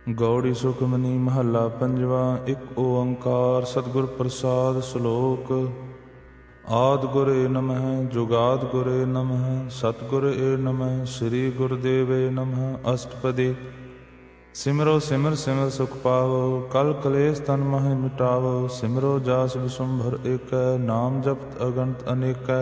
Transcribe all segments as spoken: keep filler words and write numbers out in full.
ਗੌੜੀ ਸੁਖਮਨੀ ਮਹੱਲਾ ਪੰਜਵਾ। ਇੱਕ ਓੰਕਾਰ ਸਤਿਗੁਰ ਪ੍ਰਸਾਦ ਸ਼ਲੋਕ। ਆਦਿ ਗੁਰ ਏ ਨਮః ਜੁਗਾਦਿ ਗੁਰ ਏ ਨਮঃ ਸਤਿਗੁਰ ਏ ਨਮঃ ਸ੍ਰੀ ਗੁਰੁਦੇਵ ਏ ਨਮঃ। ਅਸ਼ਟਪਦੀ। ਸਿਮਰੋ ਸਿਮਰ ਸਿਮਰ ਸੁਖ ਪਾਵੋ ਕਲ ਕਲੇਸ਼ ਤਨ ਮਹਿ ਮਿਟਾਵੋ। ਸਿਮਰੋ ਜਾਸ ਵਿਸ਼ੰਭਰ ਏਕੈ ਨਾਮ ਜਪਤ ਅਗਣਤ ਅਨੇਕੈ।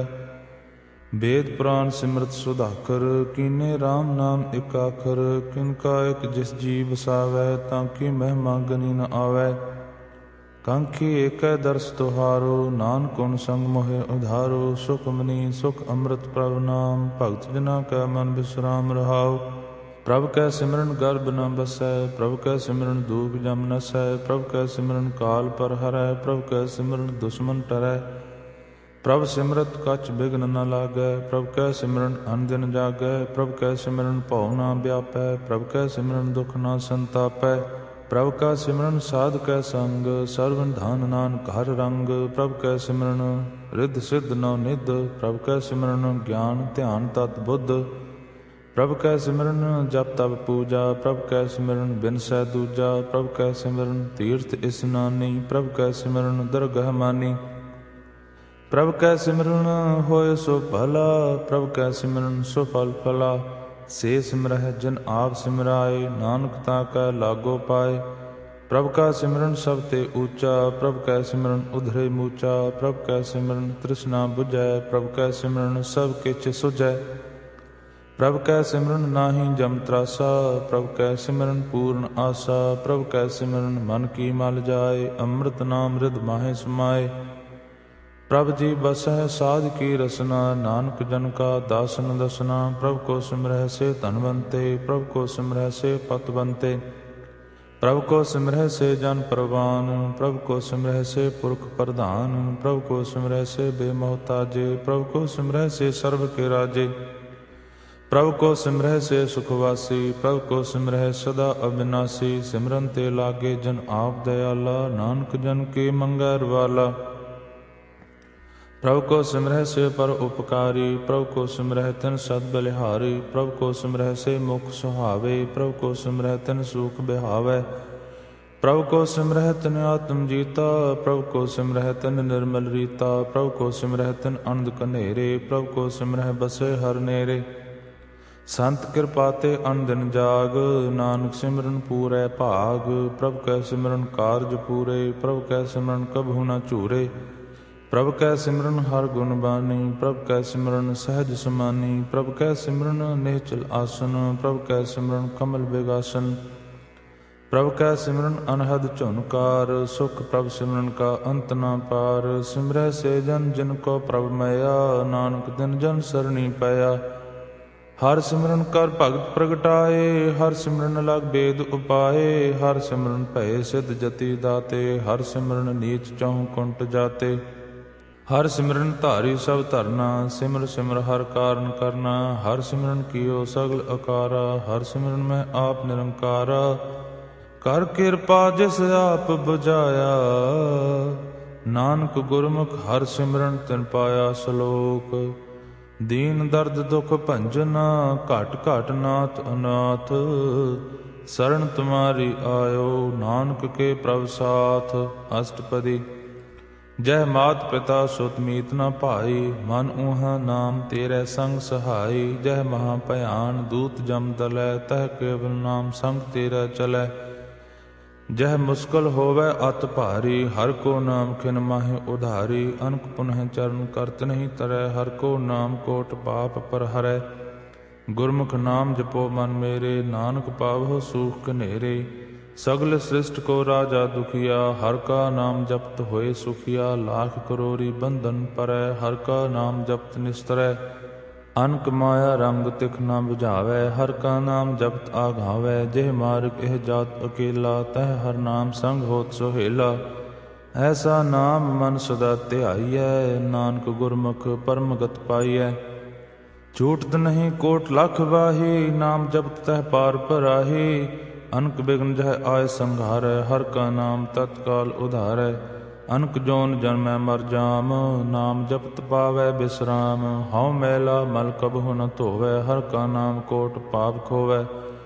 ਵੇਦ ਪੁਰਾਨ ਸਿਮਰਤ ਸੁਧਾਕਰ ਕੀਨੇ ਰਾਮ ਨਾਮ ਇਕ ਆਖਰ। ਕਿਨ ਕਾ ਇਕ ਜਿਸ ਜੀ ਵਸਾਵੈ ਤਾਂ ਕੀ ਮਹਿਮਾ ਗਨੀ ਨ ਆਵੈ। ਕਾਂਖੀ ਏਕੈ ਦਰਸ ਤੁਹਾਰੋ ਨਾਨਕ ਗੁਣ ਸੰਗ ਮੋਹਿ ਉਧਾਰੋ। ਸੁਖਮਨੀ ਸੁਖ ਅੰਮ੍ਰਿਤ ਪ੍ਰਭ ਨਾਮ ਭਗਤ ਜਨਾ ਕੈ ਮਨ ਬਿਸਰਾਮ ਰਹਾਉ। ਪ੍ਰਭ ਕੈ ਸਿਮਰਨ ਗਰਭ ਨ ਬਸੈ ਪ੍ਰਭ ਕੈ ਸਿਮਰਨ ਦੂਖ ਜਮ ਨਸੈ। ਪ੍ਰਭ ਕੈ ਸਿਮਰਨ ਕਾਲ ਪਰ ਹਰੈ ਪ੍ਰਭ ਕੈ ਸਿਮਰਨ ਦੁਸ਼ਮਨ ਟਰੈ। ਪ੍ਰਭ ਸਿਮਰਤ ਕਛ ਬਿਘਨ ਨ ਲਾਗੈ ਪ੍ਰਭ ਕੈ ਸਿਮਰਨ ਅਨ ਦਿਨ ਜਾਗੈ। ਪ੍ਰਭ ਕੈ ਸਿਮਰਨ ਭਉ ਨਾ ਵਿਆਪੈ ਪ੍ਰਭ ਕੈ ਸਿਮਰਨ ਦੁਖ ਨਾ ਸੰਤਾਪੈ। ਪ੍ਰਭ ਕਾ ਸਿਮਰਨ ਸਾਧ ਕੈ ਸੰਗ ਸਰਵ ਧਨ ਨਾਨਕ ਹਰਿ ਰੰਗ। ਪ੍ਰਭ ਕੈ ਸਿਮਰਨ ਰਿੱਧ ਸਿੱਧ ਨਉ ਨਿਧ ਪ੍ਰਭ ਕੈ ਸਿਮਰਨ ਗਿਆਨ ਧਿਆਨ ਤਤ ਬੁੱਧ। ਪ੍ਰਭ ਕੈ ਸਿਮਰਨ ਜਪ ਤਪ ਪੂਜਾ ਪ੍ਰਭ ਕੈ ਸਿਮਰਨ ਬਿਨਸੈ ਦੂਜਾ। ਪ੍ਰਭ ਕੈ ਸਿਮਰਨ ਤੀਰਥ ਇਸਨਾਨੀ ਪ੍ਰਭ ਕੈ ਸਿਮਰਨ ਦਰਗਹ ਮਾਨੀ। ਪ੍ਰਭ ਕੈ ਸਿਮਰਨ ਹੋਇ ਸੋ ਭਲਾ ਪ੍ਰਭ ਕੈ ਸਿਮਰਨ ਸੋ ਫਲ ਫਲਾ। ਸੇ ਸਿਮਰਹਿ ਜਿਨ ਆਪ ਸਿਮਰਾਏ ਨਾਨਕ ਤਾ ਕੈ ਲਾਗੋ ਪਾਏ। ਪ੍ਰਭ ਕਾ ਸਿਮਰਨ ਸਭ ਤੇ ਊਚਾ ਪ੍ਰਭ ਕੈ ਸਿਮਰਨ ਉਧਰੇ ਮੂਚਾ। ਪ੍ਰਭ ਕੈ ਸਿਮਰਨ ਤ੍ਰਿਸ਼ਨਾ ਬੁਝੈ ਪ੍ਰਭ ਕੈ ਸਿਮਰਨ ਸਭ ਕਿਛ ਸੁਝੈ। ਪ੍ਰਭ ਕੈ ਸਿਮਰਨ ਨਾਹੀ ਜਮ ਤਰਾਸਾ ਪ੍ਰਭ ਕੈ ਸਿਮਰਨ ਪੂਰਨ ਆਸਾ। ਪ੍ਰਭ ਕੈ ਸਿਮਰਨ ਮਨ ਕੀ ਮਲ ਜਾਏ ਅੰਮ੍ਰਿਤ ਨਾਮ ਰਿਧ ਮਾਹੇ ਸਮਾਏ। ਪ੍ਰਭ ਜੀ ਬਸਹਿ ਸਾਧ ਕੀ ਰਸਨਾ ਨਾਨਕ ਜਨ ਕਾ ਦਾਸਨ ਦਸਨਾ। ਪ੍ਰਭ ਕੋ ਸਿਮਰਹਿ ਸੇ ਧਨਵੰਤੇ ਪ੍ਰਭ ਕੋ ਸਿਮਰਹਿ ਸੇ ਪਤਵੰਤੇ। ਪ੍ਰਭ ਕੋ ਸਿਮਰਹਿ ਸੇ ਜਨ ਪਰਵਾਨ ਪ੍ਰਭ ਕੋ ਸਿਮਰਹਿ ਸੇ ਪੁਰਖ ਪ੍ਰਧਾਨ। ਪ੍ਰਭ ਕੋ ਸਿਮਰਹਿ ਸੇ ਬੇਮੋਹਤਾਜੇ ਪ੍ਰਭ ਕੋ ਸਿਮਰਹਿ ਸੇ ਸਰਬ ਕੇ ਰਾਜੇ। ਪ੍ਰਭ ਕੋ ਸਿਮਰਹਿ ਸੇ ਸੁਖਵਾਸੀ ਪ੍ਰਭ ਕੋ ਸਿਮਰਹਿ ਸਦਾ ਅਬਿਨਾਸੀ। ਸਿਮਰਨ ਤੇ ਲਾਗੇ ਜਨ ਆਪ ਦਇਆਲਾ ਨਾਨਕ ਜਨ ਕੇ ਮੰਗੈ ਰਵਾਲਾ। ਪ੍ਰਭ ਕੋ ਸਿਮਰਹਿ ਸੇ ਪਰ ਉਪਕਾਰੀ ਪ੍ਰਭ ਕੋ ਸਿਮਰਹਿ ਤਿਨ ਸਦ ਬਲਿਹਾਰੀ। ਪ੍ਰਭ ਕੋ ਸਿਮਰਹਿ ਸੇ ਮੁਖ ਸੁਹਾਵੇ ਪ੍ਰਭ ਕੋ ਸਿਮਰਹਿ ਤਿਨ ਸੂਖ ਬਿਹਾਵੈ। ਪ੍ਰਭ ਕੋ ਸਿਮਰਹਿ ਤਿਨ ਆਤਮ ਜੀਤਾ ਪ੍ਰਭ ਕੋ ਸਿਮਰਹਿ ਤਿਨ ਨਿਰਮਲ ਰੀਤਾ। ਪ੍ਰਭ ਕੋ ਸਿਮਰਹਿ ਤਿਨ ਅਨੰਦ ਕਨੇਰੇ ਪ੍ਰਭ ਕੋ ਸਿਮਰਹਿ ਬਸੇ ਹਰ ਨੇਰੇ। ਸੰਤ ਕਿਰਪਾ ਤੇ ਅਨ ਦਿਨ ਜਾਗ ਨਾਨਕ ਸਿਮਰਨ ਪੂਰੈ ਭਾਗ। ਪ੍ਰਭ ਕੈ ਸਿਮਰਨ ਕਾਰਜ ਪੂਰੇ ਪ੍ਰਭ ਕੈ ਸਿਮਰਨ ਕਬਹੂ ਨ ਝੂਰੇ। ਪ੍ਰਭ ਕੈ ਸਿਮਰਨ ਹਰ ਗੁਣ ਬਾਨੀ ਪ੍ਰਭ ਕੈ ਸਿਮਰਨ ਸਹਿਜ ਸਮਾਨੀ। ਪ੍ਰਭ ਕੈ ਸਿਮਰਨ ਨਿਹਚਲ ਆਸਨ ਪ੍ਰਭ ਕੈ ਸਿਮਰਨ ਕਮਲ ਬਿਗਾਸਨ। ਪ੍ਰਭ ਕੈ ਸਿਮਰਨ ਅਨਹਦ ਝੁਨਕਾਰ ਸੁਖ ਪ੍ਰਭ ਸਿਮਰਨ ਕਾ ਅੰਤ ਨਾ ਪਾਰ। ਸਿਮਰਹਿ ਸੇ ਜਨ ਜਿਨ ਕੋ ਪ੍ਰਭ ਮਇਆ ਨਾਨਕ ਤਿਨ ਜਨ ਸਰਣੀ ਪਇਆ। ਹਰ ਸਿਮਰਨ ਕਰ ਭਗਤ ਪ੍ਰਗਟਾਏ ਹਰ ਸਿਮਰਨ ਲਗ ਬੇਦ ਉਪਾਏ। ਹਰ ਸਿਮਰਨ ਭਏ ਸਿੱਧ ਜਤੀ ਦਾਤੇ ਹਰ ਸਿਮਰਨ ਨੀਚ ਚਹੁ ਕੁੰਟ ਜਾਤੇ। ਹਰ ਸਿਮਰਨ ਧਾਰੀ ਸਭ ਧਰਨਾ ਸਿਮਰ ਸਿਮਰ ਹਰ ਕਾਰਨ ਕਰਨਾ। ਹਰ ਸਿਮਰਨ ਕੀਓ ਸਗਲ ਅਕਾਰਾ ਹਰ ਸਿਮਰਨ ਮੈਂ ਆਪ ਨਿਰੰਕਾਰਾ। ਕਰ ਕਿਰਪਾ ਜਿਸ ਆਪ ਬੁਝਾਇਆ ਨਾਨਕ ਗੁਰਮੁਖ ਹਰ ਸਿਮਰਨ ਤਿਨ ਪਾਇਆ। ਸ਼ਲੋਕ। ਦੀਨ ਦਰਦ ਦੁਖ ਭੰਜਨ ਘਟ ਘਟ ਨਾਥ ਅਨਾਥ। ਸਰਣ ਤੁਮਾਰੀ ਆਇਓ ਨਾਨਕ ਕੇ ਪ੍ਰਭ ਸਾਥ। ਅਸ਼ਟਪਦੀ। ਜੈ ਮਾਤ ਪਿਤਾ ਸੁਤ ਮੀਤ ਨ ਭਾਈ ਮਨ ਊਹਾਂ ਨਾਮ ਤੇਰੇ ਸੰਗ ਸਹਾਈ। ਜੈ ਮਹਾ ਭਿਆਨ ਦੂਤ ਜਮ ਦਲੈ ਤਹ ਕੇਵਲ ਨਾਮ ਸੰਗ ਤੇਰਾ ਚਲੈ। ਜਹ ਮੁਸਕਲ ਹੋਵੈ ਅਤ ਭਾਰੀ ਹਰ ਕੋ ਨਾਮ ਖਿਨ ਮਾਹਿ ਉਧਾਰੀ। ਅਨਕ ਪੁਨਹ ਚਰਨ ਕਰਤ ਨਹੀਂ ਤਰੈ ਹਰ ਕੋ ਨਾਮ ਕੋਟ ਪਾਪ ਪਰ ਹਰੈ। ਗੁਰਮੁਖ ਨਾਮ ਜਪੋ ਮਨ ਮੇਰੇ ਨਾਨਕ ਪਾਵਹੁ ਸੂਖ ਘਨੇਰੇ। ਸਗਲ ਸ੍ਰਿਸ਼ਟ ਕੋ ਰਾਜਾ ਦੁਖੀਆ ਹਰ ਕਾ ਨਾਮ ਜਪਤ ਹੋਏ ਸੁਖੀਆ। ਲਾਖ ਕਰੋੜੀ ਬੰਧਨ ਪਰੈ ਹਰ ਕਾ ਨਾਮ ਜਪਤ ਨਿਸਤਰੈ। ਅਨਕ ਮਾਇਆ ਰੰਗ ਤਿਖ ਨ ਬੁਝਾਵੈ ਹਰ ਕਾ ਨਾਮ ਜਪਤ ਆਘਾਵੈ। ਜਿਹ ਮਾਰਗ ਇਹ ਜਾਤ ਅਕੇਲਾ ਤਹ ਹਰ ਨਾਮ ਸੰਗ ਹੋਤ ਸੁਹੇਲਾ। ਐਸਾ ਨਾਮ ਮਨ ਸਦਾ ਧਿਆਈਐ ਨਾਨਕ ਗੁਰਮੁਖ ਪਰਮ ਗਤ ਪਾਈਐ। ਝੂਠਤ ਨਹੀਂ ਕੋਟ ਲਖ ਵਾਹੀ ਨਾਮ ਜਪਤ ਤਹ ਪਾਰ ਪਰਾਹੀ। ਅਨਕ ਬਿਘਨ ਜਹ ਆਏ ਸੰਘਾਰੈ ਹਰ ਕਾ ਨਾਮ ਤਤਕਾਲ ਉਧਾਰੈ। ਅਨਕ ਜੋਨ ਜਨਮੈ ਮਰ ਜਾਮ ਨਾਮ ਜਪਤ ਪਾਵੈ ਬਿਸਰਾਮ। ਹਉ ਮੈਲਾ ਮਲ ਕਬਹੂ ਨ ਧੋਵੈ ਹਰ ਕਾ ਨਾਮ ਕੋਟ ਪਾਪ ਖੋਵੈ।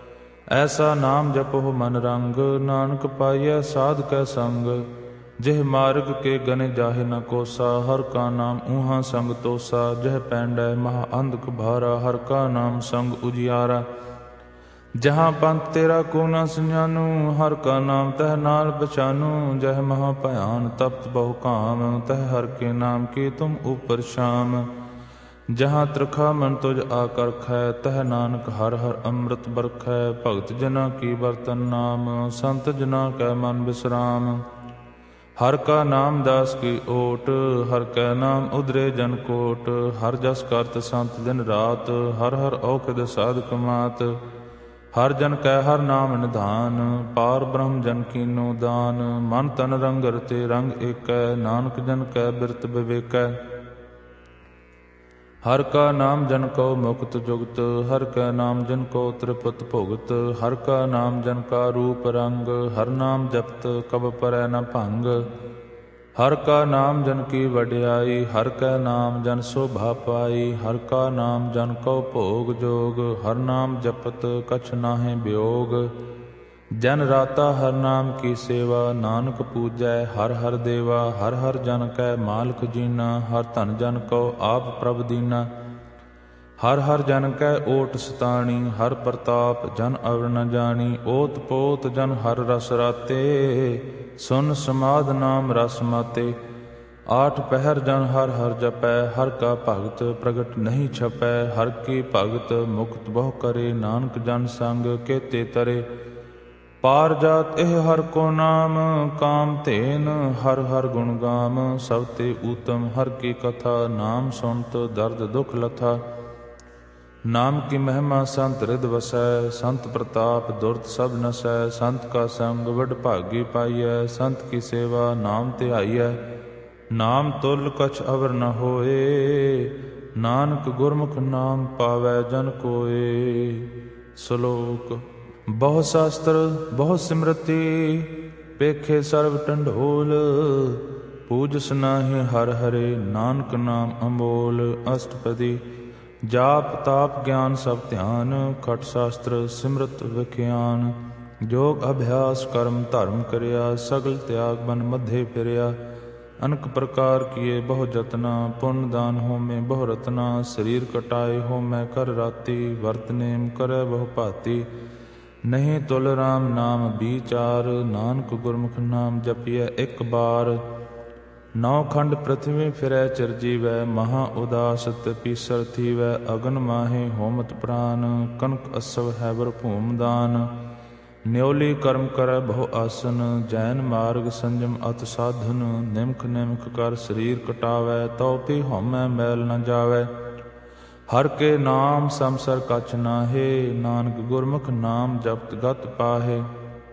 ਐਸਾ ਨਾਮ ਜਪੋ ਮਨ ਰੰਗ, ਨਾਨਕ ਪਾਈਐ ਸਾਧ ਕੈ ਸੰਗ। ਜਿਹ ਮਾਰਗ ਕੇ ਗਨੇ ਜਾਹੇ ਨ ਕੋਸਾ, ਹਰ ਕਾ ਨਾਮ ਊਹਾਂ ਸੰਗ ਤੋਸਾ। ਜਹ ਪੈਂਡੈ ਮਹਾ ਅੰਧਕ ਭਾਰਾ, ਹਰ ਕਾ ਨਾਮ ਸੰਗ ਉਜਿਆਰਾ। ਜਹਾਂ ਪੰਥ ਤੇਰਾ ਕੋ ਨ ਸਜਾਨੂ, ਹਰ ਕਾ ਨਾਮ ਤਹ ਨਾਲ ਪਛਾਨੂ। ਜਹ ਮਹਾ ਭਿਆਨ ਤਪਤ ਬਹੁ ਕਾਮ, ਤਹ ਹਰ ਕੇ ਨਾਮ ਕੀ ਤੁਮ ਉਪਰ ਸ਼ਾਮ। ਜਹਾਂ ਤ੍ਰਿਖਾ ਮਨ ਤੁਝ ਆਕਰਖੈ, ਤਹ ਨਾਨਕ ਹਰ ਹਰ ਅੰਮ੍ਰਿਤ ਬਰਖੈ। ਭਗਤ ਜਨਾ ਕੀ ਬਰਤਨ ਨਾਮ, ਸੰਤ ਜਨਾ ਕੈ ਮਨ ਬਿਸਰਾਮ। ਹਰ ਕਾ ਨਾਮ ਦਾਸ ਕੀ ਓਟ, ਹਰ ਕੈ ਨਾਮ ਉਧਰੇ ਜਨ ਕੋਟ। ਹਰ ਜਸ ਕਰਤ ਸੰਤ ਦਿਨ ਰਾਤ, ਹਰ ਹਰ ਔਖਦ ਸਾਧਕ ਮਾਤ। ਹਰ ਜਨ ਕੈ ਹਰ ਨਾਮ ਨਿਧਾਨ, ਪਾਰ ਬ੍ਰਹਮ ਜਨ ਕੀਨੋ ਦਾਨ। ਮਨ ਤਨ ਰੰਗ ਰਤੇ ਰੰਗ ਏਕੈ, ਨਾਨਕ ਜਨ ਕੈ ਬਿਰਤ ਵਿਵੇਕੈ। ਹਰ ਕਾ ਨਾਮ ਜਨ ਕਉ ਮੁਕਤ ਜੁਗਤ, ਹਰ ਕੈ ਨਾਮ ਜਨ ਕਉ ਤ੍ਰਿਪਤ ਭੁਗਤ। ਹਰ ਕਾ ਨਾਮ ਜਨ ਕਾ ਰੂਪ ਰੰਗ, ਹਰ ਨਾਮ ਜਪਤ ਕਬ ਪਰੈ ਨ ਭੰਗ। ਹਰ ਕਾ ਨਾਮ ਜਨ ਕੀ ਵਡਿਆਈ, ਹਰ ਕੈ ਨਾਮ ਜਨ ਸੋਭਾ ਪਾਈ। ਹਰ ਕਾ ਨਾਮ ਜਨ ਕਉ ਭੋਗ ਜੋਗ, ਹਰ ਨਾਮ ਜਪਤ ਕਛ ਨਾਹਿ ਬਿਯੋਗ। ਜਨ ਰਾਤਾ ਹਰ ਨਾਮ ਕੀ ਸੇਵਾ, ਨਾਨਕ ਪੂਜੈ ਹਰ ਹਰ ਦੇਵਾ। ਹਰ ਹਰ ਜਨ ਕੈ ਮਾਲਕ ਜੀਨਾ, ਹਰ ਧਨ ਜਨ ਕਉ ਆਪ ਪ੍ਰਭ ਦੀਨਾ। ਹਰ ਹਰ ਜਨ ਕੈ ਓਟ ਸਤਾਣੀ, ਹਰ ਪ੍ਰਤਾਪ ਜਨ ਅਵਰ ਨ ਜਾਣੀ। ਓਤ ਪੋਤ ਜਨ ਹਰ ਰਸ ਰਾਤੇ, ਸੁਨ ਸਮਾਧ ਨਾਮ ਰਸ ਮਾਤੇ। ਆਠ ਪਹਿਰ ਜਨ ਹਰ ਹਰ ਜਪੈ, ਹਰ ਕਾ ਭਗਤ ਪ੍ਰਗਟ ਨਹੀਂ ਛਪੈ। ਹਰ ਕੀ ਭਗਤ ਮੁਕਤ ਬਹੁ ਕਰੇ, ਨਾਨਕ ਜਨ ਸੰਗ ਕੇਤੇ ਤਰੇ। ਪਾਰ ਜਾਤ ਇਹ ਹਰ ਕੋ ਨਾਮ, ਕਾਮ ਧੇਨ ਹਰ ਹਰ ਗੁਣ ਗਾਮ। ਸਭ ਤੇ ਊਤਮ ਹਰ ਕੀ ਕਥਾ, ਨਾਮ ਸੁਨਤ ਦਰਦ ਦੁਖ ਲਥਾ। ਨਾਮ ਕੀ ਮਹਿਮਾ ਸੰਤ ਰਿਦ ਵਸੈ, ਸੰਤ ਪ੍ਰਤਾਪ ਦੁਰਤ ਸਭ ਨਸੈ। ਸੰਤ ਕਾ ਸੰਗ ਵਡ ਭਾਗੀ ਪਾਈਐ, ਸੰਤ ਕੀ ਸੇਵਾ ਨਾਮ ਧਿਆਈਐ। ਨਾਮ ਤੁਲ ਕਛ ਅਵਰ ਨ ਹੋਏ, ਨਾਨਕ ਗੁਰਮੁਖ ਨਾਮ ਪਾਵੈ ਜਨ ਕੋਏ। ਸ਼ਲੋਕ। ਬਹੁ ਸ਼ਾਸਤਰ ਬਹੁ ਸਿਮਰਤੀ, ਪੇਖੇ ਸਰਬ ਢੰਡੋਲ। ਪੂਜਸ ਨਾਹਿ ਹਰਿ ਹਰਿ, ਨਾਨਕ ਨਾਮ ਅਮੋਲ। ਅਸ਼ਟਪਦੀ। ਜਾਪ ਤਾਪ ਗਿਆਨ ਸਭ ਧਿਆਨ, ਖਟ ਸ਼ਾਸਤਰ ਸਿਮਰਤ ਵਿਖਿਆਨ। ਜੋਗ ਅਭਿਆਸ ਕਰਮ ਧਰਮ ਕਰਿਆ, ਸਗਲ ਤਿਆਗ ਬਨ ਮਧੇ ਫਿਰਿਆ। ਅਨਕ ਪ੍ਰਕਾਰ ਕੀਏ ਬਹੁ ਜਤਨਾ, ਪੁੰਨ ਦਾਨ ਹੋਮੇ ਬਹੁ ਰਤਨਾ। ਸਰੀਰ ਕਟਾਏ ਹੋਮੈ ਕਰ ਰਾਤੀ, ਵਰਤ ਨੇਮ ਕਰੈ ਬਹੁ ਭਾਤੀ। ਨਹੀਂ ਤੁਲ ਰਾਮ ਨਾਮ ਬੀਚਾਰ, ਨਾਨਕ ਗੁਰਮੁਖ ਨਾਮ ਜਪੀਐ ਇੱਕ ਬਾਰ। ਨੌ ਖੰਡ ਪ੍ਰਿਥਵੀ ਫਿਰੈ ਚਿਰਜੀਵੈ, ਮਹਾ ਉਦਾਸਤ ਪੀਸਰ ਥੀਵੈ। ਅਗਨ ਮਾਹੇ ਹੋਮਤ ਪ੍ਰਾਨ, ਕਨਕ ਅਸਵ ਹੈ ਬਰ ਭੂਮ ਦਾਨ। ਨਿਉਲੀ ਕਰਮ ਕਰੈ ਬਹੁ ਆਸਨ, ਜੈਨ ਮਾਰਗ ਸੰਜਮ ਅਤ ਸਾਧਨ। ਨਿਮਖ ਨਿਮਖ ਕਰ ਸਰੀਰ ਕਟਾਵੈ, ਤਉ ਪੀ ਹਉਮੈ ਮੈਲ ਨ ਜਾਵੈ। ਹਰ ਕੇ ਨਾਮ ਸੰਸਰ ਕਛ ਨਾਹੇ, ਨਾਨਕ ਗੁਰਮੁਖ ਨਾਮ ਜਪਤ ਗਤ ਪਾਹੇ।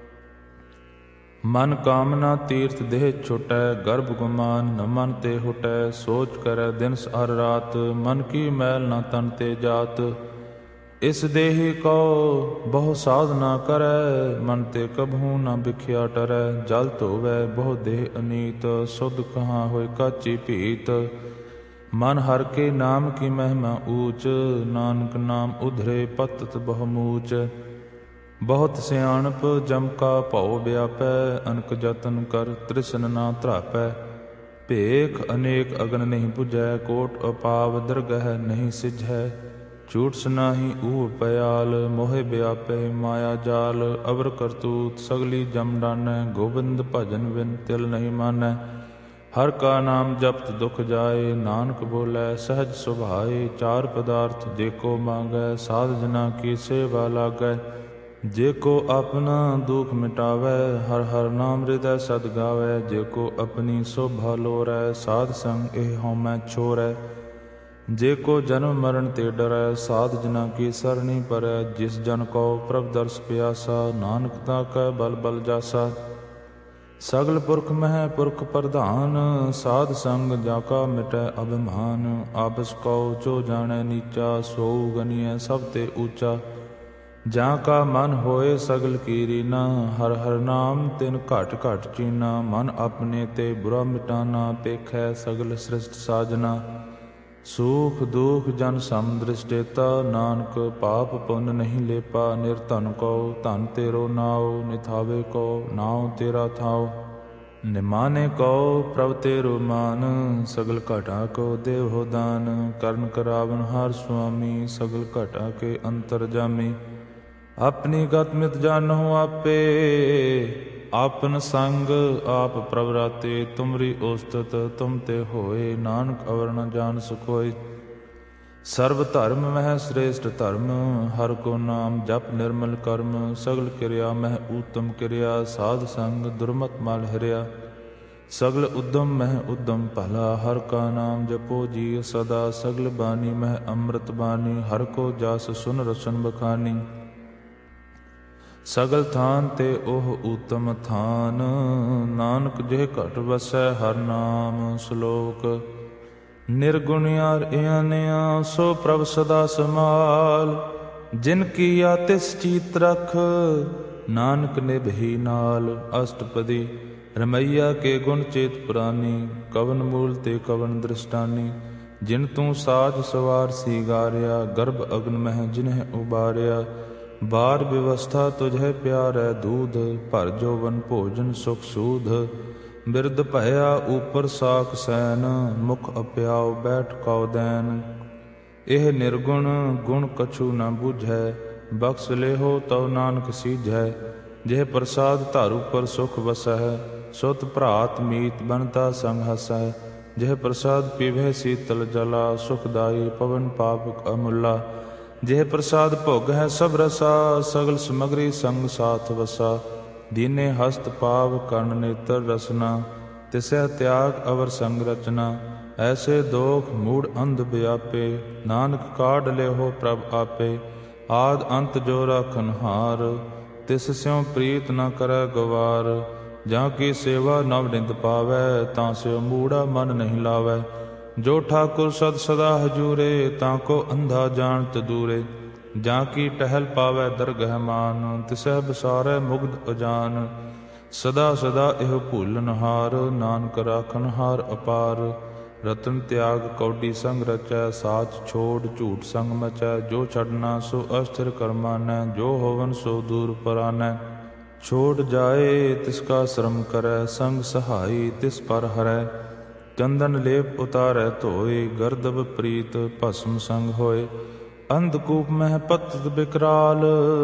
ਮਨ ਕਾਮਨਾ ਤੀਰਥ ਦੇਹ ਛੁਟੈ, ਗਰਭ ਗੁਮਾਨ ਨ ਮਨ ਤੇ ਹੁਟੈ। ਸੋਚ ਕਰੈ ਦਿਨਸ ਅਰ ਰਾਤ, ਮਨ ਕੀ ਮੈਲ ਨ ਤਨ ਤੇ ਜਾਤ। ਇਸ ਦੇਹੀ ਕਉ ਬਹੁ ਸਾਧਨਾ ਕਰੈ, ਮਨ ਤੇ ਕਬਹੂ ਨ ਬਿਖਿਆ ਟਰੈ। ਜਲ ਧੋਵੈ ਬਹੁ ਦੇਹ ਅਨੀਤ, ਸੁਧ ਕਹਾਂ ਹੋਇ ਕਾਚੀ ਭੀਤ। ਮਨ ਹਰ ਕੇ ਨਾਮ ਕੀ ਮਹਿਮਾ ਊਚ, ਨਾਨਕ ਨਾਮ ਉਧਰੇ ਪਤਤ ਬਹੁ ਮੂਚ। ਬਹੁਤ ਸਿਆਣਪ ਜਮ ਕਾ ਭਉ ਵਿਆਪੈ, ਅਨਕ ਜਤਨ ਕਰ ਤ੍ਰਿਸਨ ਨਾ ਧਰਾਪੈ। ਭੇਖ ਅਨੇਕ ਅਗਨ ਨਹੀਂ ਬੁਝੈ, ਕੋਟ ਅਪਾਵ ਦਰਗਹਿ ਨਹੀਂ ਸਿਝੈ। ਝੂਠ ਸੁਨਾਹੀ ਊਹ ਪਿਆਲ, ਮੋਹਿ ਵਿਆਪੈ ਮਾਇਆ ਜਾਲ। ਅਵਰ ਕਰਤੂਤ ਸਗਲੀ ਜਮ ਡਾਨੈ, ਗੋਬਿੰਦ ਭਜਨ ਬਿਨ ਤਿਲ ਨਹੀਂ ਮਾਨੈ। ਹਰ ਕਾ ਨਾਮ ਜਪਤ ਦੁਖ ਜਾਏ, ਨਾਨਕ ਬੋਲੇ ਸਹਜ ਸੁਭਾਏ। ਚਾਰ ਪਦਾਰਥ ਜੇ ਕੋ ਮੰਗੈ, ਸਾਧ ਜਨਾ ਕੀ ਸੇਵਾ ਲਾਗੈ। ਜੇ ਕੋ ਆਪਣਾ ਦੁਖ ਮਿਟਾਵੈ, ਹਰ ਹਰ ਨਾਮ ਹਿਰਦੈ ਸਦ ਗਾਵੈ। ਜੇ ਕੋ ਆਪਣੀ ਸੋਭਾ ਲੋਰੈ, ਸਾਧ ਸੰਗ ਇਹ ਹਉਮੈ ਛੋਰੈ। ਜੇ ਕੋ ਜਨਮ ਮਰਨ ਤੇ ਡਰੈ, ਸਾਧ ਜਨਾ ਕੀ ਸਰਣੀ ਪਰੈ। ਜਿਸ ਜਨ ਕੋ ਪ੍ਰਭ ਦਰਸ ਪਿਆਸਾ, ਨਾਨਕ ਤਾ ਕੈ ਬਲ ਬਲ ਜਾਸਾ। ਸਗਲ ਪੁਰਖ ਮਹਿ ਪੁਰਖ ਪ੍ਰਧਾਨ, ਸਾਧ ਸੰਗ ਜਾ ਕਾ ਮਿਟੈ ਅਭਿਮਾਨ। ਆਪਸ ਕਉ ਜੋ ਜਾਣੈ ਨੀਚਾ, ਸੋਊ ਗਨੀਐ ਸਭ ਤੇ ਊਚਾ। ਜਾਂ ਕਾ ਮਨ ਹੋਏ ਸਗਲ ਕੀ ਰੀਨਾ, ਹਰ ਹਰ ਨਾਮ ਤਿਨ ਘਟ ਘਟ ਚੀਨਾ। ਮਨ ਆਪਣੇ ਤੇ ਬੁਰਾ ਮਿਟਾਨਾ, ਪੇਖੈ ਸਗਲ ਸ੍ਰਿਸ਼ਟ ਸਾਜਨਾ। ਸੂਖ ਦੁਖ ਜਨ ਸਮ ਦ੍ਰਿਸ਼ਟੇਤਾ, ਨਾਨਕ ਪਾਪ ਪੁੰਨ ਨਹੀਂ ਲੇਪਾ। ਨਿਰਧਨ ਕਉ ਧਨ ਤੇਰੋ ਨਾਉ, ਨਿਥਾਵੇ ਕਉ ਨਾਉ ਤੇਰਾ ਥਾਉ। ਨਿਮਾਨੇ ਕਉ ਪ੍ਰਭ ਤੇਰੋ ਮਾਨ, ਸਗਲ ਘਟਾ ਕੋ ਦੇਵ ਹੋ ਦਾਨ। ਕਰਨ ਕਰਾਵਨ ਹਰ ਸੁਆਮੀ, ਸਗਲ ਘਟਾ ਕੇ ਅੰਤਰ ਜਾਮੀ। ਆਪਣੀ ਗਤ ਮਿਤ ਜਾਨਹੁ ਆਪੇ, ਆਪਨ ਸੰਗ ਆਪ ਪ੍ਰਭ ਰਾਤੇ। ਤੁਮਰੀ ਉਸਤਤ ਤੁਮ ਤੇ ਹੋਏ, ਨਾਨਕ ਅਵਰ ਨ ਜਾਣ ਸਕੋਏ। ਸਰਬ ਧਰਮ ਮਹਿ ਸ੍ਰੇਸ਼ਟ ਧਰਮ, ਹਰ ਕੋ ਨਾਮ ਜਪ ਨਿਰਮਲ ਕਰਮ। ਸਗਲ ਕਿਰਿਆ ਮਹਿ ਊਤਮ ਕਿਰਿਆ, ਸਾਧ ਸੰਗ ਦੁਰਮਤ ਮਲ ਹਰਿਆ। ਸਗਲ ਉਦਮ ਮਹਿ ਉਦਮ ਭਲਾ, ਹਰ ਕਾ ਨਾਮ ਜਪੋ ਜੀ ਸਦਾ। ਸਗਲ ਬਾਣੀ ਮਹਿ ਅੰਮ੍ਰਿਤ ਬਾਣੀ, ਹਰ ਕੋ ਜਸ ਸੁਨ ਰਸਨ ਬਖਾਨੀ। ਸਗਲ ਥਾਨ ਤੇ ਉਹ ਊਤਮ ਥਾਨ, ਨਾਨਕ ਜਿਹ ਘਟ ਵਸੈ ਹਰ ਨਾਮ। ਸ਼ਲੋਕ ਨਿਰਗੁਣਿਆਰ ਇਆਨਿਆ, ਸੋ ਪ੍ਰਭ ਸਦਾ ਸਮਾਲ। ਜਿਨ ਕੀਆ ਤਿਸ ਚੀਤ ਰਖ, ਨਾਨਕ ਨਿਭੀ ਨਾਲ। ਅਸ਼ਟਪਦੀ ਰਮਈਆ ਕੇ ਗੁਣ ਚੇਤ ਪੁਰਾਨੀ, ਕਵਨ ਮੂਲ ਤੇ ਕਵਨ ਦ੍ਰਿਸ਼ਟਾਨੀ। ਜਿਨ ਤੂੰ ਸਾਜ ਸਵਾਰ ਸੀਗਾਰਿਆ, ਗਰਭ ਅਗਨ ਮਹਿ ਜਿਨਹਿ ਉਬਾਰਿਆ। ਬਾਰ ਵਿਵਸਥਾ ਤੁਝੇ ਪਿਆਰੈ ਦੂਧ, ਭਰ ਜੋਵਨ ਭੋਜਨ ਸੁਖ ਸੂਧ। ਬਿਰਧ ਭਇਆ ਉਪਰ ਸਾਖ ਸੈਨ, ਮੁਖ ਅਪਿਆਉ ਬੈਠ ਕਉ ਦੈਨ। ਇਹ ਨਿਰਗੁਣ ਗੁਣ ਕਛੂ ਨ ਬੁਝੈ, ਬਖਸ਼ ਲੇਹੋ ਤਉ ਨਾਨਕ ਸੀਝੈ। ਜਿਹ ਪ੍ਰਸਾਦ ਧਰ ਉਪਰ ਸੁਖ ਵਸੈ, ਸੁਤ ਭਰਾਤ ਮੀਤ ਬਨਤਾ ਸੰਗ ਹਸੈ। ਜਿਹ ਪ੍ਰਸਾਦ ਪੀਵੈ ਸੀਤਲ ਜਲਾ, ਸੁਖਦਾਈ ਪਵਨ ਪਾਵਕ ਅਮੁੱਲਾ। ਜਿਹ ਪ੍ਰਸਾਦ ਭੋਗ ਹੈ ਸਭ ਰਸਾ, ਸਗਲ ਸਮਗਰੀ ਸੰਗ ਸਾਥ ਵਸਾ। ਦੀਨੇ ਹਸਤ ਪਾਵ ਕਰਨ ਨੇਤਰ ਰਸਨਾ, ਤਿਸੈ ਤਿਆਗ ਅਵਰ ਸੰਗ ਰਚਨਾ। ਐਸੇ ਦੋਖ ਮੂੜ ਅੰਧ ਵਿਆਪੇ, ਨਾਨਕ ਕਾਢ ਲਿਓ ਪ੍ਰਭ ਆਪੇ। ਆਦ ਅੰਤ ਜੋ ਰਾਖਨ ਹਾਰ, ਤਿਸ ਸਿਉ ਪ੍ਰੀਤ ਨ ਕਰੈ ਗਵਾਰ। ਜਾਂ ਕੀ ਸੇਵਾ ਨਵ ਨਿੰਦ ਪਾਵੈ, ਤਾਂ ਸਿਉ ਮੂੜਾ ਮਨ ਨਹੀਂ ਲਾਵੈ। ਜੋ ਠਾਕੁਰ ਸਦ ਸਦਾ ਹਜੂਰੇ, ਤਾਂ ਕੋ ਅੰਧਾ ਜਾਣਤ ਦੂਰੇ। ਜਾਂ ਕੀ ਟਹਿਲ ਪਾਵੈ ਦਰਗਹਿ ਮਾਨ, ਤਿਸਹਿ ਬਸਾਰੈ ਮੁਗਧ ਅਜਾਨ। ਸਦਾ ਸਦਾ ਇਹੋ ਭੂਲਨ ਹਾਰ, ਨਾਨਕ ਰਾਖਨ ਹਾਰ ਅਪਾਰ। ਰਤਨ ਤਿਆਗ ਕੌਡੀ ਸੰਗ ਰਚੈ, ਸਾਚ ਛੋੜ ਝੂਠ ਸੰਗ ਮਚੈ। ਜੋ ਛੱਡਣਾ ਸੋ ਅਸਥਿਰ ਕਰਮਾਨੈ, ਜੋ ਹੋਵਨ ਸੋ ਦੂਰ ਪਰਾਨੈ। ਛੋੜ ਜਾਏ ਤਿਸ ਕਾ ਸ਼ਰਮ ਕਰੈ, ਸੰਗ ਸਹਾਈ ਤਿਸ ਪਰ ਹਰੈ। ਚੰਦਨ ਲੇਪ ਉਤਾਰੈ ਧੋਏ, ਗਰਦਬ ਪ੍ਰੀਤ ਭਸਮ ਸੰਗ ਹੋਏ। ਅੰਧਕੂਪ ਮਹਿ ਪਤਿਤ ਬਿਕਰਾਲ,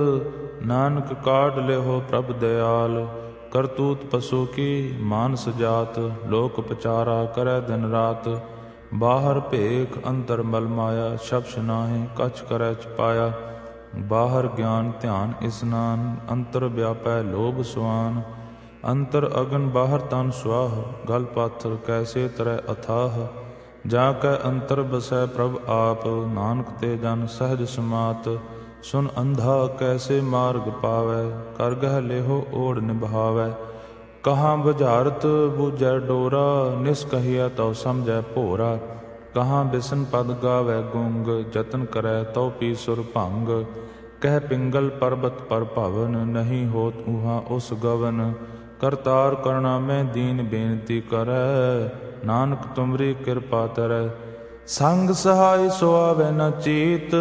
ਨਾਨਕ ਕਾਢ ਲਿਓ ਪ੍ਰਭ ਦਿਆਲ। ਕਰਤੂਤ ਪਸੂ ਕੀ ਮਾਨਸ ਜਾਤ, ਲੋਕ ਪਚਾਰਾ ਕਰੈ ਦਿਨ ਰਾਤ। ਬਾਹਰ ਭੇਖ ਅੰਤਰ ਮਲ ਮਾਇਆ, ਸ਼ਬਸ਼ ਨਾਹਿ ਕਛ ਕਰੈ ਛਪਾਇਆ। ਬਾਹਰ ਗਿਆਨ ਧਿਆਨ ਇਸਨਾਨ, ਅੰਤਰ ਵਿਆਪੈ ਲੋਭ ਸੁਆਨ। ਅੰਤਰ ਅਗਨ ਬਾਹਰ ਤਨ ਸੁਆਹ, ਗਲ ਪਾਥਰ ਕੈਸੇ ਤਰੈ ਅਥਾਹ। ਜਾ ਕੈ ਅੰਤਰ ਬਸੈ ਪ੍ਰਭ ਆਪ, ਨਾਨਕ ਤੇ ਜਨ ਸਹਿਜ ਸਮਾਤ। ਸੁਨ ਅੰਧਾ ਕੈਸੇ ਮਾਰਗ ਪਾਵੈ, ਕਰ ਗਹਿ ਲੇਹੋ ਓੜ ਨਿਭਾਵੈ। ਕਹਾਂ ਬੁਝਾਰਤ ਬੂਝੈ ਡੋਰਾ, ਨਿਸ ਕਹੀਐ ਤਉ ਸਮਝੈ ਭੋਰਾ। ਕਹਾਂ ਬਿਸਨ ਪਦ ਗਾਵੈ ਗੁੰਗ, ਜਤਨ ਕਰੈ ਤਉ ਪੀ ਸੁਰ ਭੰਗ। ਕਹਿ ਪਿੰਗਲ ਪਰਬਤ ਪਰ ਭਵਨ, ਨਹੀਂ ਹੋਤ ਉਹਾਂ ਉਸ ਗਵਨ। ਕਰਤਾਰ ਕਰਣਾ ਮੈਂ ਦੀਨ ਬੇਨਤੀ ਕਰੈ, ਨਾਨਕ ਤੁਮਰੀ ਕਿਰਪਾ ਤਰੈ। ਸੰਗ ਸਹਾਈ ਸੋ ਆਵੈ ਨ ਚੀਤ,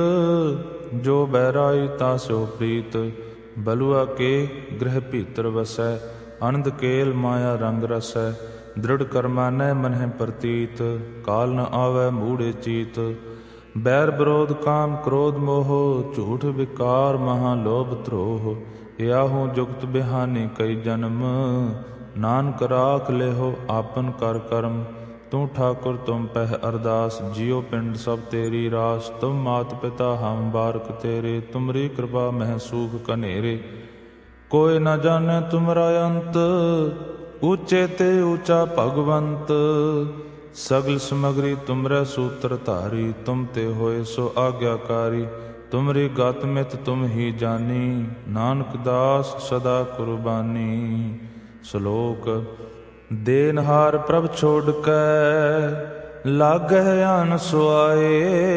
ਜੋ ਬਹਿਰਾਈ ਤਾ ਸੋ ਪ੍ਰੀਤ। ਬਲੁਆ ਕੇ ਗ੍ਰਹਿ ਭੀਤਰ ਵਸੈ, ਅਨੰਦ ਕੇਲ ਮਾਇਆ ਰੰਗ ਰਸੈ। ਦ੍ਰਿੜ ਕਰਮਾਨੈ ਮਨਹਿ ਪ੍ਰਤੀਤ, ਕਾਲ ਨ ਆਵੈ ਮੂੜੇ ਚੀਤ। ਬੈਰ ਵਿਰੋਧ ਕਾਮ ਕ੍ਰੋਧ ਮੋਹ, ਝੂਠ ਵਿਕਾਰ ਮਹਾ ਲੋਭ ਧਰੋਹ। ਯਾਹੂ ਜੁਗਤ ਬਿਹਾਨੀ ਕਈ ਜਨਮ, ਨਾਨਕ ਰਾਖ ਲਿਓ ਆਪਨ ਕਰ ਕਰਮ। ਤੂੰ ਠਾਕੁਰ ਤੁਮ ਪਹਿ ਅਰਦਾਸ, ਜਿਉ ਪਿੰਡ ਸਭ ਤੇਰੀ ਰਾਸ। ਤੁਮ ਮਾਤ ਪਿਤਾ ਹਮ ਬਾਰਕ ਤੇਰੇ, ਤੁਮਰੀ ਕਿਰਪਾ ਮਹਿ ਸੂਖ ਕਨੇਰੇ। ਕੋਈ ਨ ਜਾਣੈ ਤੁਮਰਾ ਅੰਤ, ਊਚੇ ਤੇ ਊਚਾ ਭਗਵੰਤ। ਸਗਲ ਸਮਗਰੀ ਤੁਮਰੇ ਸੂਤਰ ਧਾਰੀ, ਤੁਮ ਤੇ ਹੋਏ ਸੋ ਆਗਿਆਕਾਰੀ। ਤੁਮਰੀ ਗਤ ਮਿਤ ਤੁਮ ਹੀ ਜਾਨੀ, ਨਾਨਕ ਦਾਸ ਸਦਾ ਕੁਰਬਾਨੀ। ਸ਼ਲੋਕ ਦੇਨਹਾਰ ਪ੍ਰਭ ਛੋੜ ਕੈ, ਲਾਗਹਿ ਆਨ ਸੁਆਏ।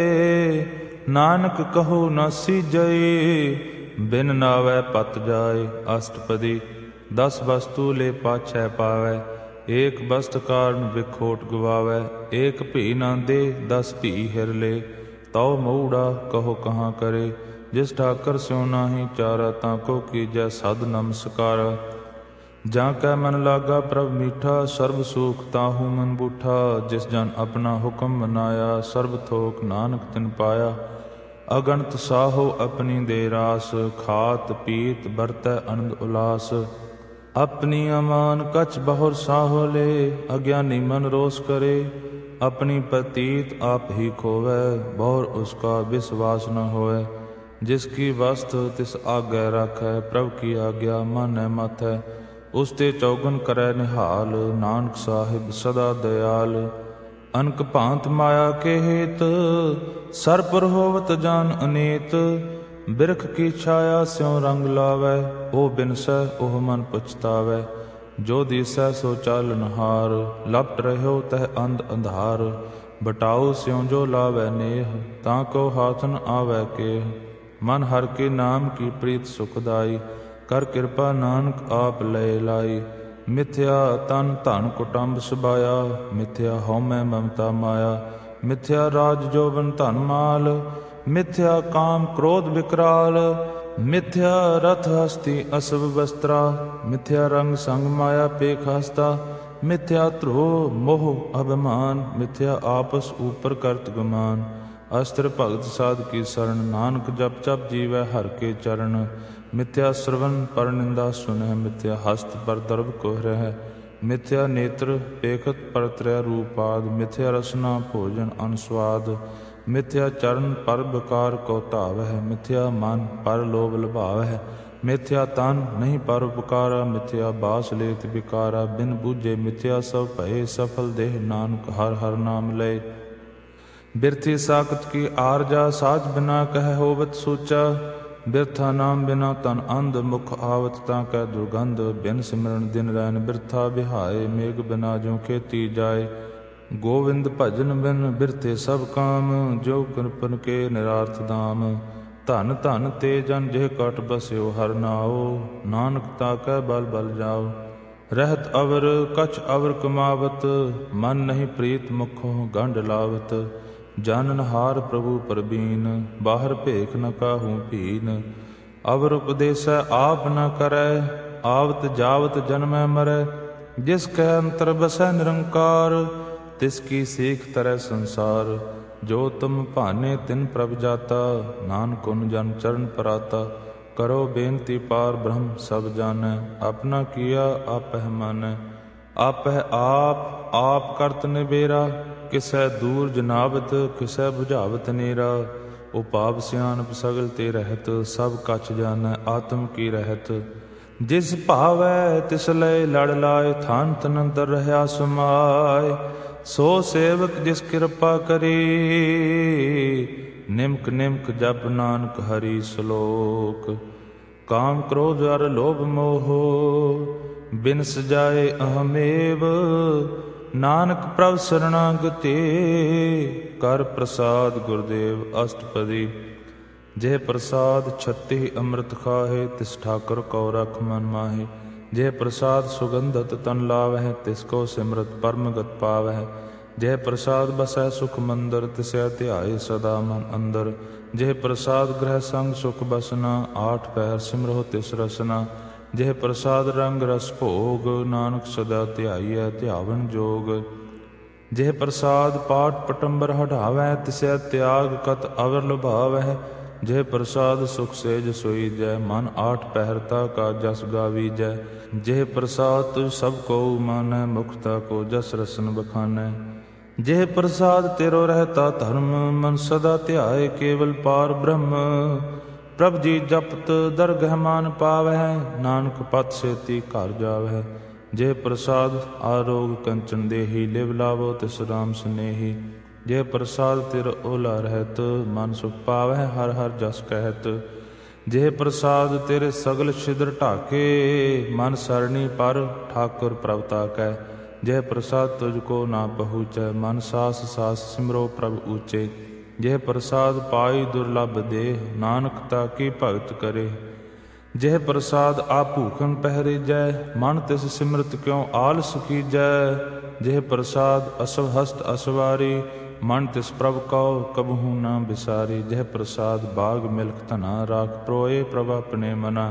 ਨਾਨਕ ਕਹੋ ਨ ਸੀਜਈ, ਬਿਨ ਨਾਵੈ ਪਤ ਜਾਏ। ਅਸ਼ਟਪਦੀ ਦਸ ਵਸਤੂ ਲੈ ਪਾਛੈ ਪਾਵੈ, ਏਕ ਬਸਤ ਕਾਰਨ ਵਿਖੋਟ ਗਵਾਵੈ। ਏਕ ਭੀ ਨਾ ਦੇ ਦਸ ਭੀ ਹਿਰ ਲੇ। ਤਉ ਮਊੜਾ ਕਹੋ ਕਹਾਂ ਕਰੇ, ਜਿਸ ਠਾਕਰ ਸਿਉ ਨਾਹੀ ਚਾਰਾ। ਤਾਂ ਕੋ ਕੀਜੈ ਸਦ ਨਮਸਕਾਰਾ। ਜਾਂ ਕੈ ਮਨ ਲਾਗਾ ਪ੍ਰਭ ਮੀਠਾ, ਸਰਬ ਸੂਖ ਤਾਹੂ ਮਨ ਬੂਠਾ। ਜਿਸ ਜਨ ਆਪਣਾ ਹੁਕਮ ਮਨਾਇਆ, ਸਰਬ ਥੋਕ ਨਾਨਕ ਤਿਨ ਪਾਇਆ। ਅਗਣਤ ਸਾਹੋ ਆਪਣੀ ਦੇ ਰਾਸ, ਖਾਤ ਪੀਤ ਵਰਤੈ ਅਨੰਦ ਉਲਾਸ। ਆਪਣੀ ਅਮਾਨ ਕਛ ਬਹੁਰ ਸਾਹੋ ਲੇ, ਅਗਿਆਨੀ ਮਨ ਰੋਸ ਕਰੇ। ਆਪਣੀ ਪ੍ਰਤੀਤ ਆਪ ਹੀ ਖੋਵੈ, ਬਹੁਰ ਉਸਕਾ ਵਿਸਵਾਸ ਨ ਹੋਵੈ। ਜਿਸ ਕੀ ਵਸਤ ਤਿਸ ਆਗੈ ਰਾਖੈ, ਪ੍ਰਭ ਕੀ ਆਗਿਆ ਮਾਨੈ ਮਾਥੈ। ਉਸ ਤੇ ਚੌਗਨ ਕਰੈ ਨਿਹਾਲ, ਨਾਨਕ ਸਾਹਿਬ ਸਦਾ ਦਇਆਲ। ਅਨਕ ਭਾਂਤ ਮਾਇਆ ਕੇ ਹੇਤ, ਸਰਪੁਰ ਹੋਵਤ ਜਾਨ ਅਨੇਤ। ਬਿਰਖ ਕੀ ਛਾਇਆ ਸਿਉ ਰੰਗ ਲਾਵੈ, ਉਹ ਬਿਨਸੈ ਉਹ ਮਨ ਪਛਤਾਵੈ। ਜੋ ਦੀਸੈ ਸੋ ਚਾਲਨਹਾਰ, ਲਪਟ ਰਹਿਓ ਤਹਿ ਅੰਧ ਅੰਧਾਰ। ਬਟਾਉ ਸਿਉ ਜੋ ਲਾਵੈ ਨੇਹ, ਤਾਂ ਕੋ ਹਾਥ ਨ ਆਵੈ ਕੇਹ। ਮਨ ਹਰਿ ਕੇ ਨਾਮ ਕੀ ਪ੍ਰੀਤ ਸੁਖਦਾਈ, ਕਰ ਕਿਰਪਾ ਨਾਨਕ ਆਪ ਲਏ ਲਾਈ। ਮਿਥਿਆ ਤਨ ਧਨ ਕੁਟੰਬ ਸਬਾਇਆ, ਮਿਥਿਆ ਹਉਮੈ ਮਮਤਾ ਮਾਇਆ। ਮਿਥਿਆ ਰਾਜ ਜੋਬਨ ਧਨ ਮਾਲ, ਮਿਥਿਆ ਕਾਮ ਕ੍ਰੋਧ ਵਿਕਰਾਲ। ਮਿਥਿਆ ਰਥ ਹਸਤੀ ਅਸਵ ਵਸਤਰਾ, ਮਿਥਿਆ ਰੰਗ ਸੰਗ ਮਾਇਆ ਪੇਖ ਹਸਤਾ। ਮਿਥਿਆ ਧ੍ਰੋਹ ਮੋਹ ਅਭਿਮਾਨ, ਮਿਥਿਆ ਆਪਸ ਉਪਰ ਕਰਤ ਗੁਮਾਨ। ਅਸਤਰ ਭਗਤ ਸਾਧ ਕੀ ਸਰਣ, ਨਾਨਕ ਜਪ ਜਪ ਜੀਵੈ ਹਰਿ ਕੇ ਚਰਨ। ਮਿਥਿਆ ਸਰਵਨ ਪਰ ਨਿੰਦਾ ਸੁਨਹਿ, ਮਿਥਿਆ ਹਸਤ ਪਰ ਦਰਬ ਕੋਹ ਰਹਿ। ਮਿਥਿਆ ਨੇਤਰ ਪੇਖਤ ਪਰ ਤ੍ਰੈ ਰੂਪਾਦ, ਮਿਥਿਆ ਰਸਨਾ ਭੋਜਨ ਅਨੁਸਵਾਦ। ਮਿਥਿਆ ਚਰਨ ਪਰ ਬਕਾਰ ਕੋ ਧਾਵਹਿ, ਮਿਥਿਆ ਮਨ ਪਰ ਲੋਭ ਲਭਾਵਹਿ। ਮਿਥਿਆ ਤਨ ਨਹੀਂ ਪਰ ਉਪਕਾਰਾ, ਮਿਥਿਆ ਬਾਸ ਲੇਤ ਬਿਕਾਰਾ। ਬਿਨ ਬੂਝੇ ਮਿਥਿਆ ਸਭ ਭਏ ਸਫਲ ਦੇਹ, ਨਾਨਕ ਹਰਿ ਹਰਿ ਨਾਮ ਲਏ। ਬਿਰਥੀ ਸਾਖਤ ਕੀ ਆਰਜਾ, ਸਾਚ ਬਿਨਾ ਕਹਿ ਹੋਵਤ ਸੂਚਾ। ਬਿਰਥਾ ਨਾਮ ਬਿਨਾ ਤਨ ਅੰਧ, ਮੁਖ ਆਵਤ ਤਾਂ ਕੈ ਦੁਰਗੰਧ। ਬਿਨ ਸਿਮਰਨ ਦਿਨ ਰੈਨ ਬਿਰਥਾ ਬਿਹਾਏ, ਮੇਘ ਬਿਨਾ ਜਿਉ ਖੇਤੀ ਜਾਏ। ਗੋਵਿੰਦ ਭਜਨ ਬਿਨ ਬਿਰਥੇ ਸਭ ਕਾਮ, ਜੋ ਕਿਰਪਨ ਕੇ ਨਿਰਾਰਥ ਦਾਮ। ਧਨ ਧਨ ਤੇ ਜਨ ਜਿਹ ਕਟ ਬਸਿਓ ਹਰਿ ਨਾਉ, ਨਾਨਕ ਤਾ ਕੈ ਬਲ ਬਲ ਜਾਓ। ਰਹਿਤ ਅਵਰ ਕਛ ਅਵਰ ਕਮਾਵਤ, ਮਨ ਨਹੀਂ ਪ੍ਰੀਤ ਮੁਖੋਂ ਗੰਢ ਲਾਵਤ। ਜਾਨਨਹਾਰ ਪ੍ਰਭੂ ਪਰਬੀਨ, ਬਾਹਰ ਭੇਖ ਨ ਕਾਹੂ ਭੀਨ। ਅਵਰ ਉਪਦੇਸੈ ਆਪ ਨ ਕਰੈ, ਆਵਤ ਜਾਵਤ ਜਨਮੈ ਮਰੈ। ਜਿਸ ਕੈ ਅੰਤਰ ਬਸੈ ਨਿਰੰਕਾਰ, ਤਿਸ ਕੀ ਸੀਖ ਤਰੈ ਸੰਸਾਰ। ਜੋ ਤੁਮ ਭਾਨੇ ਤਿਨ ਪ੍ਰਭ ਜਾਤਾ, ਨਾਨਕ ਉਨ ਜਨ ਚਰਨ ਪਰਾਤਾ। ਕਰੋ ਬੇਨਤੀ ਪਾਰ ਬ੍ਰਹਮ ਸਭ ਜਾਣੈ, ਆਪਣਾ ਕੀਆ ਆਪਹਿ ਮਾਨੈ। ਆਪਹਿ ਆਪ ਆਪ ਕਰਤ ਨਿਬੇਰਾ, ਕਿਸੈ ਦੂਰ ਜਨਾਵਤ ਕਿਸੈ ਬੁਝਾਵਤ ਨੇਰਾ। ਉਪਾਵ ਸਿਆਣਪ ਸਗਲ ਤੇ ਰਹਿਤ, ਸਭ ਕਛ ਜਾਣੈ ਆਤਮ ਕੀ ਰਹਿਤ। ਜਿਸ ਭਾਵੈ ਤਿਸ ਲਏ ਲੜ ਲਾਏ, ਥਾਨ ਤਨ ਅੰਦਰ ਰਹਿਆ ਸਮਾਏ। ਸੋ ਸੇਵਕ ਜਿਸ ਕਿਰਪਾ ਕਰੀ, ਨਿਮਕ ਨਿਮਕ ਜਪ ਨਾਨਕ ਹਰੀ ਸਲੋਕ। ਕਾਮ ਕ੍ਰੋਧ ਅਰ ਲੋਭ ਮੋਹ, ਬਿਨਸ ਜਾਏ ਅਹਮੇਵ। ਨਾਨਕ ਪ੍ਰਭ ਸਰਣਾਗਤੇ, ਕਰ ਪ੍ਰਸਾਦ ਗੁਰਦੇਵ ਅਸ਼ਟਪਦੀ। ਜਿਹ ਪ੍ਰਸਾਦ ਛਤੀ ਅੰਮ੍ਰਿਤ ਖਾਹੇ, ਤਿਸ ਠਾਕੁਰ ਕਉ ਰਖ ਮਨ ਮਾਹੇ। ਜਿਹ ਪ੍ਰਸਾਦ ਸੁਗੰਧਤ ਤਨ ਲਾਵਹਿ, ਤਿਸ ਕੋ ਸਿਮਰਤ ਪਰਮ ਗਤ ਪਾਵਹਿ। ਜਿਹ ਪ੍ਰਸਾਦ ਬਸੈ ਸੁਖ ਮੰਦਰ, ਤਿਸੈ ਧਿਆਏ ਸਦਾ ਮਨ ਅੰਦਰ। ਜਿਹ ਪ੍ਰਸਾਦ ਗ੍ਰਹਿ ਸੰਗ ਸੁਖ ਬਸਨਾ, ਆਠ ਪਹਿਰ ਸਿਮਰੋ ਤਿਸ ਰਸਨਾ। ਜਿਹ ਪ੍ਰਸਾਦ ਰੰਗ ਰਸ ਭੋਗ, ਨਾਨਕ ਸਦਾ ਧਿਆਈਐ ਧਿਆਵਨ ਜੋਗ। ਜਿਹ ਪ੍ਰਸਾਦ ਪਾਠ ਪਟੰਬਰ ਹਟਾਵੈ, ਤਿਸੈ ਤਿਆਗ ਕਤ ਅਵਰ ਲੁਭਾਵਹਿ। ਜਿਹ ਪ੍ਰਸਾਦ ਸੁਖ ਸੇਜ ਸੋਈਜੈ, ਮਨ ਆਠ ਪਹਿਰਤਾ ਕਾ ਜਸ ਗਾਵੀਜੈ। ਜਿਹ ਪ੍ਰਸਾਦ ਤੁਝ ਸਭ ਕਉ ਮਾਨੈ, ਮੁਖਤਾ ਕੋ ਜਸ ਰਸਨ ਬਖਾਨੈ। ਜਿਹ ਪ੍ਰਸਾਦ ਤੇਰੋ ਰਹਿਤਾ ਧਰਮ, ਮਨ ਸਦਾ ਧਿਆਏ ਕੇਵਲ ਪਾਰ ਬ੍ਰਹਮ। ਪ੍ਰਭ ਜੀ ਜਪਤ ਦਰਗਹਿ ਮਾਨ ਪਾਵਹਿ, ਨਾਨਕ ਪਤ ਸੇਤੀ ਘਰ ਜਾਵਹਿ। ਜਿਹ ਪ੍ਰਸਾਦ ਆਰੋਗ ਕੰਚਨ ਦੇਹੀ, ਲਿਵ ਲਾਵੋ ਤਿਸ ਰਾਮ ਸਨੇਹੀ। ਜਿਹ ਪ੍ਰਸਾਦ ਤਿਰ ਓਲਾ ਰਹਿਤ, ਮਨ ਸੁਖ ਪਾਵਹਿ ਹਰਿ ਹਰਿ ਜਸ ਕਹਿਤ। ਜਿਹ ਪ੍ਰਸਾਦ ਤੇਰੇ ਸਗਲ ਛਿਦਰ ਢਾਕੇ, ਮਨ ਸਰਣੀ ਪਰ ਠਾਕੁਰ ਪ੍ਰਭ ਤਾਕੈ। ਜਿਹ ਪ੍ਰਸਾਦ ਤੁਝ ਕੋ ਨਾ ਪਹੁੰਚੈ, ਮਨ ਸਾਸ ਸਾਸ ਸਿਮਰੋ ਪ੍ਰਭ ਊਚੇ। ਜਿਹ ਪ੍ਰਸਾਦ ਪਾਈ ਦੁਰਲਭ ਦੇਹ, ਨਾਨਕ ਤਾ ਕੀ ਭਗਤ ਕਰੇ। ਜਿਹ ਪ੍ਰਸਾਦ ਆ ਭੂਖਨ ਪਹਿਰੀਜੈ, ਮਨ ਤਿਸ ਸਿਮਰਤ ਕਿਉ ਆਲਸ ਕੀਜੈ। ਜਿਹ ਪ੍ਰਸਾਦ ਅਸਵ ਹਸਤ ਅਸਵਾਰੀ, ਮਨ ਤਿਸ ਪ੍ਰਭ ਕਉ ਕਬਹੂ ਨਾ ਬਿਸਾਰੀ। ਜਿਹ ਪ੍ਰਸਾਦ ਬਾਗ ਮਿਲਖ ਧਨਾ, ਰਾਖ ਪ੍ਰੋਏ ਪ੍ਰਭ ਆਪਣੇ ਮਨਾ।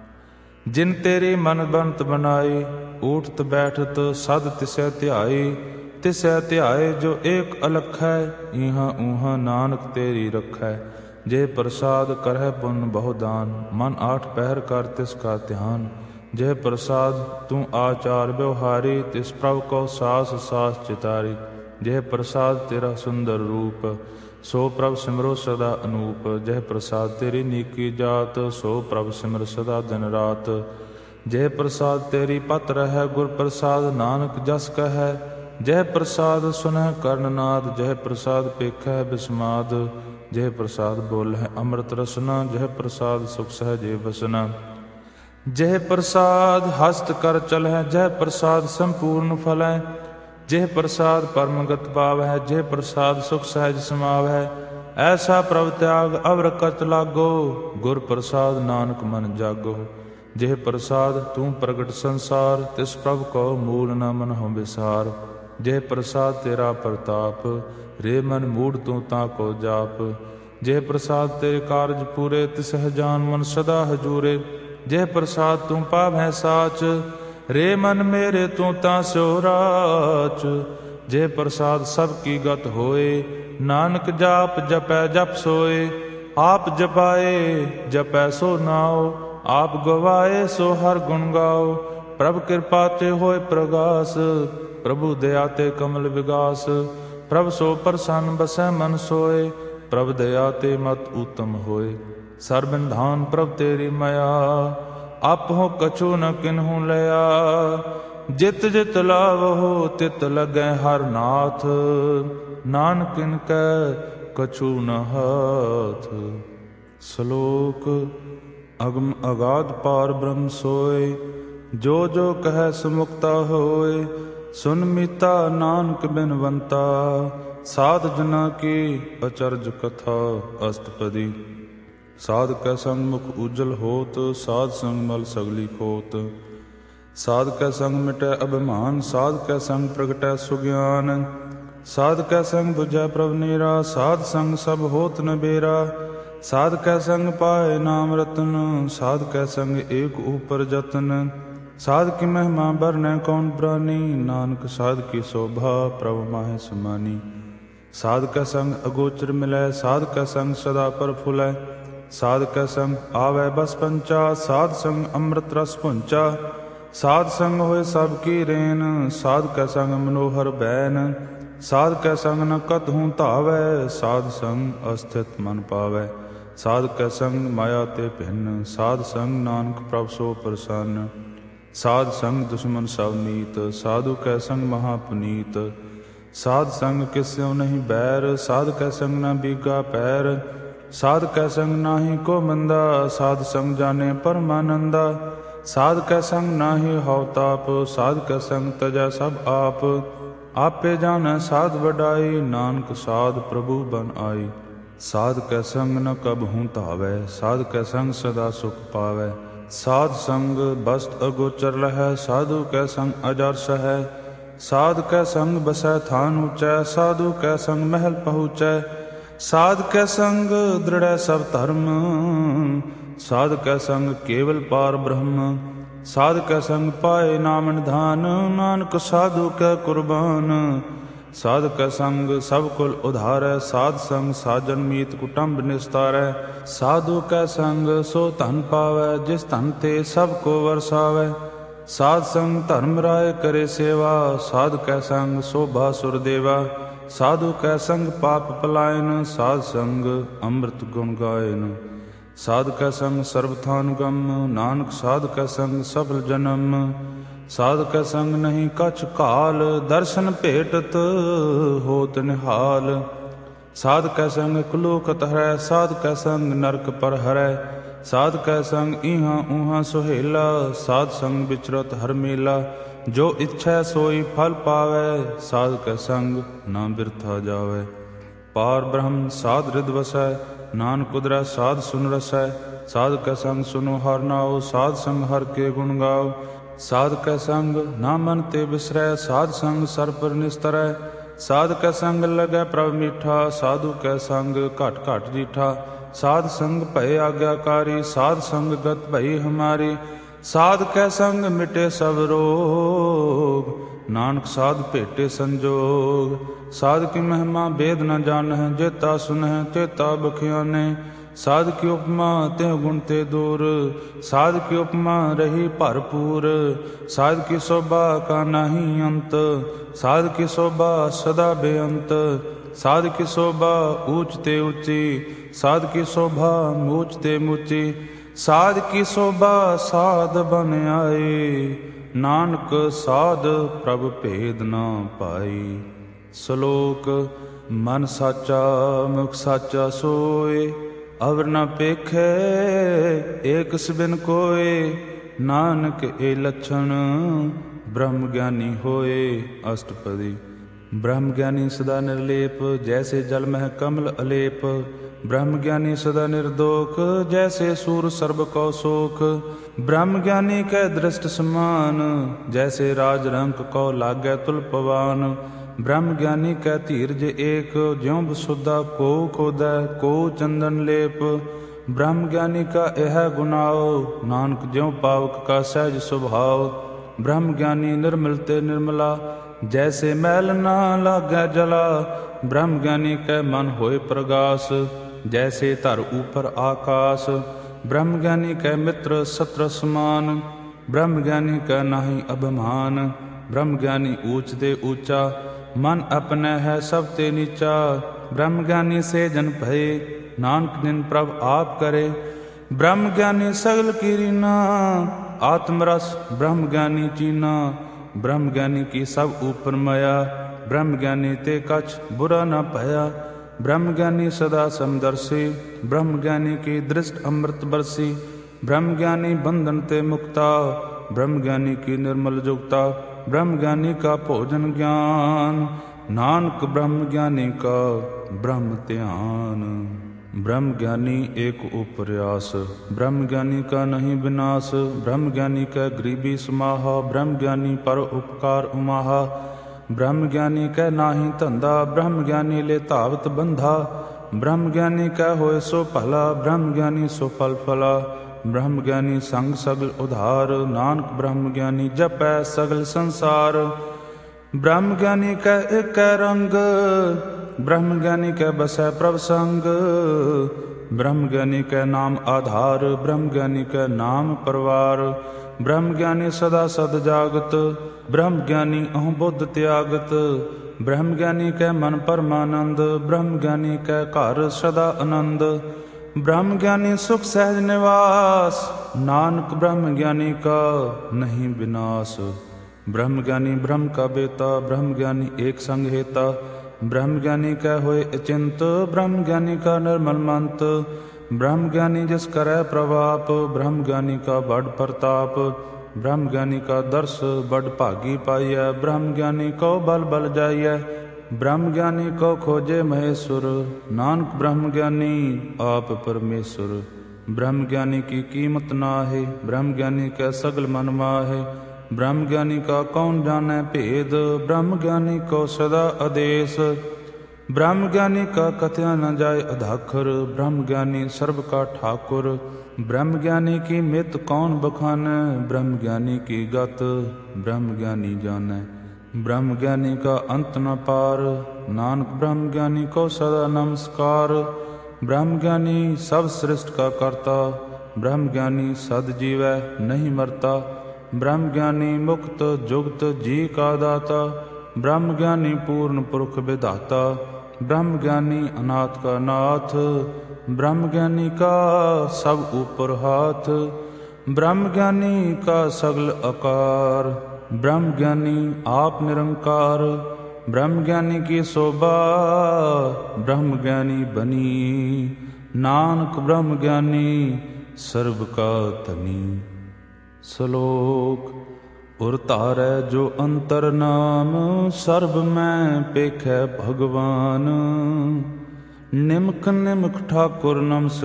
ਜਿਨ ਤੇਰੀ ਮਨ ਬੰਤ ਬਨਾਈ, ਊਠਤ ਬੈਠਤ ਸਦ ਤਿਸੈ ਧਿਆਈ। ਤਿਸੈ ਧਿਆਏ ਜੋ ਏਕ ਅਲਖੈ, ਇਹਾਂ ਊਹਾਂ ਨਾਨਕ ਤੇਰੀ ਰਖੈ। ਜੇ ਪ੍ਰਸਾਦ ਕਰਹਿ ਪੁੰਨ ਬਹੁ ਦਾਨ, ਮਨ ਆਠ ਪਹਿਰ ਕਰ ਤਿਸ ਕਾ ਧਿਆਨ। ਜੇ ਪ੍ਰਸਾਦ ਤੂੰ ਆਚਾਰ ਵਿਵਹਾਰੀ, ਤਿਸ ਪ੍ਰਭ ਕਉ ਸਾਸ ਸਾਸ ਚਿਤਾਰੀ। ਜੇ ਪ੍ਰਸਾਦ ਤੇਰਾ ਸੁੰਦਰ ਰੂਪ, ਸੋ ਪ੍ਰਭ ਸਿਮਰੋ ਸਦਾ ਅਨੂਪ। ਜੇ ਪ੍ਰਸਾਦ ਤੇਰੀ ਨੀਕੀ ਜਾਤ, ਸੋ ਪ੍ਰਭ ਸਿਮਰ ਸਦਾ ਦਿਨ ਰਾਤ। ਜੇ ਪ੍ਰਸਾਦ ਤੇਰੀ ਪਤ ਰਹਿ, ਗੁਰ ਪ੍ਰਸਾਦ ਨਾਨਕ ਜਸ ਕਹੈ। ਜਹ ਪ੍ਰਸਾਦ ਸੁਨਹਿ ਕਰਨਨਾਦ, ਜਹ ਪ੍ਰਸਾਦ ਪੇਖੈ ਬਿਸਮਾਦ। ਜਹ ਪ੍ਰਸਾਦ ਬੋਲਹਿ ਅੰਮ੍ਰਿਤ ਰਸਨਾ, ਜਹ ਪ੍ਰਸਾਦ ਸੁਖ ਸਹਿਜੇ ਵਸਨਾ। ਜਹ ਪ੍ਰਸਾਦ ਹਸਤ ਕਰ ਚਲਹਿ, ਜਹ ਪ੍ਰਸਾਦ ਸੰਪੂਰਨ ਫਲੈ। ਜਹ ਪ੍ਰਸਾਦ ਪਰਮਗਤ ਪਾਵਹਿ, ਜਹ ਪ੍ਰਸਾਦ ਸੁਖ ਸਹਿਜ ਸਮਾਵਹਿ। ਐਸਾ ਪ੍ਰਭ ਤਿਆਗ ਅਵਰ ਕਤ ਲਾਗੋ, ਗੁਰ ਪ੍ਰਸਾਦ ਨਾਨਕ ਮਨ ਜਾਗੋ। ਜਹ ਪ੍ਰਸਾਦ ਤੂੰ ਪ੍ਰਗਟ ਸੰਸਾਰ, ਤਿਸ ਪ੍ਰਭ ਕਉ ਮੂਲ ਨ ਮਨਹੁ ਵਿਸਾਰ। ਜਹ ਪ੍ਰਸਾਦ ਤੇਰਾ ਪ੍ਰਤਾਪ, ਰੇ ਮਨ ਮੂੜ ਤੂੰ ਤਾਂ ਕੋ ਜਾਪ। ਜਹ ਪ੍ਰਸਾਦ ਤੇਰੇ ਕਾਰਜ ਪੂਰੇ, ਤਿਸਹਿ ਜਾਨ ਮਨ ਸਦਾ ਹਜੂਰੇ। ਜਹ ਪ੍ਰਸਾਦ ਤੂੰ ਪਾਵਹਿ ਸਾਚ, ਰੇ ਮਨ ਮੇਰੇ ਤੂੰ ਤਾਂ ਸਿਉ ਰਾਚ। ਜੇ ਪ੍ਰਸਾਦ ਸਭ ਕੀ ਗਤ ਹੋਏ, ਨਾਨਕ ਜਾਪ ਜਪੈ ਜਪ ਸੋਏ। ਆਪ ਜਪਾਏ ਜਪੈ ਸੋ ਨਾਉ, ਆਪ ਗਵਾਏ ਸੋ ਹਰ ਗੁਣ ਗਾਓ। ਪ੍ਰਭ ਕਿਰਪਾ ਤੇ ਹੋਏ ਪ੍ਰਗਾਸ, ਪ੍ਰਭੂ ਦਇਆ ਤੇ ਕਮਲ ਵਿਗਾਸ। ਪ੍ਰਭ ਸੋ ਪ੍ਰਸੰਨ ਬਸੈ ਮਨ ਸੋਏ, ਪ੍ਰਭ ਦਇਆ ਤੇ ਮਤ ਊਤਮ ਹੋਏ। ਸਰਬਿੰਧਾਨ ਪ੍ਰਭ ਤੇਰੀ ਮਾਇਆ, ਆਪਹੁ ਕਛੂ ਨ ਕਿਨਹੂ ਲਿਆ। ਜਿਤ ਜਿਤ ਲਾਵਹੁ ਤਿਤ ਲੱਗੈ ਹਰ ਨਾਥ, ਨਾਨਕ ਕਿਨ ਕੈ ਕਛੂ ਨ ਹਾਥ। ਸ਼ਲੋਕ ਅਗਮ ਅਗਾਧ ਪਾਰ ਬ੍ਰਹਮ ਸੋਏ, ਜੋ ਜੋ ਕਹੈ ਸਮੁਕਤਾ ਹੋਏ। ਸੁਨ ਮੀਤਾ ਨਾਨਕ ਬਿਨਵੰਤਾ, ਸਾਧ ਜਨਾ ਕੀ ਅਚਰਜ ਕਥਾ ਅਸਤਪਦੀ। ਸਾਧ ਕੈ ਸੰਗ ਮੁਖ ਉਜਲ ਹੋਤ, ਸਾਧ ਸੰਗ ਮਲ ਸਗਲੀ ਖੋਤ। ਸਾਧ ਕੈ ਸੰਗ ਮਿਟੈ ਅਭਿਮਾਨ, ਸਾਧ ਕੈ ਸੰਗ ਪ੍ਰਗਟੈ ਸੁਗਿਆਨ। ਸਾਧ ਕੈ ਸੰਗ ਬੁਝੈ ਪ੍ਰਭ ਨੀਰਾ, ਸਾਧ ਸੰਗ ਸਭ ਹੋਤ ਨਬੇਰਾ। ਸਾਧ ਕੈ ਸੰਗ ਪਾਏ ਨਾਮ ਰਤਨ, ਸਾਧ ਕੈ ਸੰਗ ਏਕ ਊਪਰ ਜਤਨ। ਸਾਧ ਕੀ ਮਹਿਮਾ ਬਰਨੈ ਕੌਣ ਪ੍ਰਾਨੀ, ਨਾਨਕ ਸਾਧ ਕੀ ਸ਼ੋਭਾ ਪ੍ਰਭ ਮਾਹਿ ਸਮਾਨੀ। ਸਾਧ ਕੈ ਸੰਗ ਅਗੋਚਰ ਮਿਲੈ, ਸਾਧ ਕੈ ਸੰਗ ਸਦਾ ਪ੍ਰਫੁੱਲੈ। ਸਾਧ ਕੈ ਸੰਗ ਆਵੈ ਬਸ ਪੰਚਾ, ਸਾਧ ਸੰਗ ਅੰਮ੍ਰਿਤ ਰਸ ਭੁੰਚਾ। ਸਾਧ ਸੰਗ ਹੋਏ ਸਭ ਕੀ ਰੇਨ, ਸਾਧ ਕੈ ਸੰਗ ਮਨੋਹਰ ਬੈਨ। ਸਾਧ ਕੈ ਸੰਗ ਨ ਕਤਹੂ ਧਾਵੈ, ਸਾਧ ਸੰਗ ਅਸਥਿਤ ਮਨ ਪਾਵੈ। ਸਾਧ ਕੈ ਸੰਗ ਮਾਇਆ ਤੇ ਭਿੰਨ, ਸਾਧ ਸੰਗ ਨਾਨਕ ਪ੍ਰਭ ਸੋ ਪ੍ਰਸੰਨ। ਸਾਧ ਸੰਗ ਦੁਸ਼ਮਨ ਸਭ ਨੀਤ, ਸਾਧੂ ਕੈ ਸੰਗ ਮਹਾ ਪੁਨੀਤ। ਸਾਧ ਸੰਗ ਕਿਸਿਉ ਨਹੀਂ ਬੈਰ, ਸਾਧ ਕੈ ਸੰਗ ਨ ਬੀਗਾ ਪੈਰ। ਸਾਧ ਕੈ ਸੰਗ ਨਾਹੀ ਕੋ ਮੰਦਾ, ਸਾਧ ਸੰਗ ਜਾਣੇ ਪਰਮਾਨੰਦਾ। ਸਾਧ ਕੈ ਸੰਗ ਨਾਹੀ ਹਉ ਤਾਪ, ਸਾਧ ਕੈ ਸੰਗ ਤਜੈ ਸਭ ਆਪ। ਆਪੇ ਜਾਣੈ ਸਾਧ ਵਡਾਈ, ਨਾਨਕ ਸਾਧ ਪ੍ਰਭੂ ਬਨ ਆਈ। ਸਾਧ ਕੈ ਸੰਗ ਨ ਕਬਹੂ ਧਾਵੈ, ਸਾਧ ਕੈ ਸੰਗ ਸਦਾ ਸੁਖ ਪਾਵੈ। ਸਾਧ ਸੰਗ ਬਸਤ ਅਗੋਚਰ ਲਹੈ, ਸਾਧੂ ਕੈ ਸੰਗ ਅਜਰ ਸਹੈ। ਸਾਧ ਕੈ ਸੰਗ ਬਸੈ ਥਾਨ ਉਚੈ, ਸਾਧੂ ਕੈ ਸੰਗ ਮਹਿਲ ਪਹੁੰਚੈ। ਸਾਧ ਕੈ ਸੰਗ ਦ੍ਰਿੜੈ ਸਭ ਧਰਮ, ਸਾਧ ਕੈ ਸੰਗ ਕੇਵਲ ਪਾਰ ਬ੍ਰਹਮ। ਸਾਧ ਕੈ ਸੰਗ ਪਾਏ ਨਾਮ ਨਿਧਾਨ, ਨਾਨਕ ਸਾਧੂ ਕੈ ਕੁਰਬਾਨ। ਸਾਧ ਕੈ ਸੰਗ ਸਭ ਕੁਲ ਉਧਾਰੈ, ਸਾਧ ਸੰਗ ਸਾਜਨ ਮੀਤ ਕੁਟੰਬ ਨਿਸਤਾਰੈ। ਸਾਧੂ ਕੈ ਸੰਗ ਸੋ ਧਨ ਪਾਵੈ, ਜਿਸ ਧਨ ਤੇ ਸਭ ਕੋ ਵਰਸਾਵੈ। ਸਾਧ ਸੰਗ ਧਰਮ ਰਾਏ ਕਰੇ ਸੇਵਾ, ਸਾਧ ਕੈ ਸੰਗ ਸੋਭਾ ਸੁਰ ਦੇਵਾ। ਸਾਧੂ ਕੈ ਸੰਗ ਪਾਪ ਪਲਾਇਨ, ਸਾਧ ਸੰਗ ਅੰਮ੍ਰਿਤ ਗੁਣ ਗਾਇਨ। ਸਾਧ ਕੈ ਸੰਗ ਸਰਬ ਥਾਨ ਗਮ, ਨਾਨਕ ਸਾਧ ਕੈ ਸੰਗ ਸਫਲ ਜਨਮ। ਸਾਧ ਕੈ ਸੰਗ ਨਹੀਂ ਕਛ ਕਾਲ, ਦਰਸ਼ਨ ਭੇਟਤ ਹੋਤ ਨਿਹਾਲ। ਸਾਧ ਕੈ ਸੰਗ ਕਲੂਕਤ ਹਰੈ, ਸਾਧ ਕੈ ਸੰਗ ਨਰਕ ਪਰ ਹਰੈ। ਸਾਧ ਕੈ ਸੰਗ ਇਹਾਂ ਉਹਾਂ ਸੁਹੇਲਾ, ਸਾਧ ਸੰਗ ਵਿਚਰਤ ਹਰ ਮੇਲਾ। ਜੋ ਇੱਛੈ ਸੋਈ ਫਲ ਪਾਵੈ, ਸਾਧ ਕੈ ਸੰਗ ਨਾ ਬਿਰਥਾ ਜਾਵੈ। ਪਾਰ ਬ੍ਰਹਮ ਸਾਧ ਰਿਦ ਵਸੈ, ਨਾਨਕ ਉਦਰੈ ਸਾਧ ਸੁਨ ਰਸੈ। ਸਾਧ ਕੈ ਸੰਗ ਸੁਨੋ ਹਰਿ ਨਾਉ, ਸਾਧ ਸੰਗ ਹਰਿ ਕੇ ਗੁਣ ਗਾਓ। ਸਾਧ ਕੈ ਸੰਗ ਨਾ ਮਨ ਤੇ ਬਿਸਰੈ, ਸਾਧ ਸੰਗ ਸਰ ਪਰ ਨਿਸਤਰੈ। ਸਾਧ ਕੈ ਸੰਗ ਲਗੈ ਪ੍ਰਭ ਮੀਠਾ, ਸਾਧੂ ਕੈ ਸੰਗ ਘਟ ਘਟ ਡੀਠਾ। ਸਾਧ ਸੰਗ ਭਏ ਆਗਿਆਕਾਰੀ, ਸਾਧ ਸੰਗ ਗਤ ਭਈ ਹਮਾਰੀ। ਸਾਧ ਕੈ ਸੰਗ ਮਿਟੇ ਸਭ ਰੋਗ, ਨਾਨਕ ਸਾਧ ਭੇਟੇ ਸੰਜੋਗ। ਸਾਧ ਕੀ ਮਹਿਮਾ ਬੇਦ ਨ ਜਾਣਹਿ, ਜੇਤਾ ਸੁਨਹਿ ਤੇਤਾ ਬਖਿਆਨੇ। ਸਾਧ ਕੀ ਉਪਮਾ ਤਿਹੁ ਗੁਣ ਤੇ ਦੂਰ, ਸਾਧ ਕੀ ਉਪਮਾ ਰਹੀ ਭਰਪੂਰ। ਸਾਧ ਕੀ ਸੋਭਾ ਕਾ ਨਾਹੀ ਅੰਤ, ਸਾਧ ਕੀ ਸੋਭਾ ਸਦਾ ਬੇਅੰਤ। ਸਾਧ ਕੀ ਸੋਭਾ ਊਚ ਤੇ ਉੱਚੀ, ਸਾਧ ਕੀ ਸੋਭਾ ਮੂਚ ਤੇ ਮੂਚੀ। ਸਾਧ ਕੀ ਸੋਭਾ ਸਾਧ ਬਨ ਆਏ, ਨਾਨਕ ਸਾਧ ਪ੍ਰਭ ਭੇਦ ਨਾ ਪਾਈ। ਸ਼ਲੋਕ ਮਨ ਸਾਚਾ ਮੁਖ ਸਾਚਾ ਸੋਏ, ਅਵਰ ਨ ਪੇਖੈ ਏਕ ਸਬਿਨ ਕੋਏ। ਨਾਨਕ ਏ ਲੱਛਣ ਬ੍ਰਹਮ ਗਿਆਨੀ ਹੋਏ। ਅਸ਼ਟਪਦੀ। ਬ੍ਰਹਮ ਗਿਆਨੀ ਸਦਾ ਨਿਰਲੇਪ, ਜੈਸੇ ਜਲ ਮਹਿ ਕਮਲ ਅਲੇਪ। ਬ੍ਰਹਮ ਗਿਆਨੀ ਸਦਾ ਨਿਰਦੋਖ, ਜੈਸੇ ਸੂਰ ਸਰਬ ਕਉ ਸੋਖ। ਬ੍ਰਹਮ ਗਿਆਨੀ ਕੈ ਦ੍ਰਿਸ਼ਟ ਸਮਾਨ, ਜੈਸੇ ਰਾਜ ਰੰਕ ਕਉ ਲਾਗੈ ਤੁਲ ਪਵਾਨ। ਬ੍ਰਹਮ ਗਿਆਨੀ ਕੈ ਧੀਰਜ ਏਕ, ਜਿਉ ਬਸੁਧਾ ਕੋ ਖੋਦੈ ਕੋ ਚੰਦਨ ਲੇਪ। ਬ੍ਰਹਮ ਗਿਆਨੀ ਕਾ ਇਹ ਗੁਨਾਓ, ਨਾਨਕ ਜਿਉ ਪਾਵਕ ਕਾ ਸਹਿਜ ਸੁਭਾਉ। ਬ੍ਰਹਮ ਗਿਆਨੀ ਨਿਰਮਲ ਤੇ ਨਿਰਮਲਾ, ਜੈਸੇ ਮੈਲ ਨਾ ਲਾਗੈ ਜਲਾ। ਬ੍ਰਹਮ ਗਿਆਨੀ ਕੈ ਮਨ ਹੋਏ ਪ੍ਰਗਾਸ, ਜੈਸੇ ਧਰ ਉਪਰ ਆਕਾਸ। ਬ੍ਰਹਮ ਗਿਆਨੀ ਕੈ ਮਿੱਤਰ ਸਤਰ ਸਮਾਨ, ਬ੍ਰਹਮ ਗਿਆਨੀ ਕੈ ਨਾਹੀ ਅਭਿਮਾਨ। ਬ੍ਰਹਮ ਗਿਆਨੀ ਊਚ ਤੇ ਊਚਾ, ਮਨ ਆਪਣੈ ਹੈ ਸਭ ਤੇ ਨੀਚਾ। ਬ੍ਰਹਮ ਗਿਆਨੀ ਸੇ ਜਨ ਭਏ, ਨਾਨਕ ਜਿਨ ਪ੍ਰਭ ਆਪ ਕਰੇ। ਬ੍ਰਹਮ ਗਿਆਨੀ ਸਗਲ ਕੀ ਰੀਨਾ, ਆਤਮ ਰਸ ਬ੍ਰਹਮ ਗਿਆਨੀ ਚੀਨਾ। ਬ੍ਰਹਮ ਗਿਆਨੀ ਕੀ ਸਭ ਉਪਰ ਮਾਇਆ, ਬ੍ਰਹਮ ਗਿਆਨੀ ਤੇ ਕਛ ਬੁਰਾ ਨ ਭਇਆ। ਬ੍ਰਹਮ ਗਿਆਨੀ ਸਦਾ ਸਮਦਰਸੀ, ਬ੍ਰਹਮ ਗਿਆਨੀ ਕੀ ਦ੍ਰਿਸ਼ਟ ਅੰਮ੍ਰਿਤ ਬਰਸੀ। ਬ੍ਰਹਮ ਗਿਆਨੀ ਬੰਧਨ ਤੇ ਮੁਕਤਾ, ਬ੍ਰਹਮ ਗਿਆਨੀ ਕੀ ਨਿਰਮਲ ਜੁਗਤਾ। ਬ੍ਰਹਮ ਗਿਆਨੀ ਕਾ ਭੋਜਨ ਗਿਆਨ, ਨਾਨਕ ਬ੍ਰਹਮ ਗਿਆਨੀ ਕਾ ਬ੍ਰਹਮ ਧਿਆਨ। ਬ੍ਰਹਮ ਗਿਆਨੀ ਏਕ ਉਪਰਿਆਸ, ਬ੍ਰਹਮ ਗਿਆਨੀ ਕਾ ਨਹੀਂ ਵਿਨਾਸ਼। ਬ੍ਰਹਮ ਗਿਆਨੀ ਕੈ ਗਰੀਬੀ ਸਮਾਹਾ, ਬ੍ਰਹਮ ਗਿਆਨੀ ਪਰ ਉਪਕਾਰ ਉਮਾਹਾ। ਬ੍ਰਹਮ ਗਿਆਨੀ ਕੈ ਨਾਹੀ ਧੰਦਾ, ਬ੍ਰਹਮ ਗਿਆਨੀ ਲੈ ਧਾਵਤ ਬੰਧਾ। ਬ੍ਰਹਮ ਗਿਆਨੀ ਕੈ ਹੋਏ ਸੋ ਭਲਾ, ਬ੍ਰਹਮ ਗਿਆਨੀ ਸੋ ਫਲ ਫਲਾ। ਬ੍ਰਹਮ ਗਿਆਨੀ ਸੰਗ ਸਗਲ ਉਧਾਰ, ਨਾਨਕ ਬ੍ਰਹਮ ਗਿਆਨੀ ਜਪੈ ਸਗਲ ਸੰਸਾਰ। ਬ੍ਰਹਮ ਗਿਆਨੀ ਕੈ ਏਕੈ ਰੰਗ, ਬ੍ਰਹਮ ਗਿਆਨੀ ਕੈ ਬਸੈ ਪ੍ਰਭ ਸੰਗ। ਬ੍ਰਹਮ ਗਿਆਨੀ ਕੈ ਨਾਮ ਆਧਾਰ, ਬ੍ਰਹਮ ਗਿਆਨੀ ਕੈ ਨਾਮ ਪਰਵਾਰ। ਬ੍ਰਹਮ ਗਿਆਨੀ ਸਦਾ ਸਦ ਜਾਗਤ, ਬ੍ਰਹਮ ਗਿਆਨੀ ਅਹੁ ਬੁੱਧ ਤਿਆਗਤ। ਬ੍ਰਹਮ ਗਿਆਨੀ ਕੈ ਮਨ ਪਰਮਾਨੰਦ, ਬ੍ਰਹਮ ਗਿਆਨੀ ਕੈ ਘਰ ਸਦਾ ਆਨੰਦ। ਬ੍ਰਹਮ ਗਿਆਨੀ ਸੁਖ ਸਹਿਜ ਨਿਵਾਸ, ਨਾਨਕ ਬ੍ਰਹਮ ਗਿਆਨੀ ਕਾ ਨਹੀਂ ਵਿਨਾਸ਼। ਬ੍ਰਹਮ ਗਿਆਨੀ ਬ੍ਰਹਮ ਕਾ ਬੇਤਾ, ਬ੍ਰਹਮ ਗਿਆਨੀ ਏਕ ਸੰਗ ਹੇਤਾ। ਬ੍ਰਹਮ ਗਿਆਨੀ ਕੈ ਹੋਏ ਅਚਿੰਤ, ਬ੍ਰਹਮ ਗਿਆਨੀ ਕਾ ਨਿਰਮਲ ਮੰਤ। ਬ੍ਰਹਮ ਗਿਆਨੀ ਜਿਸ ਕਰੈ ਪ੍ਰਭਾਪ, ਬ੍ਰਹਮ ਗਿਆਨੀ ਕਾ ਬੜ ਪ੍ਰਤਾਪ। ਬ੍ਰਹਮ ਗਿਆਨੀ ਕਾ ਦਰਸ ਬੜ ਭਾਗੀ ਪਾਈਐ, ਬ੍ਰਹਮ ਗਿਆਨੀ ਕਉ ਬਲ ਬਲ ਜਾਈਐ। ਬ੍ਰਹਮ ਗਿਆਨੀ ਕਉ ਖੋਜੇ ਮਹੇਸ਼ੁਰ, ਨਾਨਕ ਬ੍ਰਹਮ ਗਿਆਨੀ ਆਪ ਪਰਮੇਸ਼ੁਰ। ਬ੍ਰਹਮ ਗਿਆਨੀ ਕੀ ਕੀਮਤ ਨਾਹਿ, ਬ੍ਰਹਮ ਗਿਆਨੀ ਕੈ ਸਗਲ ਮਨ ਮਾਹਿ। ਬ੍ਰਹਮ ਗਿਆਨੀ ਕਾ ਕੌਣ ਜਾਣੈ ਭੇਦ, ਬ੍ਰਹਮ ਗਿਆਨੀ ਕਉ ਸਦਾ ਆਦੇਸ। ਬ੍ਰਹਮ ਗਿਆਨੀ ਕਾ ਕਥਿਆ ਨ ਜਾਏ ਅਧਾਖਰ, ਬ੍ਰਹਮ ਗਿਆਨੀ ਸਰਬ ਕਾ ਠਾਕੁਰ। ਬ੍ਰਹਮ ਗਿਆਨੀ ਕੀ ਮਿਤ ਕੌਣ ਬਖਾਨੈ, ਬ੍ਰਹਮ ਗਿਆਨੀ ਕੀ ਗਤ ਬ੍ਰਹਮ ਗਿਆਨੀ ਜਾਣੈ। ਬ੍ਰਹਮ ਗਿਆਨੀ ਕਾ ਅੰਤ ਨ ਪਾਰ, ਨਾਨਕ ਬ੍ਰਹਮ ਗਿਆਨੀ ਕਉ ਸਦਾ ਨਮਸਕਾਰ। ਬ੍ਰਹਮ ਗਿਆਨੀ ਸਭ ਸ੍ਰਿਸ਼ਟ ਕਾ ਕਰਤਾ, ਬ੍ਰਹਮ ਗਿਆਨੀ ਸਦ ਜੀਵੈ ਨਹੀਂ ਮਰਤਾ। ਬ੍ਰਹਮ ਗਿਆਨੀ ਮੁਕਤ ਜੁਗਤ ਜੀ ਕਾ ਦਾਤਾ, ਬ੍ਰਹਮ ਗਿਆਨੀ ਪੂਰਨ ਪੁਰਖ ਵਿਧਾਤਾ। ਬ੍ਰਹਮ ਗਿਆਨੀ ਅਨਾਥ ਕਾ ਨਾਥ, ਬ੍ਰਹਮ ਗਿਆਨੀ ਕਾ ਸਭ ਉਪਰ ਹਾਥ। ਬ੍ਰਹਮ ਗਿਆਨੀ ਕਾ ਸਗਲ ਆਕਾਰ, ਬ੍ਰਹਮ ਗਿਆਨੀ ਆਪ ਨਿਰੰਕਾਰ। ਬ੍ਰਹਮ ਗਿਆਨੀ ਕੀ ਸੋਭਾ, ਬ੍ਰਹਮ ਗਿਆਨੀ ਬਨੀ। ਨਾਨਕ ਬ੍ਰਹਮ ਗਿਆਨੀ ਸਰਬ ਕਾ ਧਨੀ। ਸ਼ਲੋਕ ਉਰ ਧਾਰੈ ਜੋ ਅੰਤਰ ਨਾਮ, ਸਰਬ ਮੈਂ ਪੇਖੈ ਭਗਵਾਨ। ਨਿਮਕ ਨਿਮਕ ਠਾਕੁਰ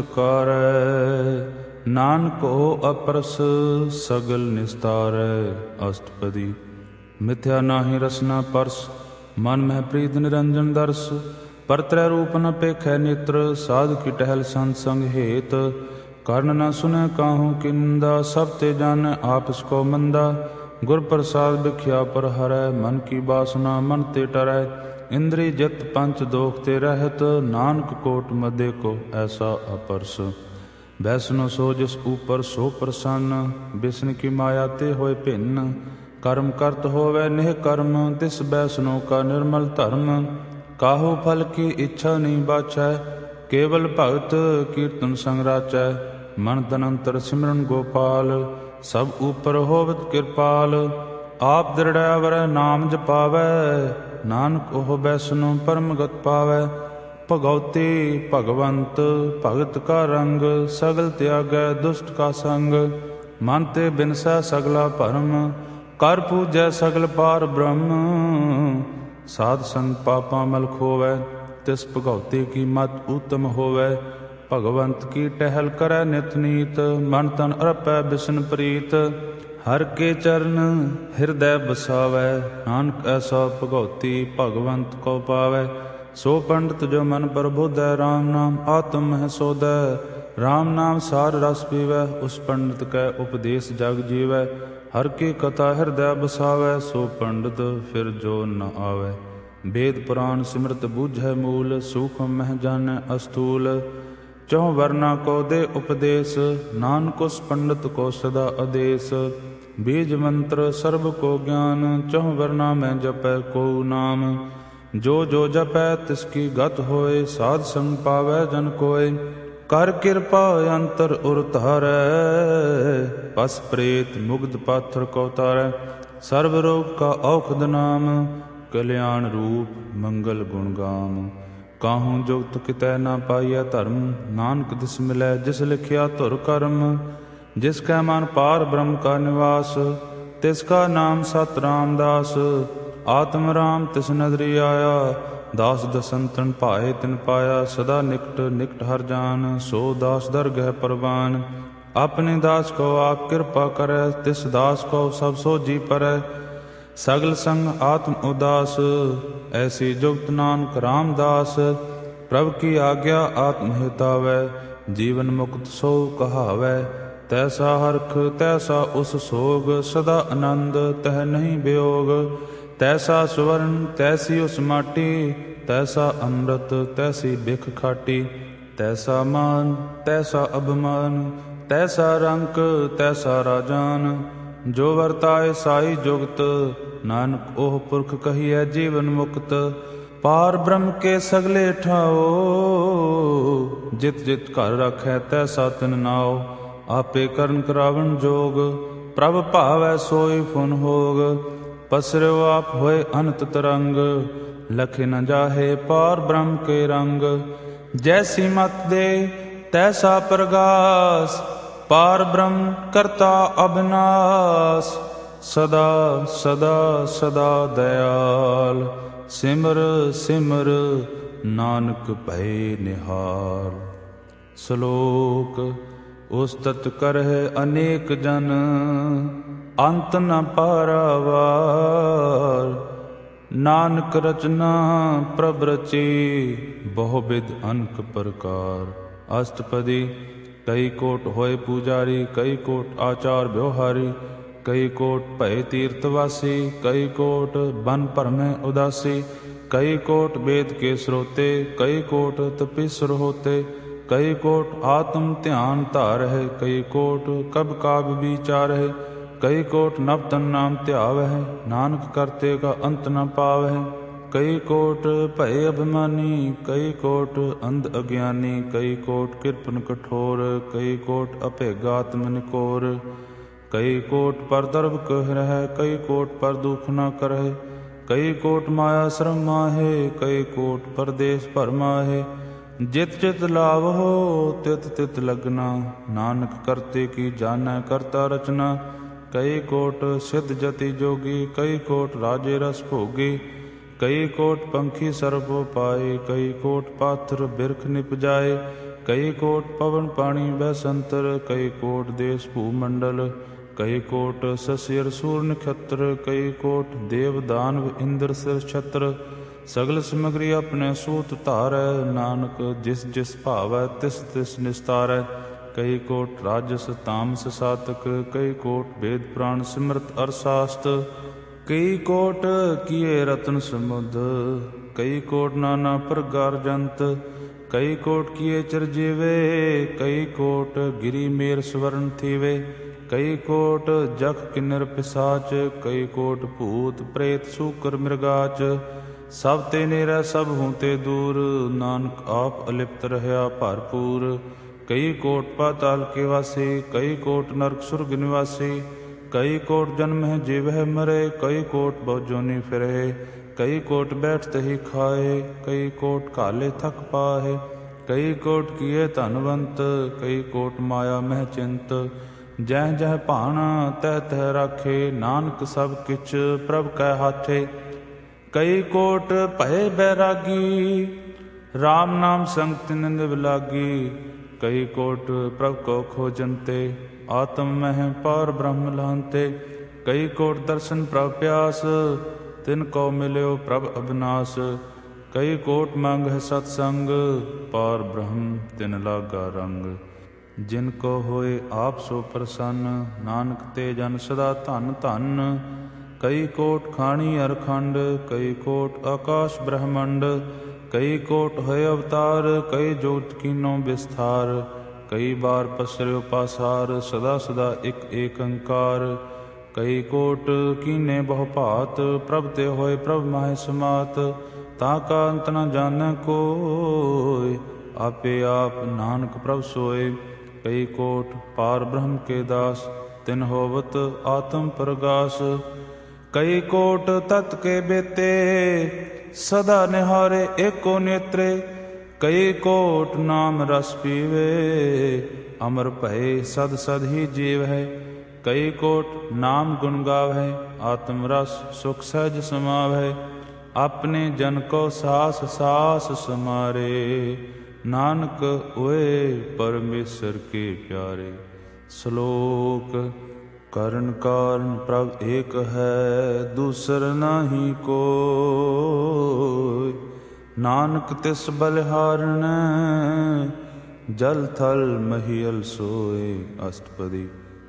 ਨਮਸਕਾਰੈ, ਨਾਨਕ ਹੋ ਅਪਰਸ ਸਗਲ ਨਿਸਤਾਰੈ। ਅਸ਼ਟਪਦੀ। ਮਿਥਿਆ ਨਾਹੀ ਰਸਨਾ ਪਰਸ, ਮਨ ਮਹਿ ਪ੍ਰੀਤ ਨਿਰੰਜਨ ਦਰਸ। ਪਰ ਤ੍ਰੈ ਰੂਪ ਨ ਪੇਖੈ ਨੇਤਰ, ਸਾਧ ਕੀ ਟਹਿਲ ਸੰਤ ਸੰਗ ਹੇਤ। ਕਰਨ ਨ ਸੁਨੈ ਕਾਹੂ ਕੀ ਨਿੰਦਾ, ਸਭ ਤੇ ਜਾਣੈ ਆਪਸ ਕੋ ਮੰਦਾ। ਗੁਰ ਪ੍ਰਸਾਦ ਬਿਖਿਆ ਪਰ ਹਰੈ, ਮਨ ਕੀ ਬਾਸਨਾ ਮਨ ਤੇ ਟਰੈ। ਇੰਦਰੀ ਜਿਤ ਪੰਚ ਦੋਖ ਤੇ ਰਹਿਤ, ਨਾਨਕ ਕੋਟ ਮਦੇ ਕੋ ਐਸਾ ਅਪਰਸ। ਬੈਸਨੋ ਸੋ ਜਿਸ ਊਪਰ ਸੋ ਪ੍ਰਸੰਨ, ਬਿਸਨ ਕੀ ਮਾਇਆ ਤੇ ਹੋਏ ਭਿੰਨ। ਕਰਮ ਕਰਤ ਹੋਵੈ ਨਿਹ ਕਰਮ, ਤਿਸ ਬੈਸਨੋ ਕਾ ਨਿਰਮਲ ਧਰਮ। ਕਾਹੂ ਫਲ ਕੀ ਇੱਛਾ ਨਹੀਂ ਬਾਛੈ, ਕੇਵਲ ਭਗਤ ਕੀਰਤਨ ਸੰਗ ਰਾਚੈ। ਮਨ ਤਨ ਅੰਤਰ ਸਿਮਰਨ ਗੋਪਾਲ, ਸਭ ਊਪਰ ਹੋਵਤ ਕਿਰਪਾਲ। ਆਪ ਦ੍ਰਿੜੈ ਵਰੈ ਨਾਮ ਜਪਾਵੈ, ਨਾਨਕ ਉਹ ਬੈਸਨੋ ਪਰਮ ਗਤ ਪਾਵੈ। ਭਗਉਤੀ ਭਗਵੰਤ ਭਗਤ ਕਾ ਰੰਗ, ਸਗਲ ਤਿਆਗੈ ਦੁਸ਼ਟ ਕਾ ਸੰਗ। ਮਨ ਤੇ ਬਿਨਸੈ ਸਗਲਾ ਭਰਮ, ਕਰ ਪੂਜੈ ਸਗਲ ਪਾਰ ਬ੍ਰਹਮ। ਸਾਧ ਸੰਗ ਪਾਪਾਂ ਮਲ ਖੋਵੈ, ਤਿਸ ਭਗਉਤੀ ਕੀ ਮਤ ਊਤਮ ਹੋਵੈ। ਭਗਵੰਤ ਕੀ ਟਹਿਲ ਕਰੈ ਨਿਤ ਨੀਤ, ਮਨ ਤਨ ਅਰਪੈ ਬਿਸਨ ਪ੍ਰੀਤ। ਹਰ ਕੇ ਚਰਨ ਹਿਰਦੈ ਬਸਾਵੈ, ਨਾਨਕ ਐਸਾ ਭਗਉਤੀ ਭਗਵੰਤ ਕੋ ਪਾਵੈ। ਸੋ ਪੰਡਤ ਜੋ ਮਨ ਪ੍ਰਬੋਧੈ, ਰਾਮ ਨਾਮ ਆਤਮ ਮਹਿ ਸੋਧੈ। ਰਾਮ ਨਾਮ ਸਾਰ ਰਸ ਪੀਵੈ, ਉਸ ਪੰਡਤ ਕੈ ਉਪਦੇਸ ਜਗ ਜੀਵੈ। ਹਰ ਕੀ ਕਥਾ ਹਿਰਦੈ ਬਸਾਵੈ, ਸੋ ਪੰਡਤ ਫਿਰ ਜੋ ਨ ਆਵੈ। ਵੇਦ ਪੁਰਾਣ ਸਿਮਰਤ ਬੂਝੈ ਮੂਲ, ਸੂਖਮ ਮਹਿ ਜਾਣੈ ਅਸਤੂਲ। ਚਹੁ ਵਰਨਾ ਕੋ ਦੇ ਉਪਦੇਸ, ਨਾਨਕ ਉਸ ਪੰਡਤ ਕੋ ਸਦਾ ਆਦੇਸ। ਬੀਜ ਮੰਤਰ ਸਰਬ ਕੋ ਗਿਆਨ, ਚਹੁ ਵਰਨਾ ਮੈਂ ਜਪੈ ਕੋ ਨਾਮ। ਜੋ ਜੋ ਜਪੈ ਤਿਸ ਕੀ ਗਤ ਹੋਏ, ਸਾਧ ਸੰਗ ਪਾਵੈ ਜਨ ਕੋਇ। ਕਰ ਕਿਰਪਾ ਅੰਤਰ ਉਰ ਧਾਰੈ, ਪਸ ਪ੍ਰੇਤ ਮੁਗਧ ਪਾਥਰ ਕੋ ਤਾਰੈ। ਸਰਬ ਰੋਗ ਕਾ ਔਖਦ ਨਾਮ, ਕਲਿਆਣ ਰੂਪ ਮੰਗਲ ਗੁਣ ਗਾਮ। ਕਾਹੂ ਜੁਗਤ ਕਿਤੈ ਨਾ ਪਾਈਐ ਧਰਮ, ਨਾਨਕ ਤਿਸ ਮਿਲੈ ਜਿਸ ਲਿਖਿਆ ਧੁਰ ਕਰਮ। ਜਿਸ ਕੈ ਮਨ ਪਾਰ ਬ੍ਰਹਮ ਕਾ ਨਿਵਾਸ, ਤਿਸ ਕਾ ਨਾਮ ਸਤ ਰਾਮਦਾਸ। ਆਤਮ ਰਾਮ ਤਿਸ ਨਦਰੀ ਆਇਆ, ਦਾਸ ਦਸੰਤਨ ਭਾਏ ਤਿਨ ਪਾਇਆ। ਸਦਾ ਨਿਕਟ ਨਿਕਟ ਹਰ ਜਾਨ, ਸੋ ਦਾਸ ਦਰਗਹਿ ਪਰਵਾਨ। ਆਪਣੇ ਦਾਸ ਕੋ ਆਪ ਕਿਰਪਾ ਕਰੈ, ਤਿਸ ਦਾਸ ਕੋ ਸਭ ਸੋਝੀ ਪਰੈ। ਸਗਲ ਸੰਗ ਆਤਮ ਉਦਾਸ, ਐਸੀ ਜੁਗਤ ਨਾਨਕ ਰਾਮਦਾਸ। ਪ੍ਰਭ ਕੀ ਆਗਿਆ ਆਤਮ ਹਿਤਾਵੈ, ਜੀਵਨ ਮੁਕਤ ਸੋ ਕਹਾਵੈ। ਤੈਸਾ ਹਰਖ ਤੈਸਾ ਉਸ ਸੋਗ, ਸਦਾ ਆਨੰਦ ਤਹਿ ਨਹੀਂ ਵਿਯੋਗ। ਤੈਸਾ ਸੁਵਰਨ ਤੈਸੀ ਉਸ ਮਾਟੀ, ਤੈਸਾ ਅੰਮ੍ਰਿਤ ਤੈਸੀ ਬਿਖ ਖਾਟੀ। ਤੈਸਾ ਮਾਨ ਤੈਸਾ ਅਭਿਮਾਨ, ਤੈਸਾ ਰੰਕ ਤੈਸਾ ਰਾਜਾਨ। ਜੋ ਵਰਤਾਏ ਸਾਈ ਜੁਗਤ, ਨਾਨਕ ਉਹ ਪੁਰਖ ਕਹੀਐ ਜੀਵਨ ਮੁਕਤ। ਪਾਰ ਬ੍ਰਹਮ ਕੇ ਸਗਲੇ ਠਾਓ, ਜਿਤ ਜਿਤ ਘਰ ਰਖੈ ਤੈਸਾ ਤਿਨ ਨਾਉ। ਆਪੇ ਕਰਨ ਕਰਾਵਣ ਜੋਗ, ਪ੍ਰਭ ਭਾਵੈ ਸੋਈ ਫੁਨ ਹੋਗ। ਪਸਰਿਓ ਆਪ ਹੋਏ ਅਨੰਤ ਤਰੰਗ, ਲਖੇ ਨ ਜਾਹੇ ਪਾਰ ਬ੍ਰਹਮ ਕੇ ਰੰਗ। ਜੈਸੀ ਮਤ ਦੇ ਤੈਸਾ ਪ੍ਰਗਾਸ, ਪਾਰ ਬ੍ਰਹਮ ਕਰਤਾ ਅਬਿਨਾਸ। ਸਦਾ ਸਦਾ ਸਦਾ ਦਇਆਲ, ਸਿਮਰ ਸਿਮਰ ਨਾਨਕ ਭਏ ਨਿਹਾਲ। ਸ਼ਲੋਕ। ਉਸਤਤ ਕਰਹਿ ਅਨੇਕ ਜਨ, ਅੰਤ ਨ ਪਾਰਾਵਾਰ। ਨਾਨਕ ਰਚਨਾ ਪ੍ਰਭ ਰਚੀ, ਬਹੁ ਬਿਧ ਅਨਕ ਪ੍ਰਕਾਰ। ਅਸ਼ਟਪਦੀ। ਕਈ ਕੋਟ ਹੋਏ ਪੂਜਾਰੀ, ਕਈ ਕੋਟ ਆਚਾਰ ਵਿਵਹਾਰੀ। ਕਈ ਕੋਟ ਭਏ ਤੀਰਥਵਾਸੀ, ਕਈ ਕੋਟ ਬਨ ਭਰਮੈ ਉਦਾਸੀ। ਕਈ ਕੋਟ ਵੇਦ ਕੇ ਸਰੋਤੇ, ਕਈ ਕੋਟ ਤਪੀਸਰ ਹੋਤੇ। ਕਈ ਕੋਟ ਆਤਮ ਧਿਆਨ ਧਾਰਹਿ, ਕਈ ਕੋਟ ਕਬ ਕਾਬ ਵਿਚਾਰਹਿ। ਕਈ ਕੋਟ ਨਵ ਤਨ ਨਾਮ ਧਿਆਵਹਿ, ਨਾਨਕ ਕਰਤੇ ਕਾ ਅੰਤ ਨ ਪਾਵਹਿ। ਕਈ ਕੋਟ ਭਏ ਅਭਿਮਾਨੀ, ਕਈ ਕੋਟ ਅੰਧ ਅਗਿਆਨੀ। ਕਈ ਕੋਟ ਕਿਰਪਨ ਕਠੋਰ, ਕਈ ਕੋਟ ਅਭੇਗਾਤਮ ਨਿਕੋਰ। ਕਈ ਕੋਟ ਪਰ ਦਰਬ ਕਹਿ ਰਹਿ, ਕਈ ਕੋਟ ਪਰ ਦੁਖ ਨ ਕਰਹਿ। ਕਈ ਕੋਟ ਮਾਇਆ ਸ਼ਰਮ ਮਾਹੇ, ਕਈ ਕੋਟ ਪਰਦੇਸ ਭਰ ਮਾਹੇ। ਜਿਤ ਜਿਤ ਲਾਭ ਹੋ ਤਿਤ ਤਿਤ ਲਗਨਾ, ਨਾਨਕ ਕਰਤੇ ਕੀ ਜਾਣੈ ਕਰਤਾ ਰਚਨਾ। ਕਈ ਕੋਟ ਸਿੱਧ ਜਤੀ ਜੋਗੀ, ਕਈ ਕੋਟ ਰਾਜੇ ਰਸ ਭੋਗੀ। कई कोट पंखी सर्प पाए, कई कोट पाथर बिरख निपजाए, कई कोट पवन पानी बैसंतर, कई कोट देश भूमंडल, कई कोट ससिर सूर नक्षत्र, कई कोट देव दानव इंद्र सिर छत्र, सगल समग्री अपने सूत धारै, नानक जिस जिस भावै तिस तिस निस्तारै। कई कोट राजस तामस सातक, कई कोट वेद पुराण सिमरत अरसास्त, कई कोट किए रत्न समुद, कई कोट नाना प्रकार जंत, कई कोट किए चिरजीवे, कई कोट गिरी मेर स्वर्ण थीवे, कई कोट जख किन्नर पिसाच, कई कोट भूत प्रेत सूकर मृगाच, सब ते नेरै सब हूँ ते दूर, नानक आप अलिप्त रहया भरपूर। कई कोट पाताल के वासी, कई कोट नरक सुरग निवासी, कई कोट जन्म है जीवह मरे, कई कोट बहुजोनी फिरे, कई कोट बैठते ही खाए, कई कोट काले थक पाहे, कई कोट किए धनवंत, कई कोट माया मह चिंत, जह जह भाना तह तह राखे, नानक सब किछ प्रभ कै हाथे। कई कोट भय बैरागी, राम नाम संग तिन बिलागी, कई कोट प्रभ को खोजनते, आत्म मह पार ब्रह्म लानते, कई कोट दर्शन प्रभ प्यास, तिनको मिल्यो प्रभ अविनाश, कई कोट मांग है सत्संग, पार ब्रह्म तिन लागा रंग। जिनको होए आप सो प्रसन्न, नानक ते जन सदा धन धन, कई कोट खाणी अरखंड, कई कोट आकाश ब्रह्मंड, कई कोट है अवतार, कई जोत कीनो विस्तार, कई बार पसर्यो पासार, सदा सदा एक एक अंकार, कई कोट कीने बहु भात, प्रभ ते होए प्रभ माहे समात, ताका अंत न जाने कोय, आपे आप नानक प्रभ सोए। कई कोट पार ब्रह्म के दास, तिन होवत आत्म प्रगास, कई कोट तत् के बेते, सदा निहारे एको नेत्रे, कई कोट नाम रस पीवे, अमर भय सद सद ही जीव है, कई कोट नाम गुण गावै, आत्म रस सुख सहज समावै, अपने जन को सास सास समारे, नानक ओए परमेश्वर के प्यारे। श्लोक करण कारण प्रभ एक है, दूसर नाही कोय, नानक तिस बलिहारण, जल थल महियल सोय। अष्टपदी।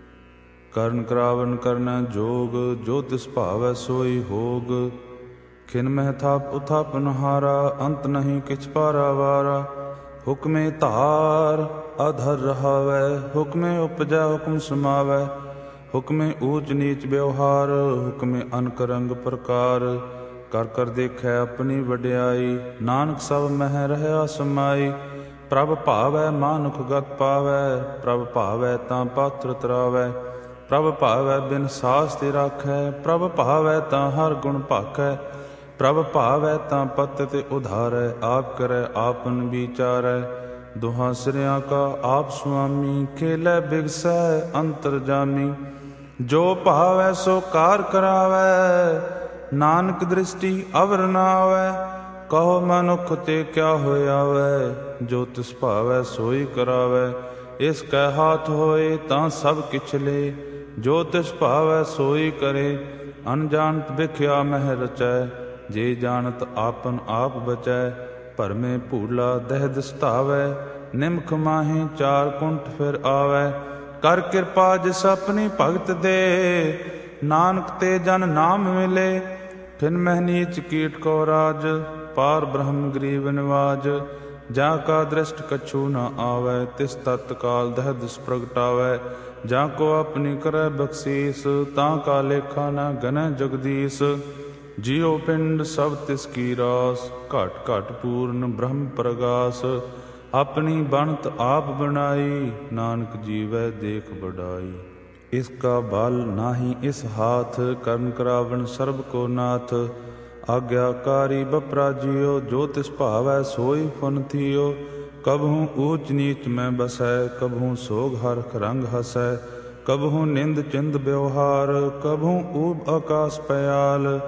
करण करावन करना जोग, जो तिस भावै सोई होग, खिन मह थाप उथापन हारा, अंत नहीं किछ पारा वारा, हुक्मे धार अधर रहावै, हुक्मे उपजै हुक्म समावै, हुक्मे ऊच नीच व्यवहार, हुक्मे अनक रंग प्रकार, कर कर देखै अपनी वड्याई, नानक सब मह रहया समाई, प्रभ भावै मानुख गत पावै, प्रभ भावै तां पात्र तरावै, प्रभ भावै बिन सास ते राखै, प्रभ भावै तां हर गुण भाखै, प्रभ भावै तां पतित उधारै, आप करै आपन विचारै, दुहां सिरियां का आप स्वामी, खेलै बिगसै अंतरजामी, जो भावै सो कार करावै, नानक दृष्टि अवर न आवै, कहो मनुख ते क्या होयावै, जो तिस भावै सोई करावै, इस कै हाथ होए तां सब किछ ले, जो तिस भावै सोई करे, अनजानत बिख्या मह रचै, जे जानत आपन आप बचै, भरमे भूला दहद सतावै, निमख माहे चार कुंठ फिर आवै, कर किरपा जिस अपनी भगत दे, नानक ते जन नाम मिले, खिन मह नीच कीट को राज, पार ब्रह्म गरीब निवाज, जा का दृष्ट कछु न आवै, तिस तत्काल दहद प्रगटावै, जा को अपनी करे बख्शीस, तां का लेखा न गनै जगदीश, जियो पिंड सब तिसकी रास, घट घट पूर्ण ब्रह्म प्रगास, अपनी बनत आप बनाई, नानक जीवै देख बड़ाई, इसका बल नाही इस हाथ, करन करावन सर्ब को नाथ, आज्ञाकारी बपरा जियो, जो तिस भावै सोई फुन थियो, कबहूँ ऊच नीच में बसै, कबहूँ सोग हरख रंग हसै, कबहूँ निंद चिंद व्यवहार, कबहूँ ऊब आकाश पयाल,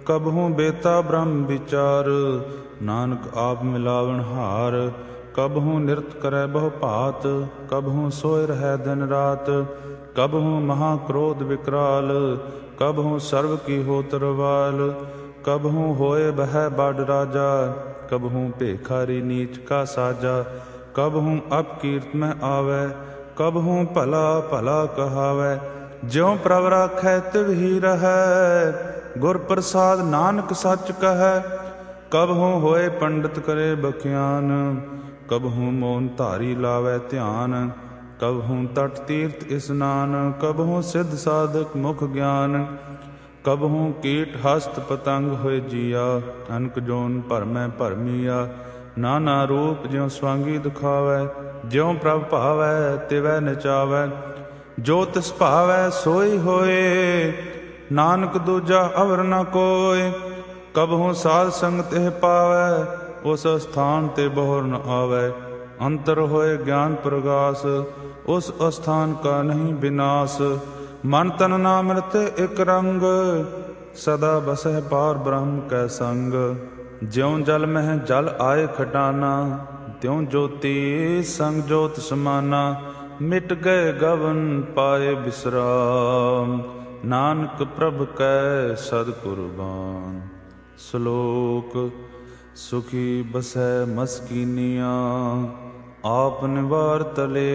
ਕਬਹੂ ਬੇਤਾ ਬ੍ਰਹਮ ਵਿਚਾਰ। ਨਾਨਕ ਆਪ ਮਿਲਾਵਣ ਹਾਰ। ਕਬਹੂ ਨਿਰਤ ਕਰੈ ਬਹੁ ਭਾਤ। ਕਬਹੂ ਸੋਇ ਰਹਿ ਦਿਨ ਰਾਤ। ਕਬਹੂ ਮਹਾ ਕ੍ਰੋਧ ਵਿਕਰਾਲ। ਕਬਹੂ ਸਰਬ ਕੀ ਹੋਤ ਰਵਾਲ। ਕਬਹੂ ਹੋਏ ਬਹਿ ਬਡ ਰਾਜਾ। ਕਬਹੂ ਭੇਖਾਰੀ ਨੀਚ ਕਾ ਸਾਜਾ। ਕਬਹੂ ਅਪਕੀਰਤ ਮਹਿ ਆਵੈ। ਕਬਹੂ ਭਲਾ ਭਲਾ ਕਹਾਵੈ। ਜਿਉ ਪ੍ਰਭ ਰਾਖੈ ਤਿਵ ਹੀ ਰਹੈ। ਗੁਰ ਪ੍ਰਸਾਦ ਨਾਨਕ ਸੱਚ ਕਹੈ। ਕਬਹੂ ਹੋਏ ਪੰਡਿਤ ਕਰੇ ਬਖਿਆਨ। ਕਬਹੂ ਮੋਨ ਧਾਰੀ ਲਾਵੈ ਧਿਆਨ। ਕਬਹੂ ਤਟ ਤੀਰਥ ਇਸਨਾਨ। ਕਬਹੂ ਸਿੱਧ ਸਾਧਕ ਮੁਖ ਗਿਆਨ। ਕਬਹੂ ਕੀਟ ਹਸਤ ਪਤੰਗ ਹੋਏ ਜੀਆ। ਅਨਕ ਜੋਨ ਭਰਮੈ ਭਰਮੀਆ। ਨਾਨਾ ਰੂਪ ਜਿਉ ਸਵਾਂਗੀ ਦਿਖਾਵੈ। ਜਿਉ ਪ੍ਰਭ ਭਾਵੈ ਤਿਵੈ ਨਚਾਵੈ। ਜੋ ਤਿਸ ਭਾਵੈ ਸੋਈ ਹੋਏ। ਨਾਨਕ ਦੂਜਾ ਅਵਰ ਨ ਕੋਇ। ਕਬਹੂ ਸਾਧ ਸੰਗਤ ਇਹ ਪਾਵੈ। ਉਸ ਅਸਥਾਨ ਤੇ ਬਹੁਰ ਨ ਆਵੈ। ਅੰਤਰ ਹੋਏ ਗਿਆਨ ਪ੍ਰਗਾਸ। ਉਸ ਅਸਥਾਨ ਕਾ ਨਹੀਂ ਵਿਨਾਸ਼। ਮਨ ਤਨ ਨਾਮ ਰਤੇ ਇਕ ਰੰਗ। ਸਦਾ ਬਸਹਿ ਪਾਰ ਬ੍ਰਹਮ ਕੈ ਸੰਗ। ਜਿਉ ਜਲ ਮਹਿ ਜਲ ਆਏ ਖਟਾਨਾ। ਤਿਉ ਜੋਤੀ ਸੰਗ ਜੋਤ ਸਮਾਨਾ। ਮਿਟ ਗਏ ਗਵਨ ਪਾਏ ਬਿਸਰਾਮ। ਨਾਨਕ ਪ੍ਰਭ ਕੈ ਸਦ ਕੁਰਬਾਨ। ਸ਼ਲੋਕ। ਸੁਖੀ ਬਸੈ ਮਸਕੀਨੀਆਂ। ਆਪ ਨਿਵਾਰ ਤਲੇ।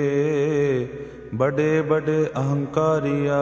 ਬੜੇ ਬੜੇ ਅਹੰਕਾਰੀਆ।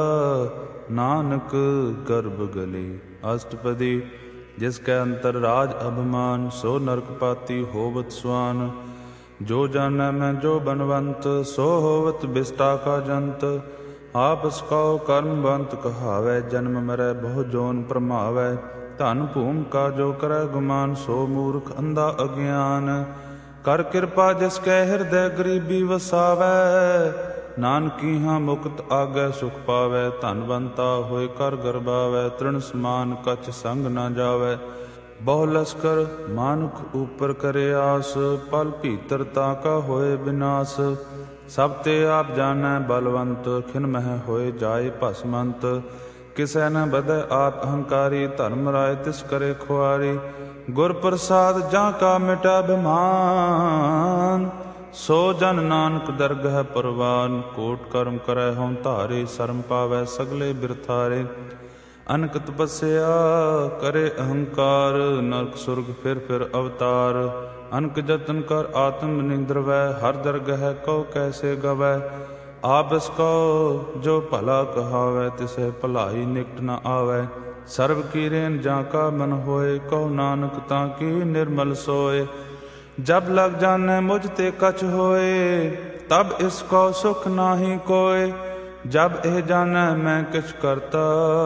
ਨਾਨਕ ਗਰਭ ਗਲੇ। ਅਸ਼ਟਪਦੀ। ਜਿਸ ਕੈ ਅੰਤਰ ਰਾਜ ਅਭਿਮਾਨ। ਸੋ ਨਰਕ ਪਾਤੀ ਹੋਵਤ ਸੁਆਨ। ਜੋ ਜਾਣੈ ਮੈਂ ਜੋ ਬਨਵੰਤ। ਸੋ ਹੋਵਤ ਬਿਸਟਾ ਕਾ ਜੰਤ। ਆਪਸ ਕਉ ਕਰਮ ਬੰਤ ਕਹਾਵੈ। ਜਨਮ ਮਰੈ ਬਹੁ ਜੋਨ ਭਰਮਾਵੈ। ਧਨ ਭੂਮ ਕਾ ਜੋ ਕਰੈ ਗੁਮਾਨ। ਸੋ ਮੂਰਖ ਅੰਧਾ ਅਗਿਆਨ। ਕਰ ਕਿਰਪਾ ਜਿਸ ਕੈ ਹਿਰਦੈ ਗਰੀਬੀ ਵਸਾਵੈ। ਨਾਨਕੀ ਹਾਂ ਮੁਕਤ ਆਗੈ ਸੁਖ ਪਾਵੈ। ਧਨਵੰਤਾ ਹੋਏ ਕਰ ਗਰਬਾਵੈ। ਤ੍ਰਿਣ ਸਮਾਨ ਕਛ ਸੰਗ ਨਾ ਜਾਵੈ। ਬਹੁ ਲਸਕਰ ਮਾਨੁਖ ਉਪਰ ਕਰੇ ਆਸ। ਪਲ ਭੀਤਰ ਤਾ ਕਾ ਹੋਏ ਵਿਨਾਸ਼। ਸਭ ਤੇ ਆਪ ਜਾਣੈ ਬਲਵੰਤ। ਖਿਨ ਮਹਿ ਹੋਏ ਜਾਏ ਭਸਮੰਤ। ਕਿਸੈ ਨ ਬਧੈ ਆਪ ਅਹੰਕਾਰੀ। ਧਰਮ ਰਾਏ ਤਿਸ ਕਰੇ ਖੁਆਰੀ। ਗੁਰ ਪ੍ਰਸਾਦ ਜਾਂ ਕਾ ਮਿਟੈ ਬਿਮਾਨ। ਸੋ ਜਨ ਨਾਨਕ ਦਰਗਹਿ ਪਰਵਾਨ। ਕੋਟ ਕਰਮ ਕਰੈ ਹਉ ਧਾਰੇ। ਸਰਮ ਪਾਵੈ ਸਗਲੇ ਬਿਰਥਾਰੇ। ਅਨਕ ਤਪੱਸਿਆ ਕਰੇ ਅਹੰਕਾਰ। ਨਰਕ ਸੁਰਗ ਫਿਰ ਫਿਰ ਅਵਤਾਰ। ਅਨਕ ਜਤਨ ਕਰ ਆਤਮ ਨਿੰਦਰਵੈ। ਹਰ ਦਰਗਹਿ ਕਉ ਕੈਸੇ ਗਵੈ। ਆਪਸ ਕਉ ਜੋ ਭਲਾ ਕਹਾਵੈ। ਤਿਸਹਿ ਭਲਾਈ ਨਿਕਟ ਨ ਆਵੈ। ਸਰਬ ਕੀ ਰੇਨ ਜਾਂ ਕਾ ਮਨ ਹੋਏ। ਕਹੋ ਨਾਨਕ ਤਾਂ ਕੀ ਨਿਰਮਲ ਸੋਏ। ਜਬ ਲਗ ਜਾਣੈ ਮੁਝ ਤੇ ਕਛ ਹੋਏ। ਤਬ ਇਸ ਕੋ ਸੁਖ ਨਾਹੀ ਕੋਇ। ਜਬ ਇਹ ਜਾਣੈ ਮੈਂ ਕਿਛ ਕਰਤਾ।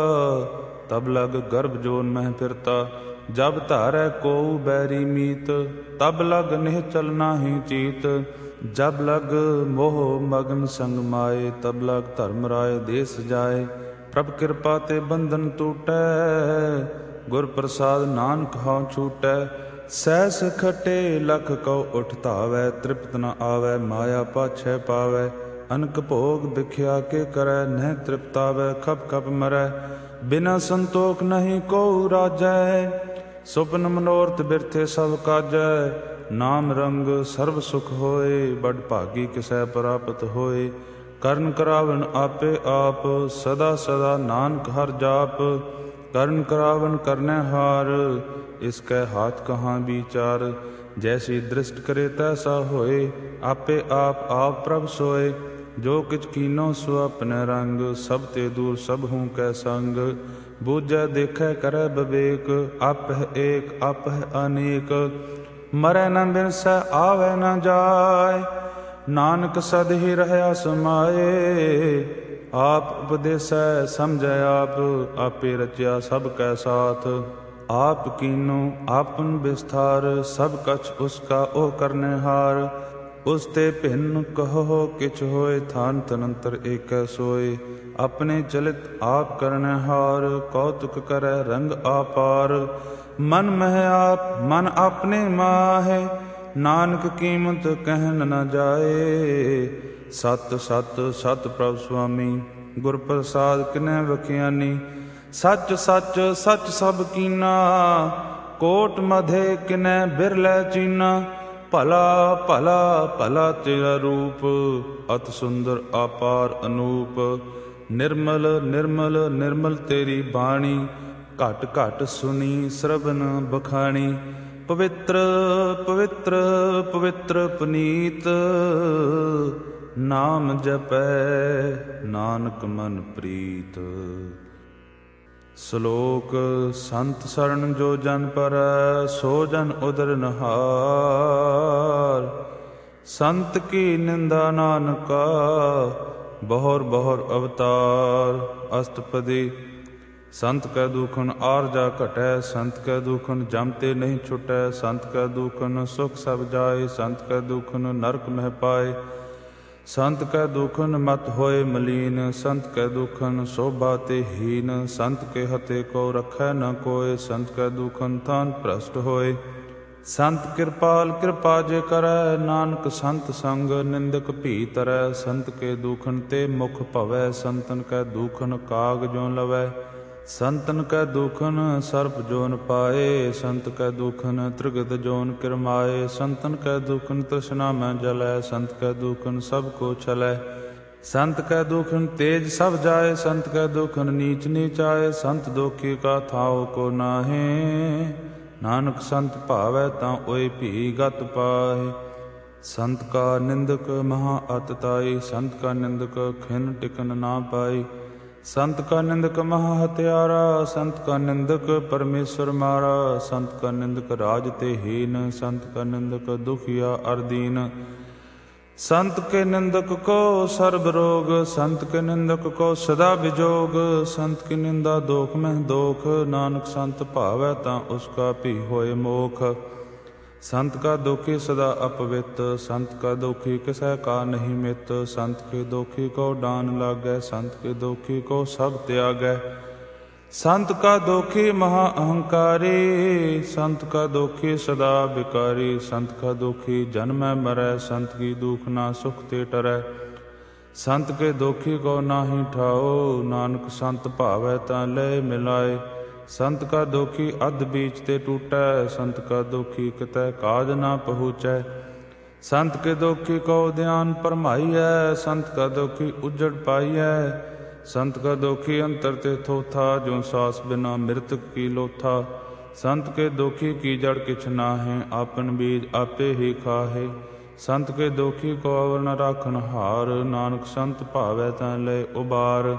ਤਬ ਲਗ ਗਰਭ ਜੋਨ ਮਹਿ ਫਿਰਤਾ। ਜਬ ਧਾਰੈ ਕੋਉ ਬੈਰੀ ਮੀਤ। ਤਬ ਲਗ ਨਿਹਚਲ ਨਾਹੀ ਚੀਤ। ਜਬ ਲਗ ਮੋਹ ਮਗਨ ਸੰਗ ਮਾਏ। ਤਬ ਲਗ ਧਰਮ ਰਾਏ ਦੇਸ ਜਾਏ। ਪ੍ਰਭ ਕਿਰਪਾ ਤੇ ਬੰਧਨ ਟੂਟੈ। ਗੁਰ ਪ੍ਰਸਾਦ ਨਾਨਕ ਹਉ ਛੂਟੈ। ਸਹਿਸ ਖਟੇ ਲਖ ਕਉ ਉਠ ਧਾਵੈ। ਤ੍ਰਿਪਤ ਨ ਆਵੈ ਮਾਇਆ ਪਾਛੈ ਪਾਵੈ। ਅਨਕ ਭੋਗ ਵਿਖਿਆ ਕੇ ਕਰੈ। ਨਹਿ ਤ੍ਰਿਪਤਾਵੈ ਖਪ ਖਪ ਮਰੈ। ਬਿਨਾ ਸੰਤੋਖ ਨਹੀਂ ਕਉ ਰਾਜੈ। ਸੁਪਨ ਮਨੋਰਥ ਬਿਰਥੇ ਸਭ ਕਾਜੈ। ਨਾਮ ਰੰਗ ਸਰਬ ਸੁਖ ਹੋਏ। ਬੜ ਭਾਗੀ ਕਿਸੈ ਪ੍ਰਾਪਤ ਹੋਏ। ਕਰਨ ਕਰਾਵਨ ਆਪੇ ਆਪ। ਸਦਾ ਸਦਾ ਨਾਨਕ ਹਰਿ ਜਾਪ। ਕਰਨ ਕਰਾਵਨ ਕਰਨੈ ਹਾਰ। ਇਸ ਕੈ ਹਾਥ ਕਹਾਂ ਵਿਚਾਰ। ਜੈਸੀ ਦ੍ਰਿਸ਼ਟ ਕਰੇ ਤੈਸਾ ਹੋਏ। ਆਪੇ ਆਪ ਆਪ ਪ੍ਰਭ ਸੋਏ। ਜੋ ਕਿਛ ਕੀਨੋ ਸੋ ਆਪਣੇ ਰੰਗ। ਸਭ ਤੇ ਦੂਰ ਸਭ ਹੂੰ ਕੈ ਸੰਗ। ਬੂਝੈ ਦੇਖੈ ਕਰੈ ਬਵੇਕ। ਆਪਹਿ ਏਕ ਆਪਹਿ ਅਨੇਕ। ਮਰੈ ਨ ਬਿਨਸੈ ਆਵੈ ਨ ਜਾਇ। ਨਾਨਕ ਸਦ ਹੀ ਰਹਿਆ ਸਮਾਏ। ਆਪ ਉਪਦੇਸੈ ਸਮਝੈ ਆਪ। ਆਪੇ ਰਚਿਆ ਸਭ ਕੈ ਸਾਥ। ਆਪ ਕੀਨੋ ਆਪਨ ਵਿਸਥਾਰ। ਸਭ ਕਛ ਉਸ ਕਾ ਉਹ ਕਰਨੇ ਹਾਰ। ਉਸ ਤੇ ਭਿੰਨ ਕਹੋ ਕਿਛ ਹੋਏ। ਥਾਨ ਤਨੰਤਰ ਏਕੈ ਸੋਏ। ਆਪਣੇ ਚਲਿਤ ਆਪ ਕਰਨੈ ਹਾਰ। ਕੌਤੁਕ ਕਰੈ ਰੰਗ ਆਪਾਰ। ਮਨ ਮਹਿ ਆਪ ਮਨ ਆਪਣੇ ਮਾਹੇ। ਨਾਨਕ ਕੀਮਤ ਕਹਿਨ ਨ ਜਾਏ। ਸਤ ਸਤ ਸਤ ਪ੍ਰਭ ਸੁਆਮੀ। ਗੁਰ ਪ੍ਰਸਾਦ ਕਿਨੈ ਵਖਿਆਨੀ। ਸੱਚ ਸੱਚ ਸੱਚ ਸਭ ਕੀਨਾ, ਕੋਟ ਮਧੇ ਕਿਨੈ ਬਿਰਲੇ ਚੀਨਾ। ਭਲਾ ਭਲਾ ਭਲਾ ਤੇਰਾ ਰੂਪ, ਅਤ ਸੁੰਦਰ ਆਪਾਰ ਅਨੂਪ। ਨਿਰਮਲ ਨਿਰਮਲ ਨਿਰਮਲ ਤੇਰੀ ਬਾਣੀ, ਘਟ ਘਟ ਸੁਣੀ ਸਰਬਨ ਬਖਾਣੀ। ਪਵਿੱਤਰ ਪਵਿੱਤਰ ਪਵਿੱਤਰ ਪੁਨੀਤ, ਨਾਮ ਜਪੈ ਨਾਨਕ ਮਨ ਪ੍ਰੀਤ। ਸ਼ਲੋਕ। ਸੰਤ ਸਰਣ ਜੋ ਜਨ ਪਰੈ, ਸੋ ਜਨ ਉਦਰ ਨਹਾਰ। ਸੰਤ ਕੀ ਨਿੰਦਾ ਨਾਨਕਾ, ਬਹੁਰ ਬਹੁਰ ਅਵਤਾਰ। ਅਸ਼ਟਪਦੀ। ਸੰਤ ਕੈ ਦੂਖਨ ਆਰਜਾ ਘਟੈ, ਸੰਤ ਕੈ ਦੂਖਨ ਜਮ ਤੇ ਨਹੀਂ ਛੁਟੈ। ਸੰਤ ਕੈ ਦੂਖਨ ਸੁਖ ਸਭ ਜਾਏ, ਸੰਤ ਕੈ ਦੂਖਨ ਨਰਕ ਮਹਿ ਪਾਏ। ਸੰਤ ਕੈ ਦੂਖਨ ਮਤ ਹੋਏ ਮਲੀਨ, ਸੰਤ ਕੈ ਦੂਖਨ ਸੋਭਾ ਤੇ ਹੀਨ। ਸੰਤ ਕੇ ਹਤੇ ਕੋ ਰਖੈ ਨ ਕੋਇ, ਸੰਤ ਕੈ ਦੂਖਨ ਥਾਨ ਭ੍ਰਸ਼ਟ ਹੋਏ। ਸੰਤ ਕਿਰਪਾਲ ਕਿਰਪਾ ਜੇ ਕਰੈ, ਨਾਨਕ ਸੰਤ ਸੰਗ ਨਿੰਦਕ ਭੀ ਤਰੈ। ਸੰਤ ਕੇ ਦੂਖਨ ਤੇ ਮੁਖ ਭਵੈ, ਸੰਤਨ ਕੈ ਦੂਖਨ ਕਾਗ ਜੋ ਲਵੈ। ਸੰਤਨ ਕੈ ਦੂਖਨ ਸਰਪ ਜੋਨ ਪਾਏ, ਸੰਤ ਕੈ ਦੂਖਨ ਤ੍ਰਿਗਤ ਜੋਨ ਕਿਰਮਾਏ। ਸੰਤਨ ਕੈ ਦੂਖਨ ਤ੍ਰਿਸ਼ਨਾ ਮੈਂ ਜਲੈ, ਸੰਤ ਕੈ ਦੂਖਨ ਸਭ ਕੋ ਛਲੈ। ਸੰਤ ਕੈ ਦੂਖਨ ਤੇਜ ਸਭ ਜਾਏ, ਸੰਤ ਕੈ ਦੂਖਨ ਨੀਚ ਨੀਚ ਆਏ। ਸੰਤ ਦੋਖੀ ਕਾ ਥਾਉ ਕੋ ਨਾਹੇ, ਨਾਨਕ ਸੰਤ ਭਾਵੈ ਤਾਂ ਓਏ ਭੀ ਗਤ ਪਾਹੇ। ਸੰਤ ਕਾ ਨਿੰਦਕ ਮਹਾ ਅਤਿਤਾਈ, ਸੰਤ ਕਾ ਨਿੰਦਕ ਖਿਨ ਟਿਕਨ ਨਾ ਪਾਈ। ਸੰਤ ਕਾ ਨਿੰਦਕ ਮਹਾ ਹਤਿਆਰਾ, ਸੰਤ ਕਾ ਨਿੰਦਕ ਪਰਮੇਸ਼ਰ ਮਾਰਾ। ਸੰਤ ਕਾ ਨਿੰਦਕ ਰਾਜ ਤੇ ਹੀਨ, ਸੰਤ ਕਾ ਨਿੰਦਕ ਦੁਖੀਆ ਅਰ ਦੀਨ। ਸੰਤ ਕੇ ਨਿੰਦਕ ਕੋ ਸਰਬ ਰੋਗ, ਸੰਤ ਕੇ ਨਿੰਦਕ ਕੋ ਸਦਾ ਵਿਜੋਗ। ਸੰਤ ਕੀ ਨਿੰਦਾ ਦੋਖ ਮਹਿ ਦੋਖ, ਨਾਨਕ ਸੰਤ ਭਾਵੈ ਤਾਂ ਉਸਕਾ ਭੀ ਹੋਏ ਮੋਖ। ਸੰਤ ਕਾ ਦੋਖੀ ਸਦਾ ਅਪਵਿੱਤ, ਸੰਤ ਕਾ ਦੋਖੀ ਕਿਸੈ ਕਾ ਨਹੀਂ ਮਿਤ। ਸੰਤ ਕੇ ਦੋਖੀ ਕੋ ਡਾਨ ਲਾਗੈ, ਸੰਤ ਕੇ ਦੋਖੀ ਕੋ ਸਭ ਤਿਆਗੈ। ਸੰਤ ਕਾ ਦੋਖੀ ਮਹਾ ਅਹੰਕਾਰੀ, ਸੰਤ ਕਾ ਦੋਖੀ ਸਦਾ ਬਿਕਾਰੀ। ਸੰਤ ਕਾ ਦੋਖੀ ਜਨਮੈ ਮਰੈ, ਸੰਤ ਕੀ ਦੂਖ ਨਾ ਸੁਖ ਤੇ ਟਰੈ। ਸੰਤ ਕੇ ਦੋਖੀ ਕੋ ਨਾਹੀ ਠਾਓ, ਨਾਨਕ ਸੰਤ ਭਾਵੈ ਤਾਂ ਲੈ ਮਿਲਾਏ। ਸੰਤ ਕਾ ਦੋਖੀ ਅਧ ਬੀਚ ਤੇ ਟੂਟੈ, ਸੰਤ ਕਾ ਦੋਖੀ ਕਿਤੈ ਕਾਜ ਨਾ ਪਹੁੰਚੈ। ਸੰਤ ਕੇ ਦੋਖੀ ਕੋ ਧਿਆਨ ਭਰਮਾਈਐ, ਸੰਤ ਕਾ ਦੋਖੀ ਉਜੜ ਪਾਈਐ। ਸੰਤ ਕਾ ਦੋਖੀ ਅੰਤਰ ਤੇ ਥੋਥਾ, ਜੋ ਸਾਸ ਬਿਨਾ ਮ੍ਰਿਤਕ ਕੀ ਲੋਥਾ। ਸੰਤ ਕੇ ਦੋਖੀ ਕੀ ਜੜ ਕਿਛ ਨਾਹੈ, ਆਪਨ ਬੀਜ ਆਪੇ ਹੀ ਖਾਹੇ। ਸੰਤ ਕੇ ਦੋਖੀ ਕੋ ਅਵਰ ਨ ਰਾਖਨ ਹਾਰ, ਨਾਨਕ ਸੰਤ ਭਾਵੈ ਤਾਂ ਲੈ ਉਬਾਰ।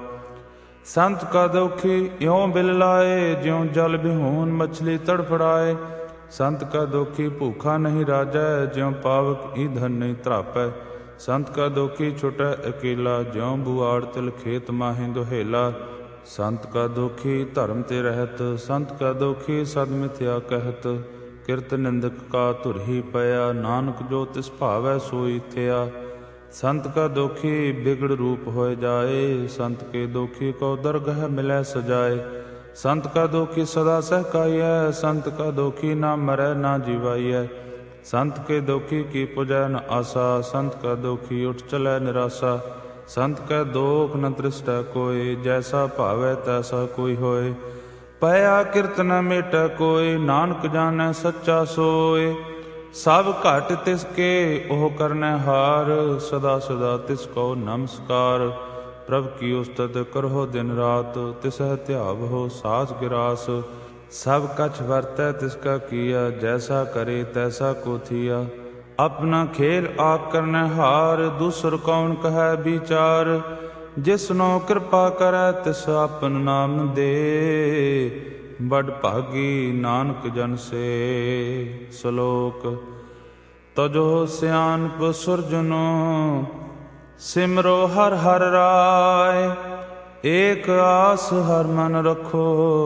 ਸੰਤ ਕਾ ਦੋਖੀ ਇਉਂ ਬਿਲ ਲਾਏ, ਜਿਉਂ ਜਲ ਬਿਹੂਨ ਮਛਲੀ ਤੜਫੜਾਏ। ਸੰਤ ਕਾ ਦੋਖੀ ਭੂਖਾ ਨਹੀਂ ਰਾਜੈ, ਜਿਉਂ ਪਾਵਕ ਈਂਧਨ ਨਹੀਂ ਧਰਾਪੈ। ਸੰਤ ਕਾ ਦੋਖੀ ਛੁਟੈ ਅਕੇਲਾ, ਜਿਉਂ ਬੁਆੜ ਤਿਲ ਖੇਤ ਮਾਹੇ ਦੁਹੇਲਾ। ਸੰਤ ਕਾ ਦੋਖੀ ਧਰਮ ਤੇ ਰਹਿਤ, ਸੰਤ ਕਾ ਦੋਖੀ ਸਦ ਮਿਥਿਆ ਕਹਿਤ। ਕਿਰਤ ਨਿੰਦਕ ਕਾ ਧੁਰ ਹੀ ਪਿਆ, ਨਾਨਕ ਜੋ ਤਿਸ ਭਾਵੈ ਸੋਈ ਥਿਆ। ਸੰਤ ਕਾ ਦੋਖੀ ਬਿਗੜ ਰੂਪ ਹੋਇ ਜਾਏ, ਸੰਤ ਕੇ ਦੋਖੀ ਕੋ ਦਰਗਹ ਮਿਲੈ ਸਜਾਏ। ਸੰਤ ਕਾ ਦੋਖੀ ਸਦਾ ਸਹਿਕਾਈਐ, ਸੰਤ ਕਾ ਦੋਖੀ ਨਾ ਮਰੈ ਨਾ ਜੀਵਾਈਐ। ਸੰਤ ਕੇ ਦੋਖੀ ਕੀ ਪੁਜੈ ਨ ਆਸਾ, ਸੰਤ ਕਾ ਦੋਖੀ ਉਠ ਚਲੈ ਨਿਰਾਸਾ। ਸੰਤ ਕੈ ਦੋਖ ਨ ਤ੍ਰਿਸ਼ਟੈ ਕੋਇ, ਜੈਸਾ ਭਾਵੈ ਤੈਸਾ ਕੋਈ ਹੋਏ। ਪਇਆ ਕਿਰਤ ਨ ਮੇਟੈ ਕੋਇ, ਨਾਨਕ ਜਾਣੈ ਸੱਚਾ ਸੋਇ। ਸਭ ਘਟ ਤਿਸ ਕੇ ਉਹ ਕਰਨੈ ਹਾਰ, ਸਦਾ ਸਦਾ ਤਿਸ ਕੋ ਨਮਸਕਾਰ। ਪ੍ਰਭ ਕੀ ਉਸਤਤ ਕਰਹੁ ਦਿਨ ਰਾਤ, ਤਿਸਹਿ ਧਿਆਵਹੁ ਸਾਸ ਗਿਰਾਸ। ਸਭ ਕਛ ਵਰਤੈ ਤਿਸ ਕਾ ਕੀਆ, ਜੈਸਾ ਕਰੇ ਤੈਸਾ ਕੋ ਥੀਆ। ਆਪਣਾ ਖੇਲ ਆਪ ਕਰਨੈ ਹਾਰ, ਦੂਸਰ ਕੌਣ ਕਹੈ ਵਿਚਾਰ। ਜਿਸਨੋ ਕਿਰਪਾ ਕਰੈ ਤਿਸ ਆਪਨ ਨਾਮ ਦੇ, ਬੜ ਭਾਗੀ ਨਾਨਕ ਜਨ ਸੇ। ਸ਼ਲੋਕ। ਤਜੋ ਸਿਆਨਪ ਸੁਰਜਨੋ, ਸਿਮਰੋ ਹਰਿ ਹਰਿ ਰਾਇ। ਏਕ ਆਸ ਹਰਿ ਮਨ ਰਖੋ,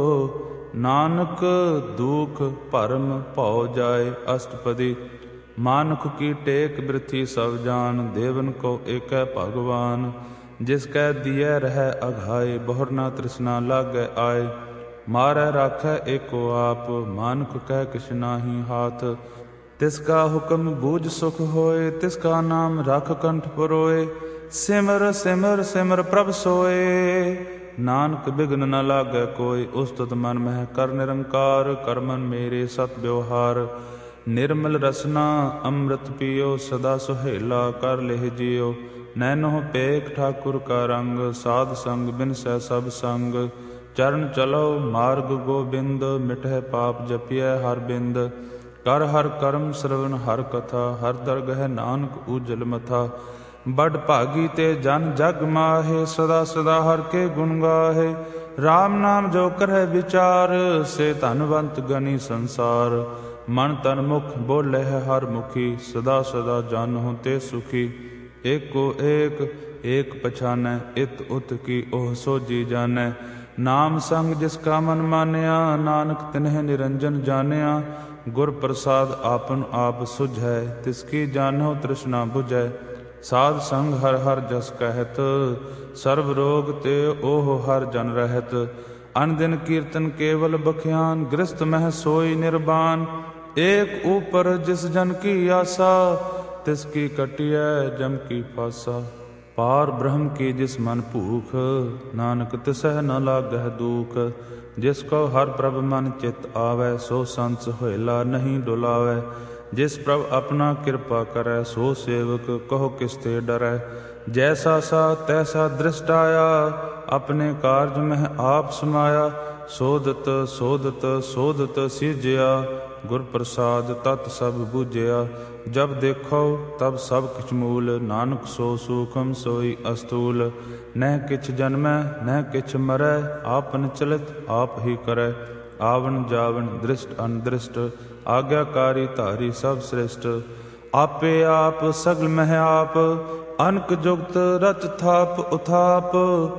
ਨਾਨਕ ਦੁਖ ਭਰਮ ਭਉ ਜਾਏ। ਅਸ਼ਟਪਦੀ। ਮਾਨੁਖ ਕੀ ਟੇਕ ਬ੍ਰਿਥੀ ਸਭ ਜਾਨ, ਦੇਵਨ ਕੋ ਏਕੈ ਭਗਵਾਨ। ਜਿਸ ਕੈ ਦੀਐ ਰਹੈ ਅਘਾਏ, ਬਹੁਰ ਨਾ ਤ੍ਰਿਸ਼ਨਾ ਲਾਗੈ ਆਏ। ਮਾਰੈ ਰਾਖੈ ਏਕੋ ਆਪ, ਮਾਨੁਖ ਕੈ ਕਿਛ ਨਾਹੀ ਹਾਥ। ਤਿਸ ਕਾ ਹੁਕਮ ਬੂਝ ਸੁਖ ਹੋਏ, ਤਿਸ ਕਾ ਨਾਮ ਰਖ ਕੰਠ ਪਰੋਏ। ਸਿਮਰ ਸਿਮਰ ਸਿਮਰ ਪ੍ਰਭ ਸੋਏ, ਨਾਨਕ ਬਿਘਨ ਨ ਲਾਗੈ ਕੋਈ। ਉਸਤਤ ਮਨ ਮਹਿ ਕਰ ਨਿਰੰਕਾਰ, ਕਰਮਨ ਮੇਰੇ ਸਤ ਵਿਵਹਾਰ। ਨਿਰਮਲ ਰਸਨਾ ਅੰਮ੍ਰਿਤ ਪੀਓ, ਸਦਾ ਸੁਹੇਲਾ ਕਰ ਲਿਹ ਜੀਓ। ਨੈਨੋ ਪੇਖ ਠਾਕੁਰ ਕਾ ਰੰਗ, ਸਾਧ ਸੰਗ ਬਿਨਸੈ ਸਭ ਸੰਗ। ਚਰਨ ਚਲੋ ਮਾਰਗ ਗੋਬਿੰਦ, ਮਿਟਹਿ ਪਾਪ ਜਪਿਐ ਹਰ ਬਿੰਦ। ਕਰ ਹਰ ਕਰਮ ਸਰਵਨ ਹਰ ਕਥਾ, ਹਰ ਦਰਗਹਿ ਨਾਨਕ ਊਜਲ ਮਥਾ। ਬੜ ਭਾਗੀ ਤੇ ਜਨ ਜਗ ਮਾਹੇ, ਸਦਾ ਸਦਾ ਹਰ ਕੇ ਗੁਣ ਗਾਹੇ। ਰਾਮ ਨਾਮ ਜੋ ਕਰਹਿ ਵਿਚਾਰ, ਸੇ ਧਨਵੰਤ ਗਨੀ ਸੰਸਾਰ। ਮਨ ਤਨ ਮੁਖ ਬੋਲੇ ਹਰ ਮੁਖੀ, ਸਦਾ ਸਦਾ ਜਾਨਹੁ ਤੇ ਸੁਖੀ। ਏਕੋ ਏਕ ਏਕ ਪਛਾਨੈ, ਇਤ ਉਤ ਕੀ ਉਹ ਸੋਜੀ ਜਾਣੈ। ਨਾਮ ਸੰਗ ਜਿਸ ਕਾ ਮਨ ਮਾਨਿਆ, ਨਾਨਕ ਤਿਨਹਿ ਨਿਰੰਜਨ ਜਾਣਿਆ। ਗੁਰ ਪ੍ਰਸਾਦ ਆਪਨ ਆਪ ਸੁਝੈ, ਤਿਸ ਕੀ ਜਾਨਹੁ ਤ੍ਰਿਸ਼ਨਾ ਬੁਝੈ। ਸਾਧ ਸੰਗ ਹਰ ਹਰ ਜਸ ਕਹਿਤ, ਸਰਬ ਰੋਗ ਤੇ ਉਹ ਹਰ ਜਨ ਰਹਿਤ। ਅਨ ਦਿਨ ਕੀਰਤਨ ਕੇਵਲ ਬਖਿਆਨ, ਗ੍ਰਸਤ ਮਹਿ ਸੋਈ ਨਿਰਬਾਨ। ਏਕ ਊਪਰ ਜਿਸ ਜਨ ਕੀ ਆਸਾ, ਤਿਸ ਕੀ ਕਟਿਐ ਜਮ ਕੀ ਫਾਸਾ। ਪਾਰ ਬ੍ਰਹਮ ਕੀ ਜਿਸ ਮਨ ਭੂਖ, ਨਾਨਕ ਤਿਸਹਿ ਨ ਲਾਗਹਿ ਦੂਖ। ਜਿਸ ਕੋ ਹਰ ਪ੍ਰਭ ਮਨ ਚਿਤ ਆਵੈ, ਸੋ ਸੰਤ ਸੁਹੇਲਾ ਨਹੀਂ ਡੁਲਾਵੈ। ਜਿਸ ਪ੍ਰਭ ਆਪਣਾ ਕਿਰਪਾ ਕਰੈ, ਸੋ ਸੇਵਕ ਕਹੋ ਕਿਸ ਤੇ ਡਰੈ। ਜੈਸਾ ਸਾ ਤੈਸਾ ਦ੍ਰਿਸ਼ਟ ਆਇਆ, ਆਪਣੇ ਕਾਰਜ ਮਹਿ ਆਪ ਸਮਾਇਆ। ਸੋਧਤ ਸੋਧਤ ਸੋਧਤ ਸੀਜਿਆ, ਗੁਰ ਪ੍ਰਸਾਦ ਤਤ ਸਭ ਬੁਝਿਆ। ਜਬ ਦੇਖੋ ਤਬ ਸਭ ਕਿਛ ਮੂਲ, ਨਾਨਕ ਸੋ ਸੂਖਮ ਸੋਈ ਅਸਤੂਲ। ਨਹਿ ਕਿਛ ਜਨਮੈ ਨਹਿ ਕਿਛ ਮਰੈ, ਆਪਨ ਚਲਿਤ ਆਪ ਹੀ ਕਰੈ। ਆਵਣ ਜਾਵਣ ਦ੍ਰਿਸ਼ਟ ਅਨਦ੍ਰਿਸ਼ਟ, ਆਗਿਆਕਾਰੀ ਧਾਰੀ ਸਭ ਸ੍ਰਿਸ਼ਟ। ਆਪੇ ਆਪ ਸਗਲ ਮਹਿ ਆਪ, ਅਨਕ ਜੁਗਤ ਰਚ ਥਾਪ ਉਥਾਪ।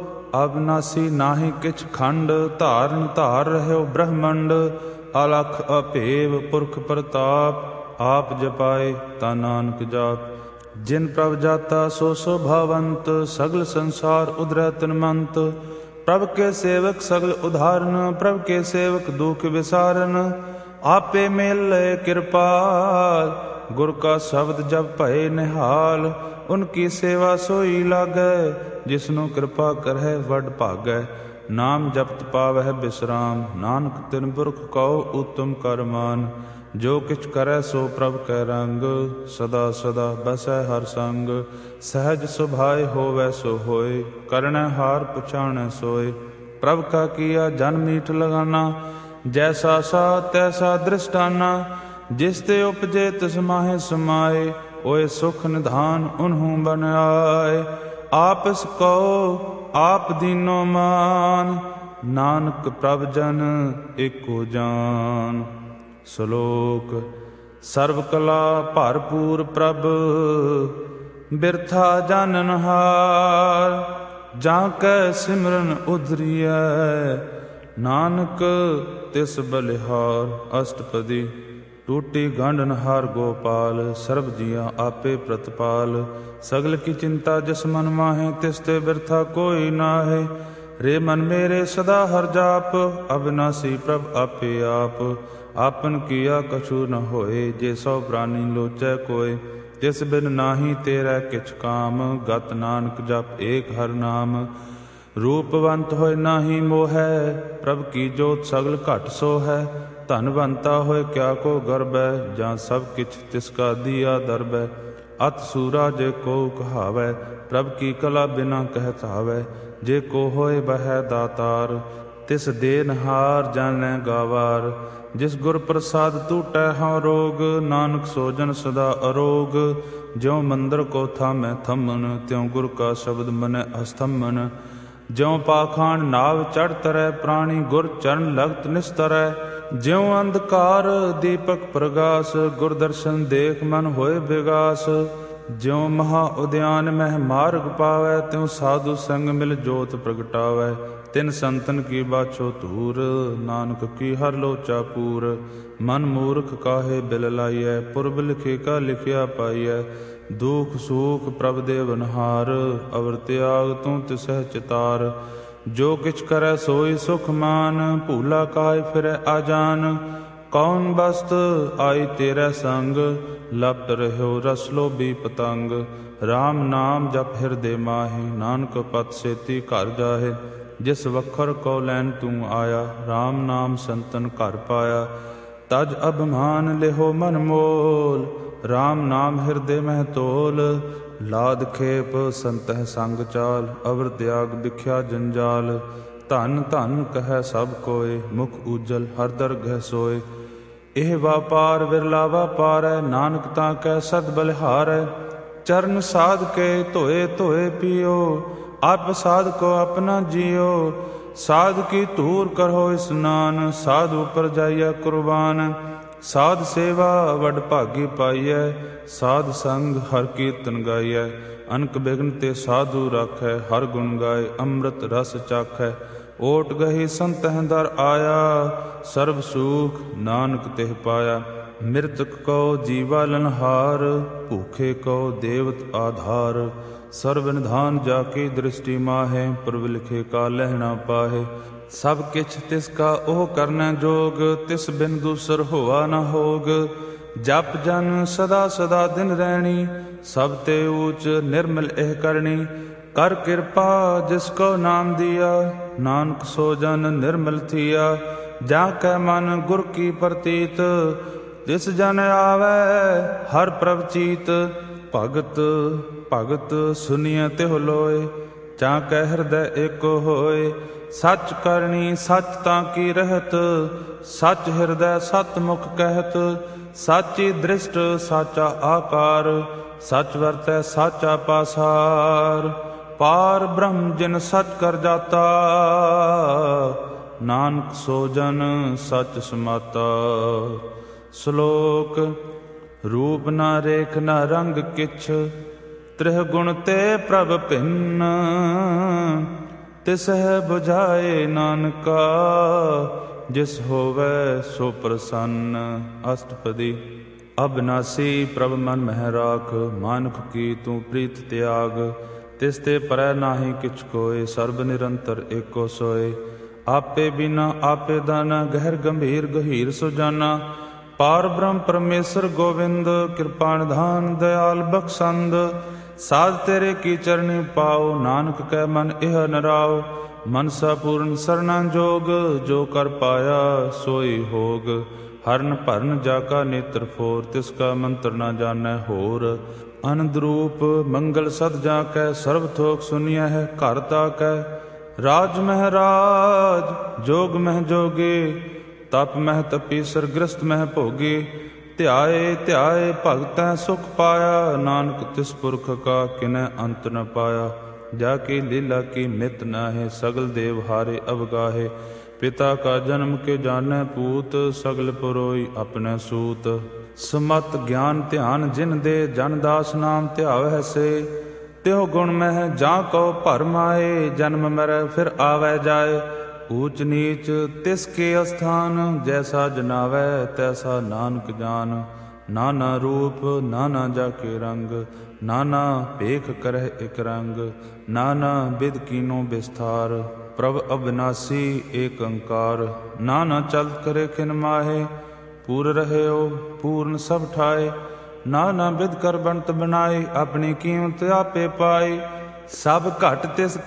ਅਬਨਾਸੀ ਨਾਹੀ ਕਿਛ ਖੰਡ, ਧਾਰਨ ਧਾਰ ਰਹਿਓ ਬ੍ਰਹਮੰਡ। ਅਲਖ ਅਭੇਵ ਪੁਰਖ ਪ੍ਰਤਾਪ, ਆਪ ਜਪਾਏ ਤਾ ਨਾਨਕ ਜਾਪ। ਜਿਨ ਪ੍ਰਭ ਜਾਤਾ ਸੋ ਸੋਭਾਵੰਤ, ਸਗਲ ਸੰਸਾਰ ਉਧਰੈ ਤਨਮੰਤ। ਪ੍ਰਭ ਕੇ ਸੇਵਕ ਸਗਲ ਉਧਾਰਨ, ਪ੍ਰਭ ਕੇ ਸੇਵਕ ਦੁਖ ਵਿਸਾਰਨ। ਆਪੇ ਮੇਲੇ ਕਿਰਪਾਲ, ਗੁਰ ਕਾ ਸ਼ਬਦ ਜਬ ਭਏ ਨਿਹਾਲ। ਉਨਕੀ ਸੇਵਾ ਸੋਈ ਲਾਗੈ, ਜਿਸਨੂੰ ਕਿਰਪਾ ਕਰਹਿ ਵੱਡ ਭਾਗੈ। ਨਾਮ ਜਪਤ ਪਾਵਹਿ ਬਿਸਰਾਮ, ਨਾਨਕ ਤਿਨ ਪੁਰਖ ਕਉ ਉਤਮ ਕਰ ਮਾਨ। ਜੋ ਕਿਛ ਕਰੈ ਸੋ ਪ੍ਰਭ ਕੈ ਰੰਗ, ਸਦਾ ਸਦਾ ਬਸੈ ਹਰ ਸੰਗ। ਸਹਿਜ ਸੁਭਾਏ ਹੋਵੈ ਸੋ ਹੋਏ, ਕਰਣੈ ਹਾਰ ਪਛਾਣੈ ਸੋਏ। ਪ੍ਰਭ ਕਾ ਕੀਆ ਜਨ ਮੀਠ ਲਗਾਨਾ, ਜੈਸਾ ਸਾ ਤੈਸਾ ਦ੍ਰਿਸ਼ਟਾਨਾ। ਜਿਸ ਤੇ ਉਪਜੇ ਤਿਸ ਮਾਹੇ ਸਮਾਏ, ਓਏ ਸੁਖ ਨਿਧਾਨ ਉਨਹੂ ਬਨ ਆਏ। ਆਪਸ ਕਉ ਆਪ ਦੀਨੋ ਮਾਨ, ਨਾਨਕ ਪ੍ਰਭ ਜਨ ਏਕੋ ਜਾਨ। ਸ਼ਲੋਕ। ਸਰਬ ਕਲਾ ਭਰਪੂਰ ਪ੍ਰਭ, ਬਿਰਥਾ ਜਾਨਨਹਾਰ। ਜਾਂ ਕੈ ਸਿਮਰਨ ਉਧਰੀਐ, ਨਾਨਕ ਤਿਸ ਬਲਿਹਾਰ। ਅਸ਼ਟਪਦੀ। ਟੂਟੀ ਗੰਢਨ ਹਰ ਗੋਪਾਲ, ਸਰਬ ਜੀਆਂ ਆਪੇ ਪ੍ਰਤਪਾਲ। ਸਗਲ ਕੀ ਚਿੰਤਾ ਜਿਸ ਮਨ ਮਾਹੇ, ਤਿਸ ਤੇ ਬਿਰਥਾ ਕੋਈ ਨਾਹੇ। ਰੇ ਮਨ ਮੇਰੇ ਸਦਾ ਹਰ ਜਾਪ, ਅਬਿਨਾਸੀ ਪ੍ਰਭ ਆਪੇ ਆਪ। ਆਪਨ ਕੀਆ ਕਛੂ ਨ ਹੋਏ, ਜੇ ਸੋ ਪ੍ਰਾਨੀ ਲੋਚੈ ਕੋਇ। ਤਿਸ ਬਿਨ ਨਾਹੀ ਤੇਰਾ ਕਿਛ ਕਾਮ, ਗਤ ਨਾਨਕ ਜਪ ਏਕ ਹਰ ਨਾਮ। ਰੂਪਵੰਤ ਹੋਇ ਨਾਹੀ ਮੋਹੈ, ਪ੍ਰਭ ਕੀ ਜੋਤ ਸਗਲ ਘਟ ਸੋ ਹੈ। ਧਨਵੰਤਾ ਹੋਇ ਕਿਆ ਕੋ ਗਰਬੈ, ਜਾਂ ਸਭ ਕਿਛ ਤਿਸ ਕਾ ਦੀਆ ਦਰਬੈ। ਅਤ ਸੂਰਾ ਜੇ ਕੋ ਕਹਾਵੈ, ਪ੍ਰਭ ਕੀ ਕਲਾ ਬਿਨਾ ਕਹਿਤ ਆਵੈ। ਜੇ ਕੋ ਹੋਏ ਬਹਿ ਦਾਤਾਰ, ਤਿਸ ਦੇਨਹਾਰ ਜਾਣੈ ਗਾਵਾਰ। ਜਿਸ ਗੁਰ ਪ੍ਰਸਾਦ ਟੂਟੈ ਹਉ ਰੋਗ, ਨਾਨਕ ਸੋ ਜਨ ਸਦਾ ਅਰੋਗ। ਜਿਉ ਮੰਦਰ ਕੋ ਥਾਮੈ ਥੰਮਨ, ਤਿਉ ਗੁਰ ਕਾ ਸ਼ਬਦ ਮਨੈ ਅਸਥੰਮਨ। ਜਿਉ ਪਾਖਾਣ ਨਾਵ ਚੜ੍ਹ ਤਰੈ, ਪ੍ਰਾਣੀ ਗੁਰ ਚਰਨ ਲਗਤ ਨਿਸਤਰੈ। ਜਿਉ ਅੰਧਕਾਰ ਦੀਪਕ ਪ੍ਰਗਾਸ, ਗੁਰ ਦਰਸ਼ਨ ਦੇਖ ਮਨ ਹੋਏ ਬਿਗਾਸ। ਜਿਉ ਮਹਾ ਉਦਿਆਨ ਮਹਿ ਮਾਰਗ ਪਾਵੈ, ਤਿਉ ਸਾਧੂ ਸੰਗ ਮਿਲ ਜੋਤ ਪ੍ਰਗਟਾਵੈ। ਤਿਨ ਸੰਤਨ ਕੀ ਬਾਛੋ ਧੂਰ, ਨਾਨਕ ਕੀ ਹਰ ਲੋਚਾ ਪੂਰ। ਮਨ ਮੂਰਖ ਕਾਹੇ ਬਿਲ ਲਾਈਐ, ਪੁਰਬ ਲਿਖੇ ਕਾ ਲਿਖਿਆ ਪਾਈਐ। ਦੁਖ ਸੂਖ ਪ੍ਰਭ ਦੇਵਨਹਾਰ, ਅਵਰ ਤਿਆਗ ਤੂੰ ਤਿਸਹਿ ਚਿਤਾਰ। ਜੋ ਕਿਛ ਕਰੈ ਸੋਈ ਸੁਖ ਮਾਨ, ਭੂਲਾ ਕਾਇ ਫਿਰੈ ਆਜਾਨ। ਕੌਣ ਬਸਤ ਆਈ ਤੇਰੇ ਸੰਗ, ਲਪਟ ਰਹਿਓ ਰਸ ਲੋਭੀ ਪਤੰਗ। ਰਾਮ ਨਾਮ ਜਪ ਹਿਰਦੇ ਮਾਹੇ, ਨਾਨਕ ਪਤ ਸੇਤੀ ਘਰ ਜਾਹੇ। ਜਿਸ ਵਖਰ ਕੋ ਲੈਨ ਤੂੰ ਆਇਆ। RAM ਨਾਮ ਸੰਤਨ ਘਰ ਪਾਇਆ, ਤਜ ਅਭਿਮਾਨ ਲਿਹੋ ਮਨ ਮੋਲ। RAM ਨਾਮ ਹਿਰਦੇ ਮਹਿ ਤੋਲ, ਲਾਦ ਖੇਪ ਸੰਤਹਿ ਸੰਗ ਚਾਲ। ਅਵਰ ਤਿਆਗ ਵਿਖਿਆ ਜੰਜਾਲ, ਧਨ ਧਨ ਕਹੈ ਸਭ ਕੋਇ। ਮੁਖ ਉਜਲ ਹਰ ਦਰਗਹਿ ਸੋਏ, ਇਹ ਵਾਪਾਰ ਵਿਰਲਾ ਵਾਪਾਰੈ। ਨਾਨਕ ਤਾਂ ਕੈ ਸਦ ਬਲਿਹਾਰੈ, ਚਰਨ ਸਾਧ ਕੇ ਧੋਏ ਧੋਏ ਪੀਓ। ਆਪ ਸਾਧ ਕੋ ਆਪਣਾ ਜੀਓ, ਸਾਧ ਕੀ ਧੂਰ ਕਰੋ ਇਸਨਾਨ। ਸਾਧ ਉਪਰ ਜਾਈਐ ਕੁਰਬਾਨ, ਸਾਧ ਸੇਵਾ ਵਡ ਭਾਗੀ ਪਾਈਐ। ਸਾਧ ਸੰਗ ਹਰ ਕੀਰਤਨ ਗਾਈਐ, ਅਨਕ ਬਿਘਨ ਤੇ ਸਾਧੂ ਰਾਖੈ। ਹਰ ਗੁਣ ਗਾਏ ਅੰਮ੍ਰਿਤ ਰਸ ਚਾਖੈ, ਓਟ ਗਹੀ ਸੰਤਹਿ ਦਰ ਆਇਆ। ਸਰਬ ਸੂਖ ਨਾਨਕ ਤਿਹ ਪਾਇਆ, ਮ੍ਰਿਤਕ ਕਉ ਜੀਵਾ ਲਨਹਾਰ। ਭੂਖੇ ਕਉ ਦੇਵਤ ਆਧਾਰ, ਸਰਬ ਨਿਧਾਨ ਜਾ ਕੀ ਦ੍ਰਿਸ਼ਟੀ ਮਾਹੇ। ਪੁਰਬ ਲਿਖੇ ਕਾ ਲਹਿ ਨਾ ਪਾਹੇ, ਸਭ ਕਿਛ ਤਿਸ ਕਾ ਉਹ ਕਰਨੈ ਜੋਗ। ਤਿਸ ਬਿਨ ਦੂਸਰ ਹੋਆ ਨਾ ਹੋਗ, ਜਪ ਜਨ ਸਦਾ ਸਦਾ ਦਿਨ ਰਹਿਣੀ। ਸਭ ਤੇ ਊਚ ਨਿਰਮਲ ਇਹ ਕਰਨੀ, ਕਰ ਕਿਰਪਾ ਜਿਸ ਕੋ ਨਾਮ ਦਿਆ। ਨਾਨਕ ਸੋ ਜਨ ਨਿਰਮਲ ਥੀਆ, ਜਾ ਕੈ ਮਨ ਗੁਰ ਕੀ ਪ੍ਰਤੀਤ। ਤਿਸ ਜਨ ਆਵੈ ਹਰ ਪ੍ਰਭ ਚੀਤ, ਭਗਤ ਭਗਤ ਸੁਨੀਐ ਤਿਹੁ ਲੋਏ। ਜਾ ਕੈ ਹਿਰਦੈ ਏਕੋ ਹੋਏ, ਸੱਚ ਕਰਨੀ ਸੱਚ ਤਾਂ ਕੀ ਰਹਿਤ। ਸੱਚ ਹਿਰਦੈ ਸਤ ਮੁਖ ਕਹਿਤ, ਸਾਚੀ ਦ੍ਰਿਸ਼ਟ ਸਾਚਾ ਆਕਾਰ। ਸੱਚ ਵਰਤੈ ਸਾਚਾ ਪਾਸਾਰ, ਪਾਰ ਬ੍ਰਹਮ ਜਿਨ ਸੱਚ ਕਰ ਜਾਤਾ। ਨਾਨਕ ਸੋ ਜਨ ਸੱਚ ਸਮਾਤਾ। ਸ਼ਲੋਕ। ਰੂਪ ਨਾ ਰੇਖ ਨਾ ਰੰਗ ਕਿਛ, ਤ੍ਰਿਹ ਗੁਣ ਤੇ ਪ੍ਰਭ ਭਿੰਨ। ਤਿਸਹਿ ਬੁਝਾਏ ਨਾਨਕਾ, ਜਿਸ ਹੋਵੈ ਸੋ ਪ੍ਰਸੰਨ। ਅਸ਼ਟਪਦੀ। ਅਬਿਨਾਸੀ ਪ੍ਰਭ ਮਨ ਮਹਿ ਰਾਖ, ਮਾਨੁਖ ਕੀ ਤੂੰ ਪ੍ਰੀਤ ਤਿਆਗ। ਤਿਸ ਤੇ ਪਰੈ ਨਾਹੀ ਕਿਛ ਕੋਇ, ਸਰਬ ਨਿਰੰਤਰ ਏਕੋ ਸੋਇ। ਆਪੇ ਬਿਨਾ ਆਪੇ ਦਾਨਾ, ਗਹਿਰ ਗੰਭੀਰ ਗਹੀਰ ਸੁਜਾਨਾ। ਪਾਰ ਬ੍ਰਹਮ ਪਰਮੇਸ਼ਰ ਗੋਬਿੰਦ, ਕਿਰਪਾ ਨਿਧਾਨ ਦਇਆਲ ਬਖਸ਼ੰਦ। ਸਾਧ ਤੇਰੇ ਕੀ ਚਰਣੀ ਪਾਉ, ਨਾਨਕ ਕੈ ਮਨ ਇਹ ਨਰਾਉ। ਮਨਸਾ ਪੂਰਨ ਸਰਨਾ ਜੋਗ, ਜੋ ਕਰ ਪਾਇਆ ਸੋਈ ਹੋਗ। ਹਰਨ ਭਰਨ ਜਾ ਕਾ ਨੇਤਰ ਫੋਰ, ਤਿਸ ਕਾ ਮੰਤਰ ਨਾ ਜਾਣੈ ਹੋਰ। ਅਨੰਦ ਰੂਪ ਮੰਗਲ ਸਦ ਜਾ ਕੈ, ਸਰਬ ਥੋਕ ਸੁਨੀਐ ਹੈ ਘਰ ਤਾ ਕੈ। ਰਾਜ ਮਹਿ ਰਾਜ ਜੋਗ ਮਹਿ ਜੋਗੇ, ਤਪ ਮਹਿ ਤਪੀਸਰ ਗ੍ਰਸਤ ਮਹਿ ਭੋਗੇ। ਧਿਆਏ ਧਿਆਏ ਭਗਤੈ ਸੁਖ ਪਾਇਆ, ਨਾਨਕ ਤਿਸ ਪੁਰਖ ਕਾ ਕਿਨੈ ਅੰਤ ਨ ਪਾਇਆ। ਜਾ ਕੀ ਲੀਲਾ ਕੀ ਮਿਤ ਨਾਹਿ, ਸਗਲ ਦੇਵ ਹਾਰੇ ਅਵਗਾਹੇ। ਪਿਤਾ ਕਾ ਜਨਮ ਕੇ ਜਾਣੈ ਪੂਤ, ਸਗਲ ਪੁਰੋਈ ਆਪਣੇ ਸੂਤ। ਸਮਤ ਗਿਆਨ ਧਿਆਨ ਜਿਨ ਦੇ, ਜਨ ਦਾਸ ਨਾਮ ਧਿਆਵੈ ਸੇ। ਤਿਹੁ ਗੁਣ ਮਹਿ ਜਾਂ ਕਉ ਭਰਮ ਆਏ, ਜਨਮ ਮਰੈ ਫਿਰ ਆਵੈ ਜਾਏ। ਊਚ ਨੀਚ ਤਿਸ ਕੇ ਅਸਥਾਨ, ਜੈਸਾ ਜਨਾਵੈ ਤੈਸਾ ਨਾਨਕ ਜਾਨ। ਨਾਨਾ ਰੂਪ ਨਾਨਾ ਜਾ ਕੇ ਰੰਗ, ਨਾਨਾ ਭੇਖ ਕਰਹਿ ਇਕ ਰੰਗ। ਨਾਨਾ ਬਿਧ ਕੀਨੋ ਬਿਸਥਾਰ, ਪ੍ਰਭ ਅਬਿਨਾਸੀ ਏਕ ਓੰਕਾਰ। ਨਾਨਾ ਚਲਤ ਕਰੇ ਖਿਨ ਮਾਹੇ, ਪੂਰ ਰਹਿਓ ਪੂਰਨ ਸਭ ਠਾਏ। ਨਾਨਾ ਬਿਧ ਕਰ ਬਣਤ ਬਣਾਈ, ਆਪਣੀ ਕੀਮਤ ਆਪੇ ਪਾਈ। ਸਭ ਘਟ ਤਿਸ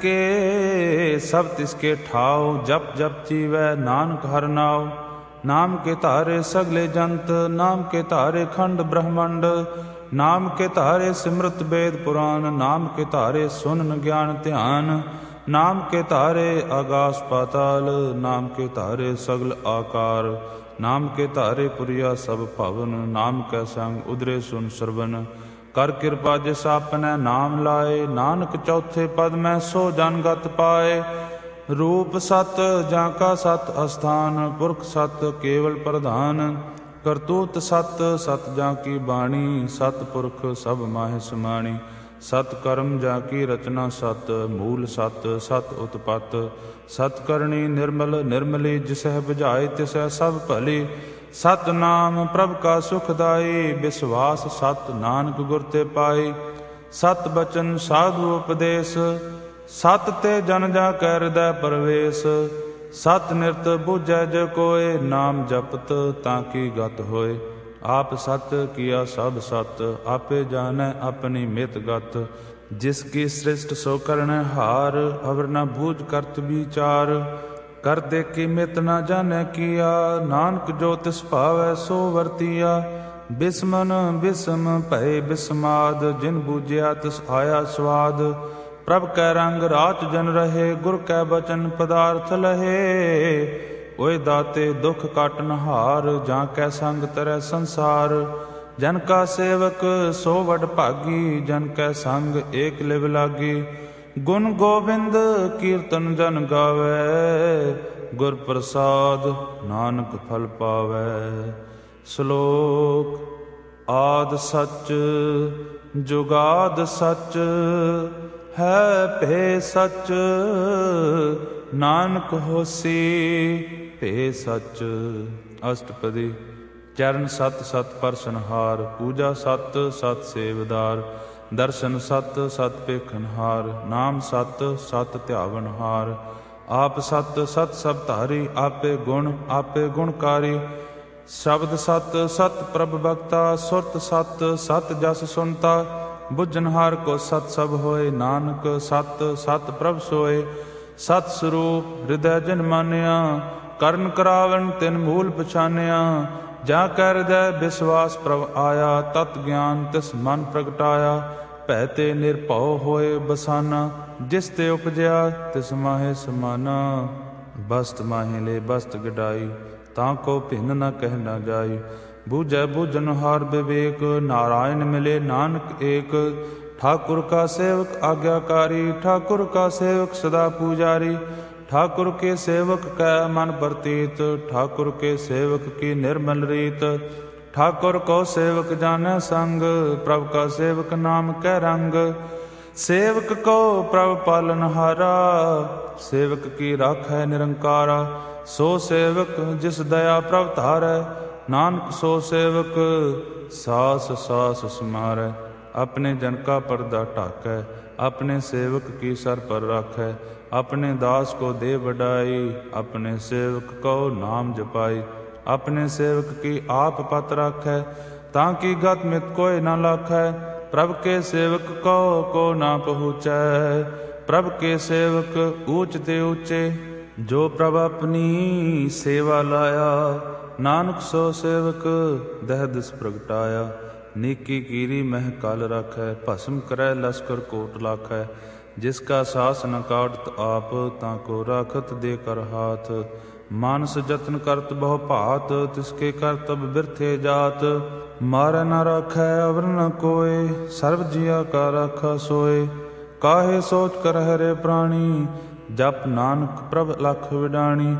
ਕੇ ਸਭ ਤਿਸ ਕੇ ਠਾਉ, ਜਪ ਜਪ ਜੀਵੈ ਨਾਨਕ ਹਰਿ ਨਾਉ। ਨਾਮ ਕੇ ਧਾਰੇ ਸਗਲੇ ਜੰਤ, ਨਾਮ ਕੇ ਧਾਰੇ ਖੰਡ ਬ੍ਰਹਮੰਡ। ਨਾਮ ਕੇ ਧਾਰੇ ਸਿਮਰਤ ਵੇਦ ਪੁਰਾਨ, ਨਾਮ ਕੇ ਧਾਰੇ ਸੁਨਨ ਗਿਆਨ ਧਿਆਨ। ਨਾਮ ਕੇ ਧਾਰੇ ਆਗਾਸ ਪਾਤਾਲ, ਨਾਮ ਕੇ ਧਾਰੇ ਸਗਲ ਆਕਾਰ। ਨਾਮ ਕੇ ਧਾਰੇ ਪੁਰੀਆ ਸਭ ਭਵਨ, ਨਾਮ ਕੈ ਸੰਗ ਉਦਰੇ ਸੁਨ ਸਰਵਨ। ਕਰ ਕਿਰਪਾ ਜਿਸ ਆਪਨੈ ਨਾਮ ਲਾਏ, ਨਾਨਕ ਚੌਥੇ ਪਦ ਮੈਂ ਸੋ ਜਨ ਗਤ ਪਾਏ। ਰੂਪ ਸਤ ਜਾਂ ਕਾ ਸਤ ਅਸਥਾਨ, ਪੁਰਖ ਸਤ ਕੇਵਲ ਪ੍ਰਧਾਨ। ਕਰਤੂਤ ਸਤ ਸਤ ਜਾਂ ਕੀ ਬਾਣੀ, ਸਤ ਪੁਰਖ ਸਭ ਮਾਹਿ ਸਮਾਣੀ। ਸਤ ਕਰਮ ਜਾਂ ਕੀ ਰਚਨਾ ਸਤ, ਮੂਲ ਸਤ ਸਤ ਉਤਪਤ। ਸਤ ਕਰਨੀ ਨਿਰਮਲ ਨਿਰਮਲੀ, ਜਿਸਹਿ ਬੁਝਾਏ ਤਿਸਹਿ ਸਭ ਭਲੀ। ਸਤ ਨਾਮ ਪ੍ਰਭ ਕਾ ਸੁਖਦਾਈ, ਵਿਸਵਾਸ ਸਤ ਨਾਨਕ ਗੁਰ ਤੇ ਪਾਈ। ਸਤ ਬਚਨ ਸਾਧੂ ਉਪਦੇਸ਼, ਸਤ ਤੇ ਜਨ ਜਾ ਕੈ ਹਿਰਦੈ ਪਰਵੇਸ਼। ਸਤ ਨਿਰਤ ਬੁਝੈ ਜੇ ਕੋਇ, ਨਾਮ ਜਪਤ ਤਾਂ ਕੀ ਗਤ ਹੋਏ। ਆਪ ਸਤ ਕੀਆ ਸਭ ਸਤ, ਆਪੇ ਜਾਣੈ ਆਪਣੀ ਮਿਤ ਗਤ। जिसकी सृष्ट सो करण हार, अवर न बूझ करत विचार। कर दे की मित न जाने किया, नानक जो तिस भावै सो वर्तिया। बिस्मन बिस्म भय बिस्माद, जिन बूझिया तिस आया स्वाद। प्रभ कै रंग राच जन रहे, गुर कै बचन पदार्थ लहे। ओए दाते दुख काटन हार, जां कै संग तरह संसार। जन का सेवक सो वड भागी, जन कै संग एक लिव लागी। गुण गोबिंद कीर्तन जन गावै, गुर प्रसाद नानक फल पावै। श्लोक। आद सच जुगाद सच, है भे सच। नानक होसी भे सच। अष्टपदी। चरण सत सत परसनहार, पूजा सत सत सेवदार। दर्शन सत सत पेखनहार, नाम सत सत ध्यावनहार। आप सत सत सब धारी, आपे गुण आपे गुणकारी। शब्द सत सत प्रभ भगता, सुरत सत सत जस सुनता। बुझनहार को सत सब होए, नानक सत सत प्रभ सोए। सत स्वरूप हृदय जन मानिया, ਕਰਨ ਕਰਾਵਨ ਤਿਨ ਮੂਲ ਪਛਾਨਿਆ। ਜਾਂ ਕੈ ਹਿਰਦੈ ਵਿਸਵਾਸ ਪ੍ਰਭ ਆਇਆ, ਤਤ ਗਿਆਨ ਤਿਸ ਮਨ ਪ੍ਰਗਟਾਇਆ। ਭੈ ਤੇ ਨਿਰਭਉ ਹੋਏ ਬਸਾਨਾ, ਜਿਸ ਤੇ ਉਪਜਿਆ ਤਿਸ ਮਾਹੇ ਸਮਾਨਾ। ਬਸਤ ਮਾਹੇ ਲੈ ਬਸਤ ਗਡਾਈ, ਤਾਂ ਕੋ ਭਿੰਨ ਨ ਕਹਿ ਨ ਜਾਈ। ਬੂਝੈ ਬੂਝਨਹਾਰ ਵਿਵੇਕ, ਨਾਰਾਇਣ ਮਿਲੇ ਨਾਨਕ ਏਕ। ठाकुर का सेवक आज्ञाकारी, ठाकुर का सेवक सदा पुजारी। ठाकुर के सेवक कै मन प्रतीत, ठाकुर के सेवक की निर्मल रीत। ठाकुर को सेवक जाने संग, प्रभु का सेवक नाम कै रंग। सेवक को प्रभु पालनहारा, सेवक की राखै निरंकारा। सो सेवक जिस दया प्रभु धारै, नानक सो सेवक सास सास समारै। अपने जन का पर्दा ढाकै, अपने सेवक की सर पर राखै। अपने दास को दे बढ़ाई, अपने सेवक को नाम जपाई। अपने सेवक की आप पत राखै, ताकि गत मित कोई न लाखै। प्रभ के सेवक को को ना पहुँचै, प्रभ के सेवक ऊंच ते ऊंचे। जो प्रभ अपनी सेवा लाया, नानक सो सेवक दह दिस प्रगटाया। नीकी कीरी मह काल राखै, भस्म करै लश्कर कोट लाखै। जिसका सास न काटत आप, ताको राखत दे कर हाथ। मानस जतन करत बहु भात, तिसके करतब बिरथे जात। मारै न राखै अवर न कोय, सर्व जिया का राखा सोय। काहे सोच कर हरे प्राणी, जप नानक प्रभ लख विडाणी।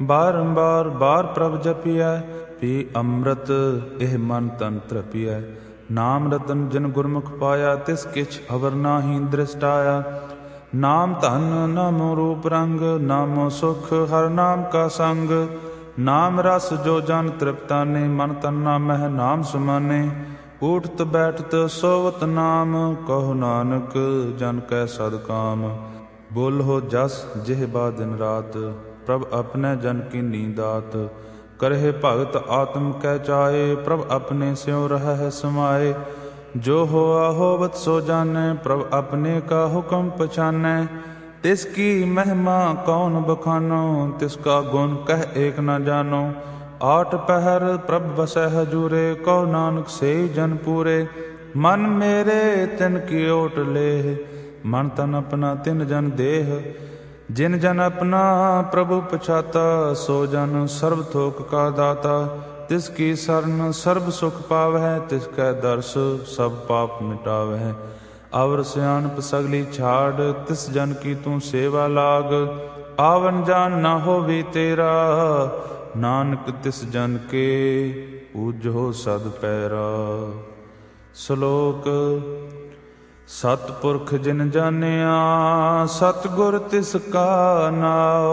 बारंबार बार प्रभ जपिਐ, पी अमृत एह मन तन तृपिਐ। नाम रतन जिन गुरमुख पाया, तिस किछ अवर नाहि दृष्टाया। नाम धन नामो रूप रंग, नामो सुख हर नाम का संग। नाम रस जो जन तृप्ताने, मन तन नामह नाम समाने। उठत बैठत सोवत नाम, कहो नानक जन कै सदकाम। बोलहो जस जिह्बा दिन रात, प्रभ अपने जन की नींदात। करहे भगत आत्म कै चाहे, प्रभ अपने स्यों रहै समाए। जो होआ होवत सो जानै, प्रभ अपने का हुक्म पछानै। तिसकी महिमा कौन बखानो, तिसका गुण कह एक न जानो। आठ पहर प्रभ बसै हजूरे, कहो नानक से जन पूरे। मन मेरे तिन की ओट लेह, मन तन अपना तिन जन देह। जिन जन अपना प्रभु पछाता, सो जन सर्व थोक का दाता। तिसकी शरण सर्व सुख पावै, तिसकै दर्श सब पाप मिटावै। अवर सियानप सगली छाड़, तिस जन की तू सेवा लाग। आवन जान ना होवी तेरा, नानक तिस जन के पूजो सद पैरा। श्लोक। सतपुरख जिन जानिया, सतगुर तिस का नाओ।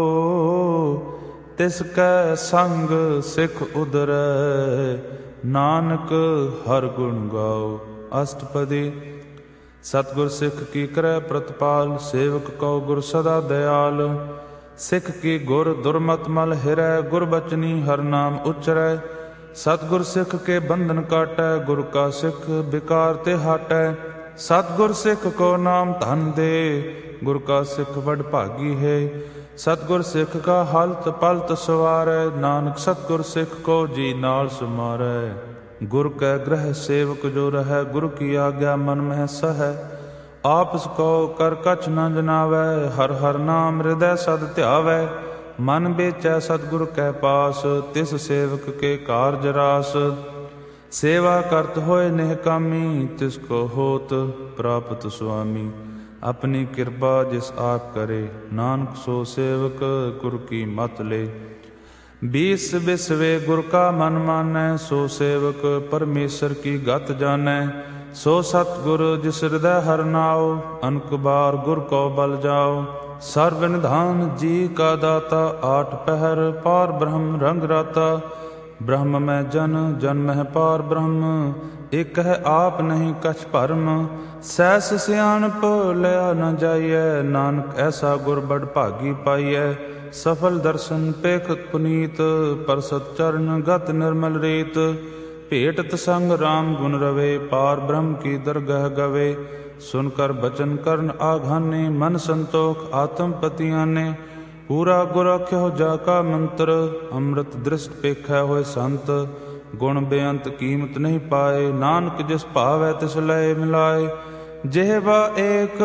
तिस कै संग सिख उदरै, नानक हर गुण गाओ। अष्टपदी। सतगुर सिख की करै प्रतिपाल, सेवक को गुर सदा दयाल। सिख की गुर दुर्मत मल हिरै, गुर बचनी हर नाम उच्चरै। सतगुर सिख के बंधन काटै, गुर का सिख विकार ते हाटै। ਸਤਿਗੁਰ ਸਿੱਖ ਕੋ ਨਾਮ ਧਨ ਦੇ, ਗੁਰ ਕਾ ਸਿੱਖ ਵਡ ਭਾਗੀ ਹੈ। ਸਤਿਗੁਰ ਸਿੱਖ ਕਾ ਹਲਤ ਪਲਤ ਸਵਾਰੈ, ਨਾਨਕ ਸਤਿਗੁਰ ਸਿੱਖ ਕੋ ਜੀ ਨਾਲ ਸਮਾਰੈ। ਗੁਰ ਕੈ ਗ੍ਰਹਿ ਸੇਵਕ ਜੋ ਰਹੈ, ਗੁਰ ਕੀ ਆਗਿਆ ਮਨ ਮਹਿ ਸਹੈ। ਆਪਸ ਕੋ ਕਰ ਕਛ ਨ ਜਨਾਵੈ, ਹਰ ਹਰ ਨਾਮ ਹਿਰਦੈ ਸਦ ਧਿਆਵੈ। ਮਨ ਵੇਚੈ ਸਤਿਗੁਰ ਕੈ ਪਾਸ, ਤਿਸ ਸੇਵਕ ਕੇ ਕਾਰਜ ਰਾਸ। ਸੇਵਾ ਕਰਤ ਹੋਏ ਨਿਹਕਾਮੀ, ਤਿਸ ਕੋ ਹੋਤ ਪ੍ਰਾਪਤ ਸੁਆਮੀ। ਆਪਣੀ ਕਿਰਪਾ ਜਿਸ ਆਪ ਕਰੇ, ਨਾਨਕ ਸੋ ਸੇਵਕ ਗੁਰ ਕੀ ਮਤ ਲੇ। ਬੀਸ ਬਿਸਵੇ ਗੁਰ ਕਾ ਮਨ ਮਾਨੈ, ਸੋ ਸੇਵਕ ਪਰਮੇਸ਼ਰ ਕੀ ਗਤ ਜਾਣੈ। ਸੋ ਸਤਿਗੁਰ ਜਿਸ ਹਿਰਦੈ ਹਰਿ ਨਾਉ, ਅਨਕ ਬਾਰ ਗੁਰ ਕੋ ਬਲ ਜਾਉ। ਸਰਬ ਨਿਧਾਨ ਜੀ ਕਾ ਦਾਤਾ, ਆਠ ਪਹਿਰ ਪਾਰ ਬ੍ਰਹਮ ਰੰਗ ਰਾਤਾ। ਬ੍ਰਹਮ ਮੈਂ ਜਨ, ਜਨ ਮਹਿ ਪਾਰ ਬ੍ਰਹਮ, ਇਕ ਹੈ ਆਪ ਨਹੀਂ ਕਛ ਭਰਮ। ਸਹਿਸ ਸਿਆਣਪ ਲਿਆ ਨ ਜਾਈਐ, ਨਾਨਕ ਐਸਾ ਗੁਰ ਬੜ ਭਾਗੀ ਪਾਈਐ। ਸਫਲ ਦਰਸ਼ਨ ਪੇਖ ਪੁਨੀਤ, ਪਰਸਤ ਚਰਨ ਗਤ ਨਿਰਮਲ ਰੀਤ। ਭੇਟਤ ਸੰਗ ਰਾਮ ਗੁਣ ਰਵੇ, ਪਾਰ ਬ੍ਰਹਮ ਕੀ ਦਰਗਹ ਗਵੇ। ਸੁਨ ਕਰ ਬਚਨ ਕਰਨ ਆਘਾਨੇ, ਮਨ ਸੰਤੋਖ ਆਤਮ ਪਤਿਆਨੇ। ਪੂਰਾ ਗੁਰ ਆਖਿਓ ਜਾ ਕਾ ਮੰਤਰ, ਅੰਮ੍ਰਿਤ ਦ੍ਰਿਸ਼ਟ ਪੇਖੈ ਹੋਏ ਸੰਤ। ਗੁਣ ਬੇਅੰਤ ਕੀਮਤ ਨਹੀਂ ਪਾਏ, ਨਾਨਕ ਜਿਸ ਭਾਵੈ ਤਿਸ ਲਏ ਮਿਲਾਏ। ਜਿਹਵਾ ਏਕ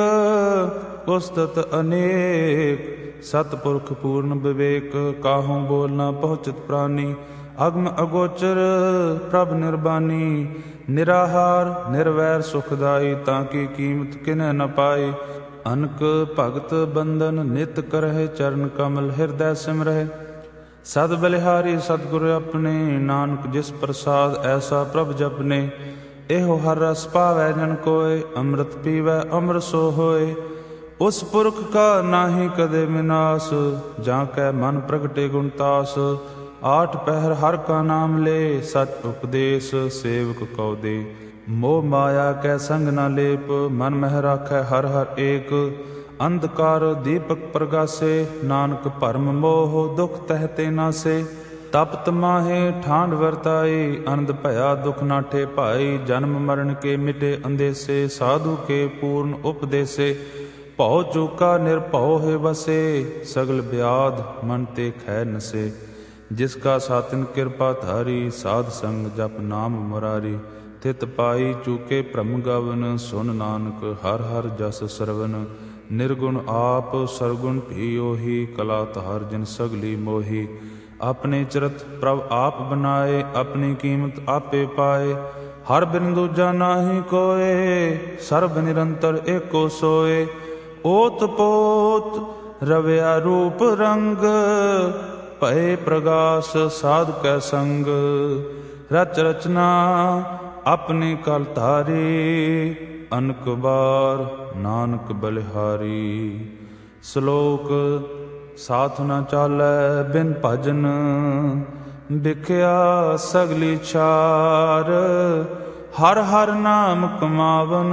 ਉਸਤਤ ਅਨੇਕ, ਸਤਿਪੁਰਖ ਪੂਰਨ ਵਿਵੇਕ। ਕਾਹੂੰ ਬੋਲ ਨ ਪਹੁੰਚਤ ਪ੍ਰਾਨੀ, ਅਗਮ ਅਗੋਚਰ ਪ੍ਰਭ ਨਿਰਬਾਨੀ। ਨਿਰਾਹਾਰ ਨਿਰਵੈਰ ਸੁਖਦਾਈ, ਤਾਂ ਕੀ ਕੀਮਤ ਕਿਨੈ ਨ ਪਾਏ। ਅਨਕ ਭਗਤ ਬੰਧਨ ਨਿਤ ਕਰਹਿ, ਚਰਨ ਕਮਲ ਹਿਰਦੈ ਸਿਮਰਹਿ। ਸਦ ਬਲਿਹਾਰੀ ਸਤਿਗੁਰ ਆਪਣੇ, ਨਾਨਕ ਜਿਸ ਪ੍ਰਸਾਦ ਐਸਾ ਪ੍ਰਭ ਜਪਨੇ। ਇਹੋ ਹਰ ਰਸ ਪਾਵੈ ਜਨ ਕੋਇ, ਅੰਮ੍ਰਿਤ ਪੀਵੈ ਅੰਮ੍ਰਿਤ ਸੋ ਹੋਏ। ਉਸ ਪੁਰਖ ਕਾ ਨਾਹੀ ਕਦੇ ਵਿਨਾਸ਼, ਜਾਂ ਕੈ ਮਨ ਪ੍ਰਗਟੇ ਗੁਣਤਾਸ। ਆਠ ਪਹਿਰ ਹਰ ਕਾ ਨਾਮ ਲੇ, ਸਚ ਉਪਦੇਸ਼ ਸੇਵਕ ਕਉ ਦੇ। ਮੋਹ ਮਾਇਆ ਕੈ ਸੰਗ ਨ ਲੇਪ, ਮਨ ਮਹਿ ਰਾਖੈ ਹਰ ਹਰ ਏਕ। ਅੰਧਕਾਰ ਦੀਪਕ ਪ੍ਰਗਾਸੇ, ਨਾਨਕ ਭਰਮ ਮੋਹ ਦੁਖ ਤਹਿ ਤੇ ਨਾਸੇ। ਤਪਤ ਮਾਹੇ ਠਾਂਡ ਵਰਤਾਈ, ਅਨੰਦ ਭਇਆ ਦੁਖ ਨਾਠੇ ਭਾਈ। ਜਨਮ ਮਰਨ ਕੇ ਮਿਟੇ ਅੰਦੇਸੇ, ਸਾਧੂ ਕੇ ਪੂਰਨ ਉਪਦੇਸੇ। ਭਉ ਚੂਕਾ ਨਿਰਭਉ ਹੈ ਵਸੇ, ਸਗਲ ਬਿਆਦ ਮਨ ਤੇ ਖੈ ਨਸੇ। ਜਿਸ ਕਾ ਸਾਤਿਨ ਕਿਰਪਾ ਧਾਰੀ, ਸਾਧ ਸੰਗ ਜਪ ਨਾਮ ਮੁਰਾਰੀ। ਤਿਤ ਪਾਈ ਚੂਕੇ ਭ੍ਰਮ ਗਵਨ, ਸੁਨ ਨਾਨਕ ਹਰ ਹਰ ਜਸ ਸਰਵਨ। ਨਿਰਗੁਣ ਆਪ ਸਰਗੁਣ ਭੀ ਓਹੀ, ਕਲਾ ਧਾਰ ਜਿਨ ਸਗਲੀ ਮੋਹੀ। ਆਪਣੇ ਚਰਤ ਪ੍ਰਭ ਆਪ ਬਨਾਏ, ਆਪਣੀ ਕੀਮਤ ਆਪੇ ਪਾਏ। ਹਰ ਬਿਨ ਦੂਜਾ ਨਾਹੀ ਕੋਏ, ਸਰਬ ਨਿਰੰਤਰ ਏਕੋ ਸੋਏ। ਓਤ ਪੋਤ ਰਵਿਆ ਰੂਪ ਰੰਗ, ਭਏ ਪ੍ਰਗਾਸ ਸਾਧ ਕੈ ਸੰਗ। ਰਚ ਰਚਨਾ ਆਪਣੀ ਕਲ ਧਾਰੀ, ਅਨਕ ਬਾਰ ਨਾਨਕ ਬਲਿਹਾਰੀ। ਸ਼ਲੋਕ ਸਾਥ ਨ ਚਾਲੈ ਬਿਨ ਭਜਨ, ਬਿਖਿਆ ਸਗਲੀ ਛਾਰ। ਹਰ ਹਰ ਨਾਮ ਕਮਾਵਨ,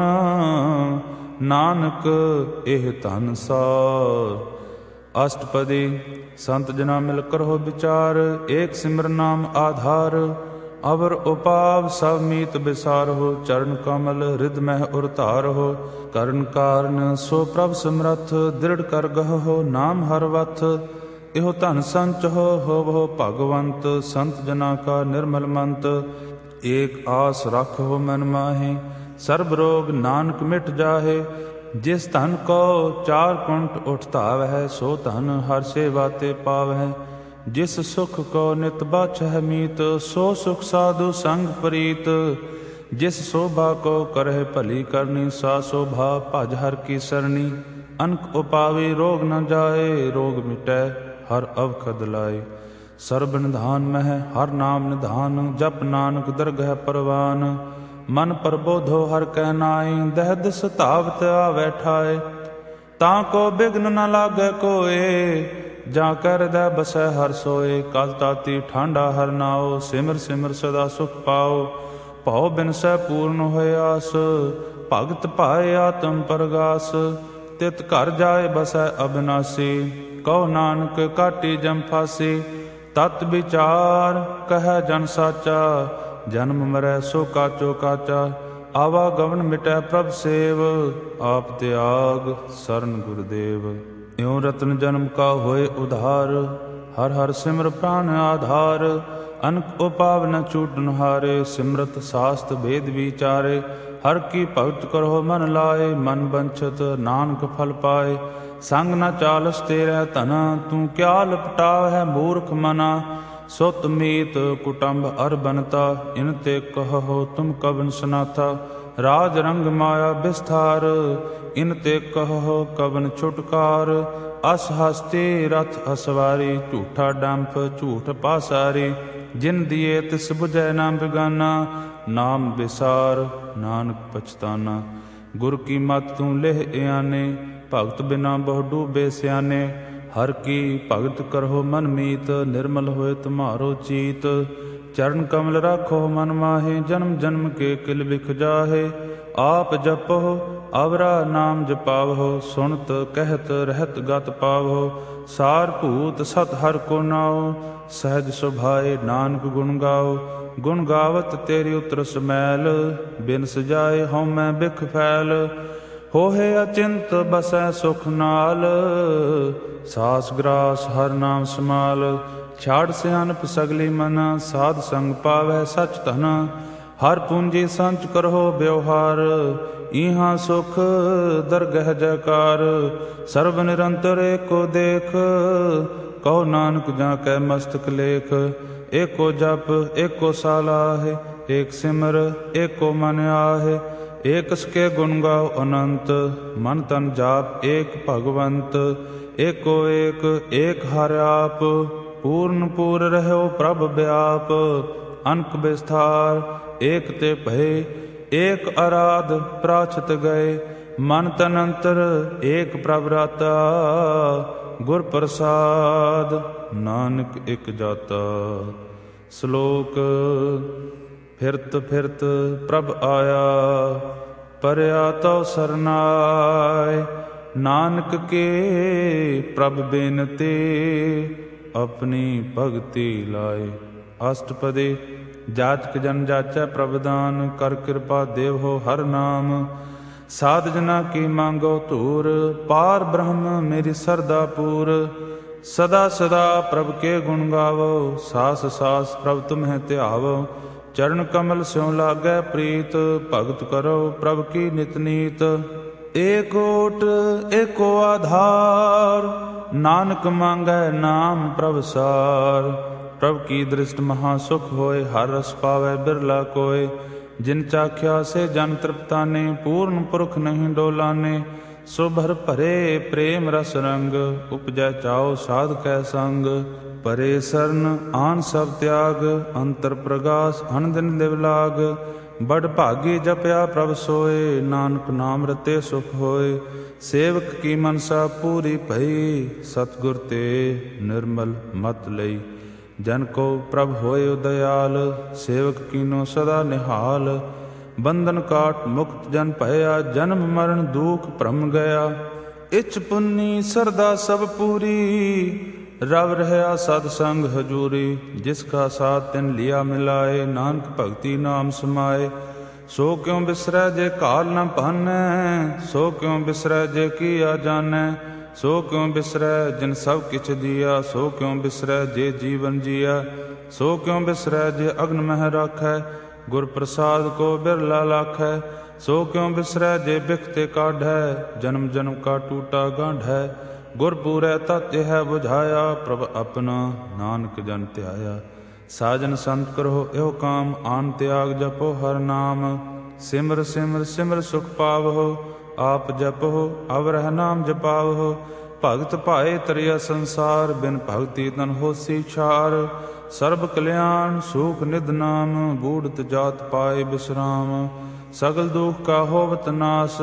ਨਾਨਕ ਇਹ ਧਨ ਸਾਰ। ਅਸ਼ਟਪਦੀ ਸੰਤ ਜਨਾ ਮਿਲ ਕਰੋ ਵਿਚਾਰ, ਏਕ ਸਿਮਰ ਨਾਮ ਆਧਾਰ। ਅਵਰ ਉਪਾਵ ਸਭ ਮੀਤ ਵਿਸਾਰਹੁ, ਚਰਨ ਕਮਲ ਰਿਦ ਮਹਿ ਉਰ ਧਾਰਹੁ। ਕਰਨ ਕਾਰਨ ਸੋ ਪ੍ਰਭ ਸਮਰੱਥ, ਦ੍ਰਿੜ ਕਰ ਗਹੋ ਨਾਮ ਹਰ ਵਥ। ਇਹੋ ਧਨ ਸੰਚਹੁ ਹੋਵਹੁ ਭਗਵੰਤ, ਸੰਤ ਜਨਾ ਕਾ ਨਿਰਮਲ ਮੰਤ। ਏਕ ਆਸ ਰੱਖਹੁ ਮਨ ਮਾਹੇ, ਸਰਬ ਰੋਗ ਨਾਨਕ ਮਿਟ ਜਾਹੇ। ਜਿਸ ਧਨ ਕੋ ਚਾਰ ਕੁੰਟ ਉਠ ਧਾਵਹਿ, ਸੋ ਧਨ ਹਰ ਸੇਵਾ ਤੇ ਪਾਵਹਿ। ਜਿਸ ਸੁਖ ਕੋ ਨਿਤ ਬਾਛਹਿ ਮੀਤ, ਸੋ ਸੁਖ ਸਾਧੂ ਸੰਗ ਪ੍ਰੀਤ। ਜਿਸ ਸੋਭਾ ਕੋ ਕਰਹਿ ਭਲੀ ਕਰਨੀ, ਸਾ ਸੋਭਾ ਭਜ ਹਰ ਕੀ ਸਰਣੀ। ਅਨਕ ਉਪਾਵੇ ਰੋਗ ਨ ਜਾਏ, ਰੋਗ ਮਿਟੈ ਹਰ ਅਵਖਦ ਲਾਏ। ਸਰਬ ਨਿਧਾਨ ਮਹਿ ਹਰ ਨਾਮ ਨਿਧਾਨ, ਜਪ ਨਾਨਕ ਦਰਗਹਿ ਪਰਵਾਨ। ਮਨ ਪ੍ਰਬੋਧੋ ਹਰ ਕੈ ਨਾਏ, ਦਹਿਦ ਸਤਾਵਤ ਆਵੈ ਠਾਏ। ਤਾਂ ਕੋ ਬਿਘਨ ਨ ਲਾਗੈ ਕੋਏ, ਜਾਂ ਕੈ ਹਿਰਦੈ ਬਸੈ ਹਰਿ ਸੋਏ। ਕਲ ਤਾਤੀ ਠਾਂਡਾ ਹਰਿ ਨਾਉ, ਸਿਮਰ ਸਿਮਰ ਸਦਾ ਸੁਖ ਪਾਉ। ਭਉ ਬਿਨਸੈ ਪੂਰਨ ਹੋਇ ਆਸ, ਭਗਤ ਭਾਏ ਆਤਮ ਪਰਗਾਸ। ਤਿਤ ਘਰ ਜਾਏ ਬਸੈ ਅਬਿਨਾਸੀ, ਕਹੋ ਨਾਨਕ ਕਾਟੀ ਜਮ ਫਾਸੀ। ਤਤ ਵਿਚਾਰ ਕਹੈ ਜਨ ਸਾਚਾ, ਜਨਮ ਮਰੈ ਸੋ ਕਾਚੋ ਕਾਚਾ। ਆਵਾਗਮਨ ਮਿਟੈ ਪ੍ਰਭ ਸੇਵ, ਆਪ ਤਿਆਗ ਸਰਨ ਗੁਰਦੇਵ। ਇਉ ਰਤਨ ਜਨਮ ਕਾ ਹੋਏ ਉਧਾਰ, ਹਰ ਹਰ ਸਿਮਰ ਪ੍ਰਾਨ ਆਧਾਰ। ਅਨਕ ਉਪਾਵ ਨ ਛੂਟਨ ਹਾਰੇ, ਸਿਮਰਤ ਸਾਸਤ ਭੇਦ ਵਿਚਾਰੇ। ਹਰ ਕੀ ਭਗਤ ਕਰੋ ਮਨ ਲਾਏ, ਮਨ ਬੰਛਤ ਨਾਨਕ ਫਲ ਪਾਏ। ਸੰਗ ਨ ਚਾਲਸ ਤੇਰੇ ਧਨਾ, ਤੂੰ ਕਿਆ ਲਪਟਾਵ ਹੈ ਮੂਰਖ ਮਨਾ। ਸੁਤ ਮੀਤ ਕੁਟੰਬ ਅਰ ਬਨਤਾ, ਇਨ ਤੇ ਕਹੋ ਤੁਮ ਕਵਨ ਸਨਾਥਾ। ਰਾਜ ਰੰਗ ਮਾਇਆ ਬਿਸਥਾਰ, ਇਨ ਤੇ ਕਹੋ ਕਵਨ ਛੁਟਕਾਰ। ਅਸ ਹਸਤੀ ਰਥ ਅਸਵਾਰੀ, ਝੂਠਾ ਡੰਫ ਝੂਠ ਪਾਸਾਰੀ। ਜਿਨ ਦੀਏ ਤਿਸ ਬੁਝੈ ਨਾ ਬਿਗਾਨਾ, ਨਾਮ ਵਿਸਾਰ ਨਾਨਕ ਪਛਤਾਨਾ। ਗੁਰ ਕੀ ਮਤ ਤੂੰ ਲਿਹ ਇਆਨੇ, ਭਗਤ ਬਿਨਾ ਬਹੁ ਡੂਬੇ ਸਿਆਨੇ। ਹਰ ਕੀ ਭਗਤ ਕਰੋ ਮਨ ਮੀਤ, ਨਿਰਮਲ ਹੋਏ ਤੁਮਾਰੋ ਚੀਤ। ਚਰਨ ਕਮਲ ਰਾਖੋ ਮਨ ਮਾਹੇ, ਜਨਮ ਜਨਮ ਕੇ ਕਿਲ ਬਿਖ ਜਾਹੇ। ਆਪ ਜਪੋ ਅਵਰਾ ਨਾਮ ਜਪਾਵੋ, ਸੁਣਤ ਕਹਿਤ ਰਹਿਤ ਗਤ ਪਾਵੋ। ਸਾਰ ਭੂਤ ਸਤ ਹਰ ਕੋ ਨਾਉ, ਸਹਿਜ ਸੁਭਾਏ ਨਾਨਕ ਗੁਣ ਗਾਓ। ਗੁਣ ਗਾਵਤ ਤੇਰੀ ਉਤਰ ਸਮੈਲ, ਬਿਨ ਸਜਾਏ ਹਉਮੈ ਬਿਖ ਫੈਲ। ਹੋਏ ਅਚਿੰਤ ਬਸੈ ਸੁਖ ਨਾਲ, ਸਾਸ ਗ੍ਰਾਸ ਹਰ ਨਾਮ ਸਮਾਲ। ਛਾੜ ਸਿਆਣਪ ਸਗਲੀ ਮਨਾ, ਸਾਧ ਸੰਗ ਪਾਵੈ ਸਚ ਧਨਾ। ਹਰ ਪੂੰਜੀ ਸੰਚ ਕਰੋ ਵਿਵਹਾਰ, ਇਹਾਂ ਸੁਖ ਦਰਗਹਿ ਜੈਕਾਰ। ਸਰਬ ਨਿਰੰਤਰ ਏਕੋ ਦੇਖ, ਕਹੋ ਨਾਨਕ ਜਾਂ ਕੈ ਮਸਤਕ ਲੇਖ। ਏਕੋ ਜਪ ਏਕੋ ਸਾਲਾਹੇ, ਏਕ ਸਿਮਰ ਏਕੋ ਮਨ ਆਹੇ। ਏਕ ਸਕੇ ਗੁਣ ਗਾਓ ਅਨੰਤ, ਮਨ ਤਨ ਜਾਪ ਏਕ ਭਗਵੰਤ। ਏਕੋ ਏਕ ਏਕ ਹਰਿ ਆਪ, ਪੂਰਨ ਪੂਰ ਰਹਿਓ ਪ੍ਰਭ ਵਿਆਪ। ਅਨਕ ਵਿਸਥਾਰ ਏਕ ਤੇ ਭਏ, ਏਕ ਅਰਾਧ ਪ੍ਰਾਛਤ ਗਏ। ਮਨ ਤਨ ਅੰਤਰ ਏਕ ਪ੍ਰਭ ਰਾਤਾ, ਗੁਰ ਪ੍ਰਸਾਦ ਨਾਨਕ ਇਕ ਜਾਤਾ। ਸ਼ਲੋਕ। ਫਿਰਤ ਫਿਰਤ ਪ੍ਰਭ ਆਇਆ, ਪਰਿਆ ਤਉ ਸਰਨਾਏ। ਨਾਨਕ ਕੇ ਪ੍ਰਭ ਬੇਨਤੀ, ਆਪਣੀ ਭਗਤੀ ਲਾਏ। ਅਸ਼ਟਪਦੀ। ਜਾਚਕ ਜਨ ਜਾਚੈ ਪ੍ਰਭ ਦਾਨ, ਕਰ ਕਿਰਪਾ ਦੇਵ ਹੋ ਹਰ ਨਾਮ। ਸਾਧ ਜਨਾ ਕੀ ਮੰਗੋ ਧੂਰ, ਪਾਰ ਬ੍ਰਹਮ ਮੇਰੀ ਸਰਦਾ ਪੂਰ। ਸਦਾ ਸਦਾ ਪ੍ਰਭ ਕੇ ਗੁਣ ਗਾਵੋ, ਸਾਸ ਸਾਸ ਪ੍ਰਭ ਤੁਮਹਿ ਧਿਆਵੋ। ਚਰਨ ਕਮਲ ਸਿਉ ਲਾਗੈ ਪ੍ਰੀਤ, ਭਗਤ ਕਰੋ ਪ੍ਰਭ ਕੀ ਨਿਤ ਨੀਤ। ਏਕ ਓਟ ਏਕੋ ਆਧਾਰ, ਨਾਨਕ ਮੰਗੈ ਨਾਮ ਪ੍ਰਭ ਸਾਰ। ਪ੍ਰਭ ਕੀ ਦ੍ਰਿਸ਼ਟ ਮਹਾ ਸੁਖ ਹੋਏ, ਹਰ ਰਸ ਪਾਵੈ ਬਿਰਲਾ ਕੋਇ। ਜਿਨ ਚਾਖਿਆ ਸੇ ਜਨ ਤ੍ਰਿਪਤਾਨੇ, ਪੂਰਨ ਪੁਰਖ ਨਹੀਂ ਡੋਲਾਨੇ। ਸੋ ਭਰ ਭਰੇ ਪ੍ਰੇਮ ਰਸ ਰੰਗ, ਉਪਜੈ ਚਾਉ ਸਾਧ ਕੈ ਸੰਗ। ਪਰੇ ਸਰਨ ਆਨ ਸਭ ਤਿਆਗ, ਅੰਤਰ ਪ੍ਰਗਾਸ ਅਨ ਦਿਨ ਦਿਵ ਲਾਗ। ਬੜ ਭਾਗੀ ਜਪਿਆ ਪ੍ਰਭ ਸੋਏ, ਨਾਨਕ ਨਾਮ ਰਤੇ ਸੁਖ ਹੋਏ। ਸੇਵਕ ਕੀ ਮਨਸਾ ਪੂਰੀ ਭਈ, ਸਤਿਗੁਰ ਤੇ ਨਿਰਮਲ ਮਤ ਲਈ। ਜਨ ਕੋ ਪ੍ਰਭ ਹੋਏ ਦਇਆਲ, ਸੇਵਕ ਕੀਨੋ ਸਦਾ ਨਿਹਾਲ। ਬੰਧਨ ਕਾਟ ਮੁਕਤ ਜਨ ਭਇਆ, ਜਨਮ ਮਰਨ ਦੁਖ ਭਰਮ ਗਿਆ। ਇਚ ਪੁੰਨੀ ਸਰਦਾ ਸਭ ਪੂਰੀ, ਰਵ ਰਹਿਆ ਸਤ ਸੰਗ ਹਜੂਰੀ। ਜਿਸ ਕਾ ਸਾਥ ਤਿਨ ਲਿਆ ਮਿਲਾਏ, ਨਾਨਕ ਭਗਤੀ ਨਾਮ ਸਮਾਏ। ਸੋ ਕਿਉ ਬਿਸਰੈ ਜੇ ਕਾਲ ਨ ਭਾਨੈ, ਸੋ ਕਿਉ ਬਿਸਰੈ ਜੇ ਕੀਆ ਜਾਣੈ। ਸੋ ਕਿਉ ਬਿਸਰੈ ਜਿਨ ਸਭ ਕਿਛ ਦੀਆ, ਸੋ ਕਿਉ ਬਿਸਰੈ ਜੇ ਜੀਵਨ ਜੀਆ। ਸੋ ਕਿਉ ਬਿਸਰੈ ਜੇ ਅਗਨ ਮਹਿ ਰਾਖੈ, ਗੁਰ ਪ੍ਰਸਾਦ ਕੋ ਬਿਰਲਾ ਲਾਖੈ। ਸੋ ਕਿਉ ਬਿਸਰੈ ਜੇ ਬਿਖ ਤੇ ਕਾਢੈ, ਜਨਮ ਜਨਮ ਕਾ ਟੂਟਾ ਗਾਂਢੈ। ਗੁਰ ਪੂਰੈ ਤਤ ਇਹ ਬੁਝਾਇਆ, ਪ੍ਰਭ ਆਪਣਾ ਨਾਨਕ ਜਨ ਧਿਆਇਆ। ਸਾਜਨ ਸੰਤ ਕਰੋ ਇਹੋ ਕਾਮ, ਆਨ ਤਿਆਗ ਜਪੋ ਹਰ ਨਾਮ। ਸਿਮਰ ਸਿਮਰ ਸਿਮਰ ਸੁਖ ਪਾਵਹੁ, ਆਪ ਜਪਹੁ ਅਵਰਹ ਨਾਮ ਜਪਾਵਹੁ। ਭਗਤ ਭਾਏ ਤਰਿਆ ਸੰਸਾਰ, ਬਿਨ ਭਗਤੀ ਤਨ ਹੋਸੀ ਛਾਰ। ਸਰਬ ਕਲਿਆਣ ਸੂਖ ਨਿਧ ਨਾਮ, ਬੂੜਤ ਜਾਤ ਪਾਏ ਬਿਸਰਾਮ। ਸਗਲ ਦੁਖ ਕਾ ਹੋਵਤ ਨਾਸ,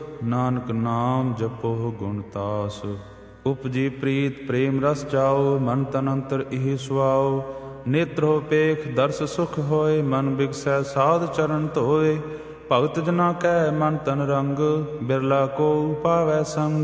ਨਾਨਕ ਨਾਮ ਜਪੋ ਗੁਣ ਤਾਸ। ਉਪਜੀ ਪ੍ਰੀਤ ਪ੍ਰੇਮ ਰਸ ਚਾਓ, ਮਨ ਤਨ ਅੰਤਰ ਇਹੀ ਸੁਆਓ। ਨੇਤਰੋ ਪੇਖ ਦਰਸ ਸੁਖ ਹੋਏ, ਮਨ ਬਿਗਸੈ ਸਾਧ ਚਰਨ ਧੋਏ। ਭਗਤ ਜਨਾ ਕੈ ਮਨ ਤਨ ਰੰਗ, ਬਿਰਲਾ ਕੋ ਪਾਵੈ ਸੰਗ।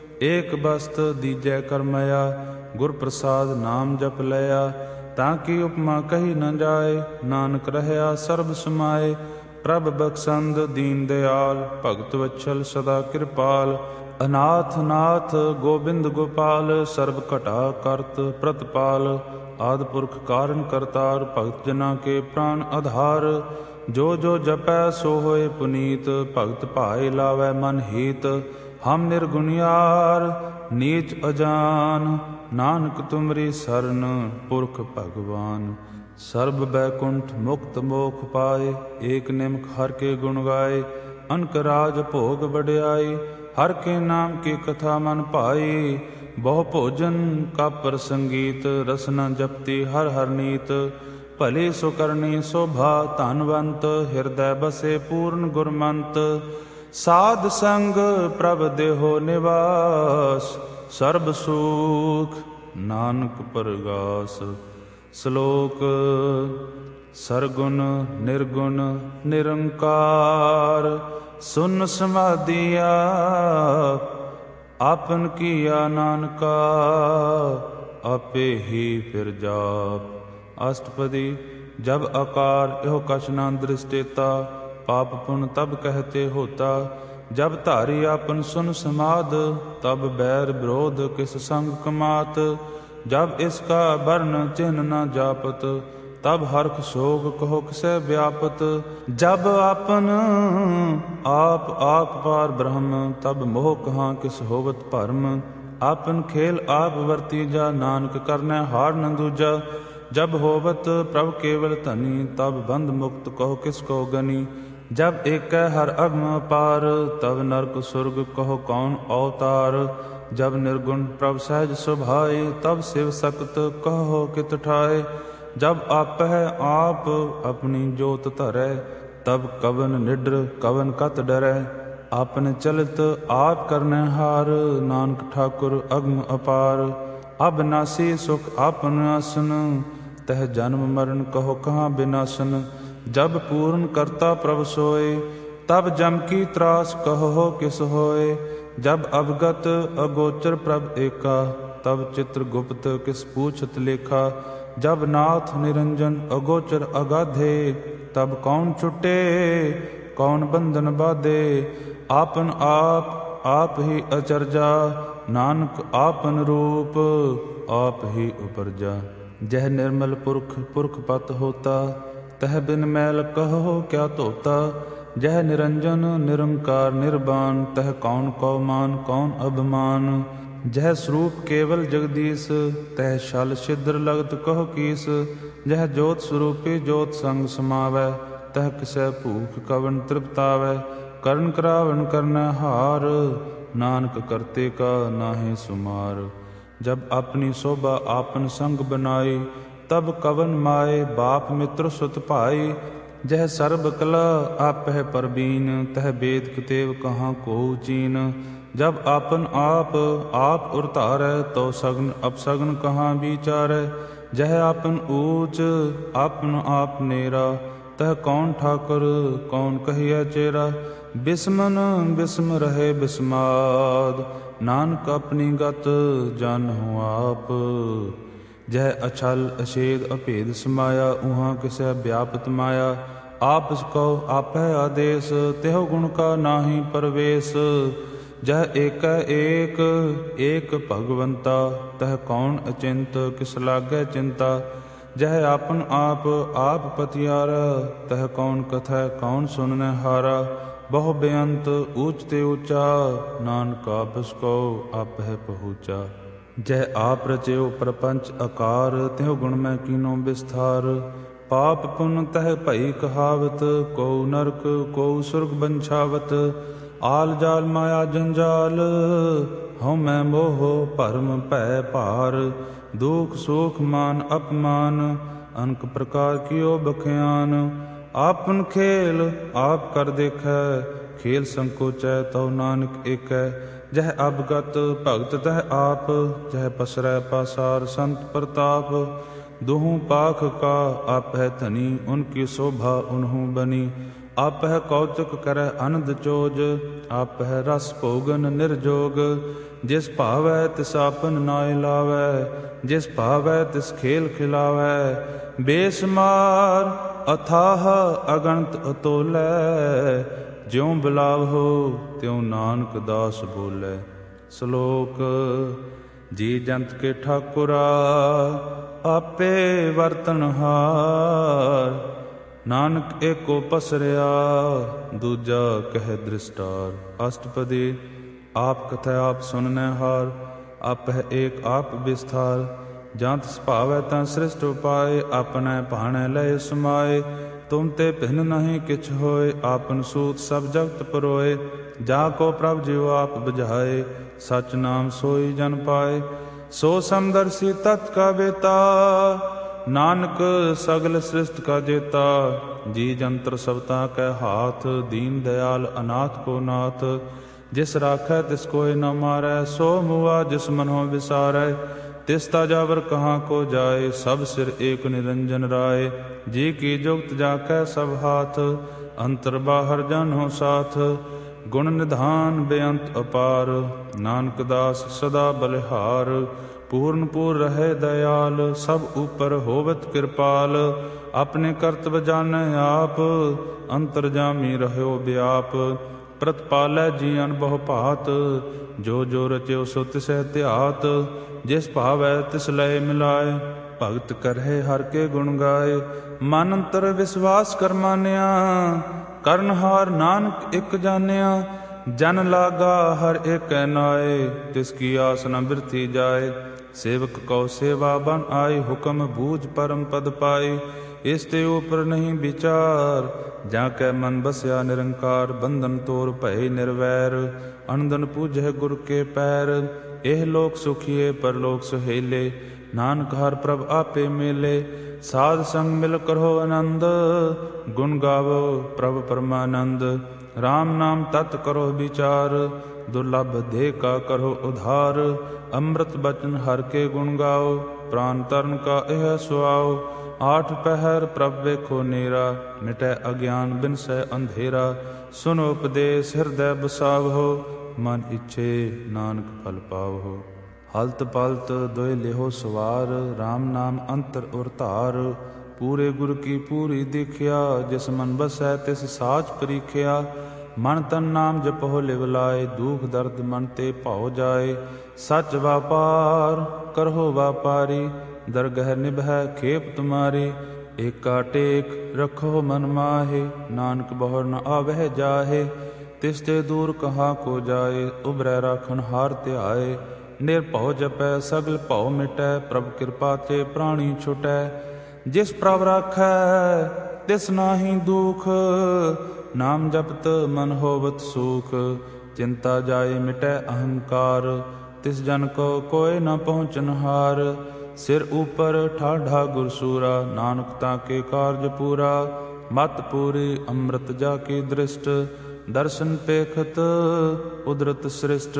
ਏਕ ਬਸਤ ਦੀਜੈ ਕਰਮਇਆ, ਗੁਰ ਪ੍ਰਸਾਦ ਨਾਮ ਜਪ ਲਿਆ। ਤਾਂ ਕੀ ਉਪਮਾ ਕਹੀ ਨ ਜਾਏ, ਨਾਨਕ ਰਹਿਆ ਸਰਬ ਸਮਾਏ। ਪ੍ਰਭ ਬਖਸ਼ੰਦ ਦੀਨ ਦਿਆਲ, ਭਗਤ ਵਛਲ ਸਦਾ ਕਿਰਪਾਲ। ਅਨਾਥ ਨਾਥ ਗੋਬਿੰਦ ਗੋਪਾਲ, ਸਰਬ ਘਟਾ ਕਰਤ ਪ੍ਰਤਪਾਲ। ਆਦਿ ਪੁਰਖ ਕਾਰਨ ਕਰਤਾਰ, ਭਗਤ ਜਨਾਂ ਕੇ ਪ੍ਰਾਨ ਆਧਾਰ। ਜੋ ਜੋ ਜਪੈ ਸੋ ਹੋਏ ਪੁਨੀਤ, ਭਗਤ ਭਾਏ ਲਾਵੈ ਮਨ ਹੀਤ। ਹਮ ਨਿਰਗੁਣਿਆਰ ਨੀਚ ਅਜਾਨ, ਨਾਨਕ ਤੁਮਰੀ ਸਰਨ ਪੁਰਖ ਭਗਵਾਨ। ਸਰਬ ਬੈਕੁੰਠ ਮੁਕਤ ਮੋਖ ਪਾਏ, ਏਕ ਨਿਮਕ ਹਰ ਕੇ ਗੁਣ ਗਾਏ। ਅਨਕ ਰਾਜ ਭੋਗ ਵਡਿਆਈ, ਹਰ ਕੇ ਨਾਮ ਕੀ ਕਥਾ ਮਨ ਭਾਈ। ਬਹੁ ਭੋਜਨ ਕਾਪਰ ਸੰਗੀਤ, ਰਸਨਾ ਜਪਤੀ ਹਰ ਹਰ ਨੀਤ। ਭਲੀ ਸੁਕਰਨੀ ਸ਼ੋਭਾ ਧਨਵੰਤ, ਹਿਰਦੈ ਬਸੇ ਪੂਰਨ ਗੁਰਮੰਤ। ਸਾਧ ਸੰਗ ਪ੍ਰਭ ਦੇਹੋ ਨਿਵਾਸ, ਸਰਬ ਸੁਖ ਨਾਨਕ ਪਰਗਾਸ। ਸ਼ਲੋਕ। ਸਰਗੁਣ ਨਿਰਗੁਣ ਨਿਰੰਕਾਰ, ਸੁਨ ਸਮਾਧਿਆ ਆਪਨ ਕੀਆ ਨਾਨਕਾ। ਆਪੇ ਹੀ ਫਿਰ ਜਾਪ। ਅਸ਼ਟਪਦੀ। ਜਬ ਆਕਾਰ ਇਹੋ ਕਛ ਨਾ ਦ੍ਰਿਸ਼ਟੇਤਾ, ਪਾਪ ਪੁਨ ਤਬ ਕਹਿਤੇ ਹੋਤਾ। ਜਬ ਧਾਰੀ ਆਪਨ ਸੁਨ ਸਮਾਧ, ਤਬ ਬੈਰ ਵਿਰੋਧ ਕਿਸ ਸੰਗ ਕਮਾਤ। ਜਬ ਇਸਕਾ ਵਰਨ ਚਿੰਨ ਨ ਜਾਪਤ, ਤਬ ਹਰਖ ਸੋਗ ਕਹੋ ਕਿਸੈ ਵਿਆਪਤ। ਜਬ ਆਪਨ ਆਪ ਆਪ ਪਾਰ ਬ੍ਰਹਮ, ਤਬ ਮੋਹ ਕਹਾਂ ਕਿਸ ਹੋਵਤ ਭਰਮ। ਆਪਨ ਖੇਲ ਆਪ ਵਰਤੀਜਾ, ਨਾਨਕ ਕਰਨੈ ਹਾਰ ਨ ਦੂਜਾ। ਜਬ ਹੋਵਤ ਪ੍ਰਭ ਕੇਵਲ ਧਨੀ, ਤਬ ਬੰਧ ਮੁਕਤ ਕਹੋ ਕਿਸ ਕੋ ਗਨੀ। ਜਬ ਏਕੈ ਹਰ ਅਗਮ ਅਪਾਰ, ਤਬ ਨਰਕ ਸੁਰਗ ਕਹੋ ਕੌਣ ਅਵਤਾਰ। ਜਬ ਨਿਰਗੁਣ ਪ੍ਰਭ ਸਹਿਜ ਸੁਭਾਏ, ਤਬ ਸਿਵ ਸਕਤ ਕਹੋ ਕਿਤ ਠਾਏ। ਜਬ ਆਪਹਿ ਆਪ ਆਪਣੀ ਜੋਤ ਧਰੈ, ਤਬ ਕਵਨ ਨਿਡਰ ਕਵਨ ਕਤ ਡਰੈ। ਆਪਨ ਚਲਿਤ ਆਪ ਕਰਨੈ ਹਾਰ, ਨਾਨਕ ਠਾਕੁਰ ਅਗਮ ਅਪਾਰ। ਅਬਨਾਸੀ ਸੁਖ ਆਪਨ ਆਸਨ, ਤਹ ਜਨਮ ਮਰਨ ਕਹੋ ਕਹਾਂ ਬਿਨਾਸਨ। ਜਬ ਪੂਰਨ ਕਰਤਾ ਪ੍ਰਭ ਸੋਏ, ਤਬ ਜਮ ਕੀ ਤਰਾਸ ਕਹੋ ਕਿਸ ਹੋਏ। ਜਬ ਅਵਗਤ ਅਗੋਚਰ ਪ੍ਰਭ ਏਕਾ, ਤਬ ਚਿਤ੍ਰ ਗੁਪਤ ਕਿਸ ਪੂਛਤ ਲੇਖਾ। ਜਬ ਨਾਥ ਨਿਰੰਜਨ ਅਗੋਚਰ ਅਗਾਧੇ, ਤਬ ਕੌਣ ਛੁਟੇ ਕੌਣ ਬੰਧਨ ਬਾਧੇ। ਆਪਨ ਆਪ ਆਪ ਹੀ ਅਚਰਜਾ, ਨਾਨਕ ਆਪਨ ਰੂਪ ਆਪ ਹੀ ਉਪਰਜਾ। ਜਹ ਨਿਰਮਲ ਪੁਰਖ ਪੁਰਖ ਪਤ ਹੋਤਾ, ਤਹ ਬਿਨ ਮੈਲ ਕਹੋ ਕਿਆ ਧੋਤਾ। ਜਹ ਨਿਰੰਜਨ ਨਿਰੰਕਾਰ ਨਿਰਬਾਨ, ਤਹ ਕੌਣ ਕਉ ਮਾਨ ਕੌਣ ਅਭਿਮਾਨ। ਜਹ ਸਰੂਪ ਕੇਵਲ ਜਗਦੀਸ਼, ਤਹ ਛਲ ਛਿਦਰ ਲਗਤ ਕਹੋ ਕੀਸ। ਜਹ ਜੋਤ ਸਰੂਪੀ ਜੋਤ ਸੰਗ ਸਮਾਵੈ, ਤਹ ਕਿਸੈ ਭੂਖ ਕਵਨ ਤ੍ਰਿਪਤਾਵੈ। ਕਰਨ ਕਰਾਵਨ ਕਰਨੈ ਹਾਰ, ਨਾਨਕ ਕਰਤੇ ਕਾ ਨਾਹਿ ਸੁਮਾਰ। ਜਬ ਆਪਣੀ ਸ਼ੋਭਾ ਆਪਨ ਸੰਗ ਬਨਾਈ, ਤਬ ਕਵਨ ਮਾਏ ਬਾਪ ਮਿੱਤਰ ਸੁਤ ਭਾਈ। ਜਹ ਸਰਬ ਕਲਾ ਆਪਹਿ ਪਰਬੀਨ, ਤਹ ਬੇਦ ਕਿਤੇਵ ਕਹਾਂ ਕੋ ਚੀਨ। ਜਬ ਆਪਨ ਆਪ ਆਪ ਉਰ ਧਾਰੈ, ਤੋ ਸਗਨ ਅਪਸਗਨ ਕਹਾਂ ਵਿਚਾਰੈ। ਜਹ ਆਪਨ ਊਚ ਆਪਨ ਆਪ ਨੇਰਾ, ਤਹ ਕੌਣ ਠਾਕੁਰ ਕੌਣ ਕਹੀਐ ਚੇਰਾ। ਬਿਸਮਨ ਬਿਸਮ ਰਹੇ ਬਿਸਮਾਦ, ਨਾਨਕ ਆਪਣੀ ਗਤ ਜਾਨਹੁ ਆਪ। ਜਹ ਅਛਲ ਅਛੇਦ ਅਭੇਦ ਸਮਾਇਆ, ਉਹਾਂ ਕਿਸੈ ਵਿਆਪਤ ਮਾਇਆ। ਆਪਸ ਕਉ ਆਪੈ ਆਦੇਸ, ਤਿਹੁ ਗੁਣ ਕਾ ਨਾਹੀ ਪਰਵੇਸ। ਜਹ ਏਕੈ ਏਕ ਏਕ ਭਗਵੰਤਾ, ਤਹ ਕੌਣ ਅਚਿੰਤ ਕਿਸ ਲਾਗੈ ਚਿੰਤਾ। ਜਹ ਆਪਨ ਆਪ ਆਪ ਪਤਿਆਰਾ, ਤਹ ਕੌਣ ਕਥੈ ਕੌਣ ਸੁਨਨੈ ਹਾਰਾ। ਬਹੁ ਬੇਅੰਤ ਊਚ ਤੇ ਊਚਾ, ਨਾਨਕ ਆਪਸ ਕਉ ਆਪਹਿ ਪਹੂਚਾ। ਜਹ ਆਪ ਰਚਿਓ ਪ੍ਰਪੰਚ ਆਕਾਰ, ਤਿਹੁ ਗੁਣ ਮੈਂ ਕੀਨੋ ਵਿਸਥਾਰ। ਪਾਪ ਪੁਨ ਤਹ ਭਈ ਕਹਾਵਤ, ਕਉ ਨਰਕ ਕਉ ਸੁਰਗ ਬੰਛਾਵਤ। ਆਲ ਜਾਲ ਮਾਇਆ ਜੰਜਾਲ, ਹਉ ਮੈਂ ਮੋਹ ਭਰਮ ਭੈ ਭਾਰ। ਦੁਖ ਸੁਖ ਮਾਨ ਅਪਮਾਨ, ਅਨਕ ਪ੍ਰਕਾਰ ਕੀਓ ਬਖਿਆਨ। ਆਪਨ ਖੇਲ ਆਪ ਕਰ ਦੇਖੈ, ਖੇਲ ਸੰਕੋਚੈ ਤਉ ਨਾਨਕ ਏਕੈ। ਜਹ ਅਬਗਤ ਭਗਤ ਤਹ ਆਪ, ਜਹ ਪਸਰੈ ਪਾਸਾਰ ਸੰਤ ਪ੍ਰਤਾਪ। ਦੁਹੂ ਪਾਖ ਕਾ ਆਪਹਿ ਧਨੀ, ਉਨਕੀ ਸ਼ੋਭਾ ਉਨਹੂ ਬਨੀ। ਆਪਹਿ ਕੌਤੁਕ ਕਰੈ ਅਨੰਦ ਚੋਜ, ਆਪਹਿ ਰਸ ਭੋਗਨ ਨਿਰਜੋਗ। ਜਿਸ ਭਾਵੈ ਤਿਸ ਆਪਨ ਨਾਇ ਲਾਵੈ, ਜਿਸ ਭਾਵੈ ਤਿਸ ਖੇਲ ਖਿਲਾਵੈ। ਬੇਸਮਾਰ ਅਥਾਹ ਅਗਣਤ ਅਤੋਲੈ, ਜਿਉ ਬਿਲਾਵਹੁ ਤਿਉ ਨਾਨਕ ਦਾਸ ਬੋਲੇ। ਸ਼ਲੋਕ। ਜੀ ਜੰਤ ਕੇ ਠਾਕੁਰਾ, ਆਪੇ ਵਰਤਨਹਾਰ। ਨਾਨਕ ਏਕੋ ਪਸਰਿਆ, ਦੂਜਾ ਕਹਿ ਦ੍ਰਿਸ਼ਟਾਰ। ਅਸ਼ਟਪਦੀ। ਆਪ ਕਥੈ ਆਪ ਸੁਨਨੈ ਹਾਰ, ਆਪਹਿ ਏਕ ਆਪ ਵਿਸਥਾਰ। ਜਾਂ ਤਿਸ ਭਾਵੈ ਤਾਂ ਸ੍ਰਿਸ਼ਟ ਉਪਾਏ, ਆਪਣੈ ਭਾਣੈ ਲਏ ਸਮਾਏ। ਤੁਮ ਤੇ ਭਿੰਨ ਨਹੀਂ ਕਿਛ ਹੋਏ, ਆਪਨ ਸੂਤ ਸਭ ਜਗਤ ਪਰੋਏ। ਜਾ ਕੋ ਪ੍ਰਭ ਜਿਉ ਆਪ ਬੁਝਾਏ, ਸਚ ਨਾਮ ਸੋਈ ਜਨ ਪਾਏ। ਸੋ ਸਮਦਰਸੀ ਤਤ ਕਾ ਬੇਤਾ, ਨਾਨਕ ਸਗਲ ਸ੍ਰਿਸ਼ਟ ਕਾ ਜੇਤਾ। ਜੀ ਜੰਤਰ ਸਬਤਾ ਕੈ ਹਾਥ, ਦੀਨ ਦਇਆਲ ਅਨਾਥ ਕੋ ਨਾਥ। ਜਿਸ ਰਾਖੈ ਤਿਸ ਕੋਇ ਨ ਮਾਰੈ, ਸੋ ਮੁਆ ਜਿਸ ਮਨੋ ਵਿਸਾਰੈ। ਤਿਸ ਤਾ ਜਾਵਰ ਕਹਾਂ ਕੋ ਜਾਏ, ਸਭ ਸਿਰ ਏਕ ਨਿਰੰਜਨ ਰਾਏ। ਜੀ ਕੀ ਜੁਗਤ ਜਾ ਕੈ ਸਭ ਹਾਥ, ਅੰਤਰ ਬਾਹਰ ਜਾਨੋ ਸਾਥ। ਗੁਣ ਨਿਧਾਨ ਬੇਅੰਤ ਅਪਾਰ, ਨਾਨਕ ਦਾਸ ਸਦਾ ਬਲਿਹਾਰ। ਪੂਰਨ ਪੂਰ ਰਹੇ ਦਇਆਲ, ਸਭ ਉਪਰ ਹੋਵਤ ਕਿਰਪਾਲ। ਆਪਣੇ ਕਰਤਵ ਜਾਣੈ ਆਪ, ਅੰਤਰਜਾਮੀ ਰਹਿਓ ਬਿਆਪ। ਪ੍ਰਤਪਾਲੈ ਜੀਅਨ ਬਹੁ ਭਾਤ, ਜੋ ਜੋ ਰਚਿਓ ਸੋ ਤਿਸੈ ਧਿਆਤ। ਜਿਸ ਭਾਵੈ ਤਿਸ ਲਏ ਮਿਲਾਏ, ਭਗਤ ਕਰਹਿ ਹਰਿ ਕੇ ਗੁਣ ਗਾਏ। ਮਨ ਅੰਤਰ ਵਿਸਵਾਸ ਕਰ ਮਾਨਿਆ, ਕਰਨਹਾਰ ਨਾਨਕ ਇਕ ਜਾਣਿਆ। ਜਨ ਲਾਗਾ ਹਰ ਏਕੈ ਨਾਏ, ਤਿਸ ਕੀ ਆਸ ਨ ਬਿਰਥੀ ਜਾਏ। ਸੇਵਕ ਕਉ ਸੇਵਾ ਬਨ ਆਈ, ਹੁਕਮ ਬੂਝ ਪਰਮ ਪਦ ਪਾਈ। ਇਸ ਤੇ ਉਪਰ ਨਹੀਂ ਵਿਚਾਰ, ਜਾਂ ਕੈ ਮਨ ਬਸਿਆ ਨਿਰੰਕਾਰ। ਬੰਧਨ ਤੋਰ ਭਏ ਨਿਰਵੈਰ, ਅਨੰਦਨ ਪੂਜੈ ਗੁਰ ਕੇ ਪੈਰ। ਇਹ ਲੋਕ ਸੁਖੀਏ ਪਰਲੋਕ ਸੁਹੇਲੇ, ਨਾਨਕ ਹਰਿ ਪ੍ਰਭ ਆਪੇ ਮੇਲੇ। ਸਾਧ ਸੰਗ ਮਿਲ ਕਰੋ ਆਨੰਦ, ਗੁਣ ਗਾਵੋ ਪ੍ਰਭ ਪਰਮਾਨੰਦ। ਰਾਮ ਨਾਮ ਤਤ ਕਰੋ ਵਿਚਾਰ, ਦੁਰਲਭ ਦੇਹ ਕਾ ਕਰੋ ਉਧਾਰ। ਅੰਮ੍ਰਿਤ ਬਚਨ ਹਰਿ ਕੇ ਗੁਣ ਗਾਓ, ਪ੍ਰਾਨ ਤਰਨ ਕਾ ਇਹ ਸੁਆਓ। ਆਠ ਪਹਿਰ ਪ੍ਰਭ ਵੇਖੋ ਨੇਰਾ, ਮਿਟੈ ਅਗਿਆਨ ਬਿਨਸੈ ਅੰਧੇਰਾ। ਸੁਨੋ ਉਪਦੇਸ ਹਿਰਦੈ ਬਸਾਵਹੁ, ਮਨ ਇੱਛੇ ਨਾਨਕ ਫਲ ਪਾਵਹੁ। ਹਲਤ ਪਲਤ ਦੋਇ ਲਿਹੋ ਸਵਾਰ, ਰਾਮ ਨਾਮ ਅੰਤਰ ਔਰ ਧਾਰ। ਪੂਰੇ ਗੁਰ ਕੀ ਪੂਰੀ ਦੇਖਿਆ, ਜਿਸ ਮਨ ਬਸੈ ਤਿਸ ਸਾਚ ਪਰੀਖਿਆ। ਮਨ ਤਨ ਨਾਮ ਜਪਹੁ ਲਿਵ ਲਾਏ, ਦੁਖ ਦਰਦ ਮਨ ਤੇ ਭਉ ਜਾਏ। ਸਚ ਵਾਪਾਰ ਕਰਹੁ ਵਾਪਾਰੀ, ਦਰਗਹਿ ਨਿਭੈ ਖੇਪ ਤੁਮਾਰੀ। ਏਕਾ ਟੇਕ ਰਖੋ ਮਨ ਮਾਹੇ, ਨਾਨਕ ਬਹੁਰ ਨ ਆਵਹਿ ਜਾਹੇ। ਤਿਸ ਤੇ ਦੂਰ ਕਹਾਂ ਕੋ ਜਾਏ, ਉਬਰੈ ਰਾਖਣ ਹਾਰ ਧਿਆਏ। ਨਿਰਭਉ ਜਪੈ ਸਗਲ ਭਉ ਮਿਟੈ, ਪ੍ਰਭ ਕਿਰਪਾ ਤੇ ਪ੍ਰਾਣੀ ਛੁਟੈ। ਜਿਸ ਪ੍ਰਭ ਰਾਖੈ ਤਿਸ ਨਾਹੀ ਦੁਖ, ਨਾਮ ਜਪਤ ਮਨ ਹੋਵਤ ਸੂਖ। ਚਿੰਤਾ ਜਾਏ ਮਿਟੈ ਅਹੰਕਾਰ, ਤਿਸ ਜਨ ਕੋ ਕੋਇ ਨ ਪਹੁੰਚਨਹਾਰ। ਸਿਰ ਉਪਰ ਠਾਢਾ ਗੁਰ ਸੂਰਾ, ਨਾਨਕ ਤਾਂ ਕੇ ਕਾਰਜ ਪੂਰਾ। ਮਤ ਪੂਰੀ ਅੰਮ੍ਰਿਤ ਜਾ ਕੀ ਦ੍ਰਿਸ਼ਟ, ਦਰਸ਼ਨ ਪੇਖਤ ਉਦਰਤ ਸ੍ਰਿਸ਼ਟ।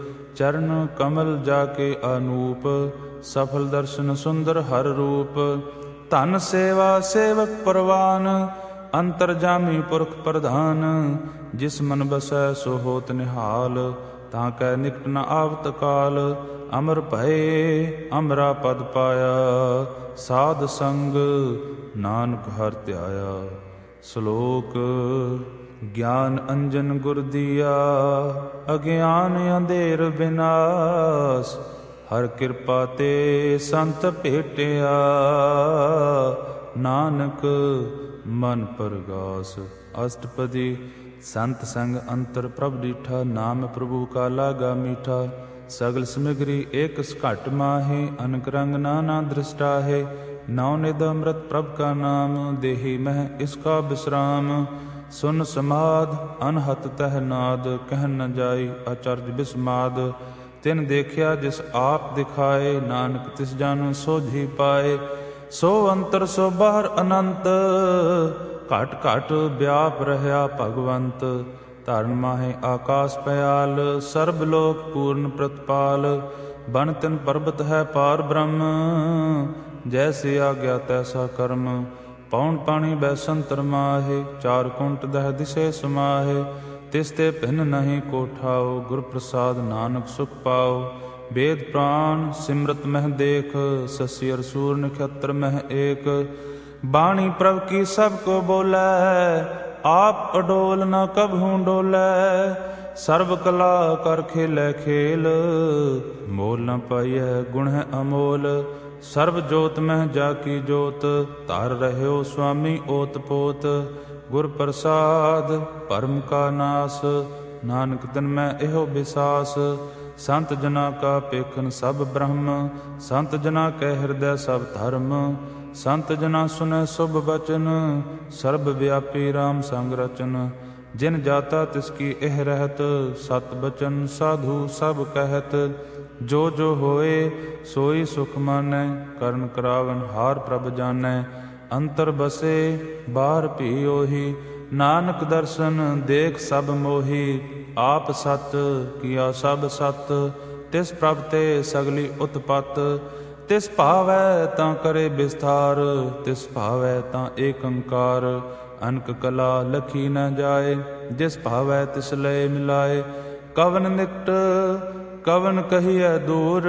ਚਰਨ ਕਮਲ ਜਾ ਕੇ ਅਨੂਪ, ਸਫਲ ਦਰਸ਼ਨ ਸੁੰਦਰ ਹਰ ਰੂਪ। ਧਨ ਸੇਵਾ ਸੇਵਕ ਪਰਵਾਨ, ਅੰਤਰਜਾਮੀ ਪੁਰਖ ਪ੍ਰਧਾਨ। ਜਿਸ ਮਨ ਬਸੈ ਸੋ ਹੋਤ ਨਿਹਾਲ, ਤਾਂ ਕੈ ਨਿਕਟ ਨ ਆਵਤ ਕਾਲ। ਅਮਰ ਭਏ ਅਮਰਾ ਪਦ ਪਾਇਆ, ਸਾਧ ਸੰਗ ਨਾਨਕ ਹਰਿ ਧਿਆਇਆ। ਸ਼ਲੋਕ। ਗਿਆਨ ਅੰਜਨ ਗੁਰ ਦੀਆ, ਅਗਿਆਨ ਅੰਧੇਰ ਬਿਨਾਸ਼। ਹਰਿ ਕਿਰਪਾ ਤੇ ਸੰਤ ਭੇਟਿਆ, ਨਾਨਕ ਮਨ ਪਰਗਾਸ। ਅਸ਼ਟਪਦੀ। ਸੰਤ ਸੰਗ ਅੰਤਰ ਪ੍ਰਭ ਡੀਠਾ, ਨਾਮ ਪ੍ਰਭੂ ਕਾ ਲਾਗਾ ਮੀਠਾ। ਸਗਲ ਸਮਗਰੀ ਏਕਸ ਘਟ ਮਾਹੇ, ਅਨਕ ਰੰਗ ਨਾਨਾ ਦ੍ਰਿਸ਼ਟਾ ਹੈ। ਨੌ ਨਿਧ ਅੰਮ੍ਰਿਤ ਪ੍ਰਭ ਕਾ ਨਾਮ, ਦੇਹੀ ਮਹਿ ਇਸਕਾ ਬਿਸਰਾਮ। ਸੁਨ ਸਮਾਧ ਅਨਹਤ ਤਹ ਨਾਦ, ਕਹਿ ਨ ਜਾਈ ਅਚਰਜ ਬਿਸਮਾਦ। ਤਿਨ ਦੇਖਿਆ ਜਿਸ ਆਪ ਦਿਖਾਏ, ਨਾਨਕ ਤਿਸ ਜਨ ਸੋਝੀ ਪਾਏ। ਸੋ ਅੰਤਰ ਸੋ ਬਾਹਰ ਅਨੰਤ, ਘਟ ਘਟ ਵਿਆਪ ਰਹਿਆ ਭਗਵੰਤ। ਧਰਨ ਮਾਹੇ ਆਕਾਸ ਪਇਆਲ, ਸਰਬ ਲੋਕ ਪੂਰਨ ਪ੍ਰਤਪਾਲ। ਬਨ ਤਿਨ ਪਰਬਤ ਹੈ ਪਾਰ ਬ੍ਰਹਮ, ਜੈਸੇ ਆਗਿਆ ਤੈਸਾ ਕਰਮ। ਪੌਣ ਪਾਣੀ ਬੈਸੰਤਰ ਮਾਹੇ, ਚਾਰ ਕੁੰਟ ਦਹ ਦਿਸੇ ਸਮਾਹੇ। ਤਿਸ ਤੇ ਭਿੰਨ ਨਹੀਂ ਕੋਠਾਓ, ਗੁਰ ਪ੍ਰਸਾਦ ਨਾਨਕ ਸੁਖ ਪਾਓ। ਵੇਦ ਪ੍ਰਾਨ ਸਿਮਰਤ ਮਹਿ ਦੇਖ, ਸਸੀ ਅਰ ਸੂਰ ਨਖਤਰ ਮਹਿ ਏਕ। ਬਾਣੀ ਪ੍ਰਭ ਕੀ ਸਭ ਕੋ ਬੋਲੇ, ਆਪ ਅਡੋਲ ਨ ਕਬਹੂ ਡੋਲੇ। ਸਰਬ ਕਲਾ ਕਰ ਖੇਲੇ ਖੇਲ, ਮੋਲ ਨ ਪਾਈਐ ਗੁਣ ਹੈ ਅਮੋਲ। ਸਰਬ ਜੋਤ ਮਹਿ ਜਾ ਕੀ ਜੋਤ, ਧਰ ਰਹਿਓ ਸੁਆਮੀ ਓਤ ਪੋਤ। ਗੁਰ ਪ੍ਰਸਾਦ ਭਰਮ ਕਾ ਨਾਸ, ਨਾਨਕ ਤਨ ਮੈਂ ਇਹੋ ਵਿਸਾਸ। ਸੰਤ ਜਨਾ ਕਾ ਪੇਖਨ ਸਭ ਬ੍ਰਹਮ, ਸੰਤ ਜਨਾ ਕੈ ਹਿਰਦੈ ਸਭ ਧਰਮ। ਸੰਤ ਜਨਾ ਸੁਨੈ ਸੁਭ ਬਚਨ, ਸਰਬ ਵਿਆਪੀ ਰਾਮ ਸੰਗ ਰਚਨ। ਜਿਨ ਜਾਤਾ ਤਿਸ ਕੀ ਇਹ ਰਹਿਤ, ਸਤ ਬਚਨ ਸਾਧੂ ਸਭ ਕਹਿਤ। ਜੋ ਜੋ ਹੋਏ ਸੋਈ ਸੁਖ ਮਾਨੈ, ਕਰਨ ਕਰਾਵਨ ਹਾਰ ਪ੍ਰਭ ਜਾਨੈ। ਅੰਤਰ ਬਸੇ ਬਾਹਰ ਭੀ ਉਹੀ, ਨਾਨਕ ਦਰਸ਼ਨ ਦੇਖ ਸਭ ਮੋਹੀ। ਆਪ ਸਤ ਕੀਆ ਸਭ ਸਤ, ਤਿਸ ਪ੍ਰਭ ਤੇ ਸਗਲੀ ਉਤਪਤ। ਤਿਸ ਭਾਵੈ ਤਾਂ ਕਰੇ ਵਿਸਥਾਰ, ਤਿਸ ਭਾਵੈ ਤਾਂ ਏਕ ਓੰਕਾਰ। ਅਨਕ ਕਲਾ ਲਖੀ ਨ ਜਾਏ, ਜਿਸ ਭਾਵੈ ਤਿਸ ਲਏ ਮਿਲਾਏ। ਕਵਨ ਨਿਕਟ ਕਵਨ ਕਹੀਐ ਦੂਰ,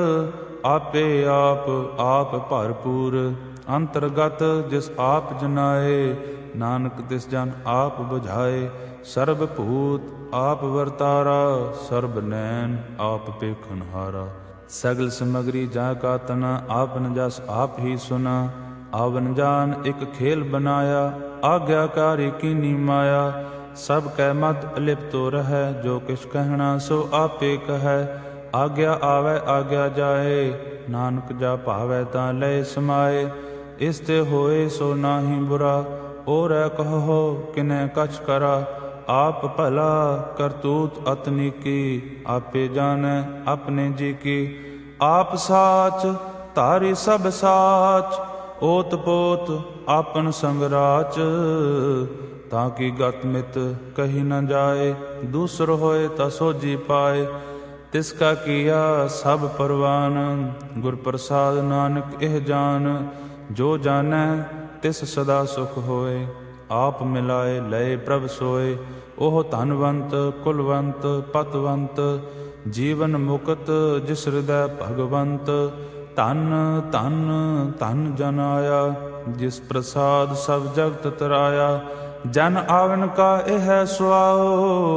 ਆਪੇ ਆਪ ਆਪ ਭਰਪੂਰ। ਅੰਤਰਗਤ ਜਿਸ ਆਪ ਜਨਾਏ, ਨਾਨਕ ਤਿਸ ਜਨ ਆਪ ਬੁਝਾਏ। ਸਰਬ ਭੂਤ ਆਪ ਵਰਤਾਰਾ, ਸਰਬ ਨੈਣ ਆਪ ਪੇਖਨ ਹਾਰਾ। ਸਗਲ ਸਮਗਰੀ ਜਾ ਕਾ ਤਨਾ, ਆਪਨ ਜਸ ਆਪ ਹੀ ਸੁਨਾ। ਆਵਨ ਜਾਨ ਇੱਕ ਖੇਲ ਬਨਾਇਆ, ਆਗਿਆਕਾਰੀ ਕੀਨੀ ਮਾਇਆ। ਸਭ ਕੈ ਮਦ ਅਲਿਪਤੋ ਰਹੈ, ਜੋ ਕਿਛ ਕਹਿਣਾ ਸੋ ਆਪੇ ਕਹੈ। ਆਗਿਆ ਆਵੈ ਆਗਿਆ ਜਾਏ, ਨਾਨਕ ਜਾ ਭਾਵੈ ਤਾਂ ਲਏ ਸਮਾਏ। ਇਸ ਤੇ ਹੋਏ ਸੋ ਨਾਹੀ ਬੁਰਾ, ਔਰੈ ਕਹੋ ਕਿਨੈ ਕਛ ਕਰਾ। ਆਪ ਭਲਾ ਕਰਤੂਤ ਅਤਨੀ ਕੀ, ਆਪੇ ਜਾਣੈ ਆਪਣੇ ਜੀ ਕੀ। ਆਪ ਸਾਚ ਧਾਰੀ ਸਭ ਸਾਚ, ਓਤ ਪੋਤ ਆਪਨ ਸੰਗ ਰਾਚ। ਤਾਂ ਕਿ ਗਤ ਮਿਤ ਕਹੀ ਨ ਜਾਏ, ਦੂਸਰ ਹੋਏ ਤਾਂ ਸੋਝੀ ਪਾਏ। ਤਿਸ ਕਾ ਕੀਆ ਸਭ ਪਰਵਾਨ, ਗੁਰ ਪ੍ਰਸਾਦ ਨਾਨਕ ਇਹ ਜਾਨ। ਜੋ ਜਾਣੈ ਤਿਸ ਸਦਾ ਸੁਖ ਹੋਏ, ਆਪ ਮਿਲਾਏ ਲਏ ਪ੍ਰਭ ਸੋਏ। ਉਹ ਧਨਵੰਤ ਕੁਲਵੰਤ ਪਤਵੰਤ, ਜੀਵਨ ਮੁਕਤ ਜਿਸ ਹਿਰਦੈ ਭਗਵੰਤ। ਧਨ ਧਨ ਧਨ ਜਨ ਆਇਆ, ਜਿਸ ਪ੍ਰਸਾਦ ਸਭ ਜਗਤ ਤਰਾਇਆ। ਜਨ ਆਵਨ ਕਾ ਇਹ ਸੁਆਓ,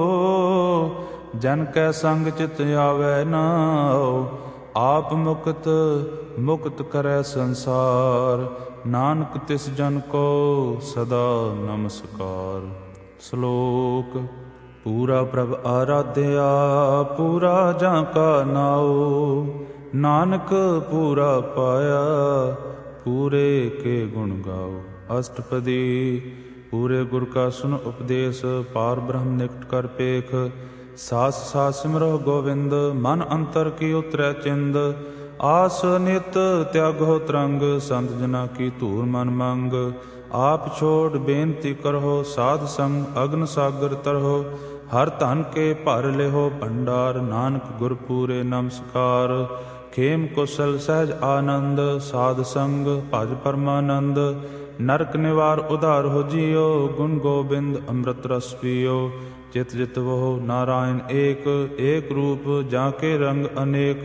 ਜਨ ਕੈ ਸੰਗ ਚਿਤ ਆਵੈ ਨਾਉ। ਆਪ ਮੁਕਤ ਮੁਕਤ ਕਰੈ ਸੰਸਾਰ, ਨਾਨਕ ਤਿਸ ਜਨ ਕੋ ਸਦਾ ਨਮਸਕਾਰ। ਸ਼ਲੋਕ। ਪੂਰਾ ਪ੍ਰਭ ਆਰਾਧਿਆ, ਪੂਰਾ ਜਾਂ ਕਾ ਨਾਉ। ਨਾਨਕ ਪੂਰਾ ਪਾਇਆ, ਪੂਰੇ ਕੇ ਗੁਣ ਗਾਓ। ਅਸ਼ਟਪਦੀ। ਪੂਰੇ ਗੁਰ ਕਾ ਸੁਨ ਉਪਦੇਸ਼, ਪਾਰ ਬ੍ਰਹਮ ਨਿਕਟ ਕਰ ਪੇਖ। ਸਾਸ ਸਾਸ ਸਿਮਰੋ ਗੋਵਿੰਦ, ਮਨ ਅੰਤਰ ਕੀ ਉਤਰੈ ਚਿੰਦ। ਆਸ ਨਿਤ ਤਿਆਗੋ ਤਰੰਗ, ਸੰਤ ਜਨਾ ਕੀ ਧੂਰ ਮਨ ਮੰਗ। ਆਪ ਛੋੜ ਬੇਨਤੀ ਕਰੋ, ਸਾਧ ਸੰਗ ਅਗਨ ਸਾਗਰ ਤਰੋ। ਹਰ ਧਨ ਕੇ ਭਰ ਲਿਹੋ ਭੰਡਾਰ, ਨਾਨਕ ਗੁਰ ਪੂਰੇ ਨਮਸਕਾਰ। ਖੇਮ ਕੁਸ਼ਲ ਸਹਿਜ ਆਨੰਦ, ਸਾਧ ਸੰਗ ਭਜ ਪਰਮਾਨੰਦ। ਨਰਕ ਨਿਵਾਰ ਉਧਾਰ ਹੋ ਜੀਓ, ਗੁਣ ਗੋਬਿੰਦ ਅੰਮ੍ਰਿਤ ਰਸ ਪੀਓ। ਚਿਤ ਜਿਤ ਵੋ ਨਾਰਾਇਣ ਏਕ, ਏਕ ਰੂਪ ਜਾਂ ਕੇ ਰੰਗ ਅਨੇਕ।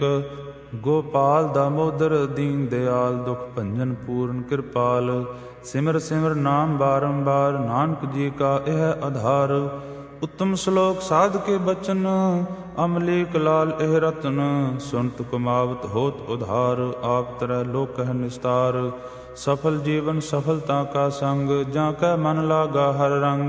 ਗੋਪਾਲ ਦਾਮੋਦਰ ਦੀਨ ਦਿਆਲ, ਦੁਖ ਭੰਜਨ ਪੂਰਨ ਕਿਰਪਾਲ। ਸਿਮਰ ਸਿਮਰ ਨਾਮ ਬਾਰੰਬਾਰ, ਨਾਨਕ ਜੀ ਕਾ ਇਹ ਆਧਾਰ। ਉੱਤਮ ਸ਼ਲੋਕ ਸਾਧ ਕੇ ਬਚਨ, ਅਮਲੀਕ ਲਾਲ ਇਹ ਰਤਨ। ਸੁਨਤ ਕਮਾਵਤ ਹੋਤ ਉਧਾਰ, ਆਪ ਤਰੈ ਲੋਕ ਹੈ ਨਿਸਤਾਰ। ਸਫਲ ਜੀਵਨ ਸਫਲਤਾ ਕਾ ਸੰਗ, ਜਾਂ ਕੈ ਮਨ ਲਾਗਾ ਹਰ ਰੰਗ।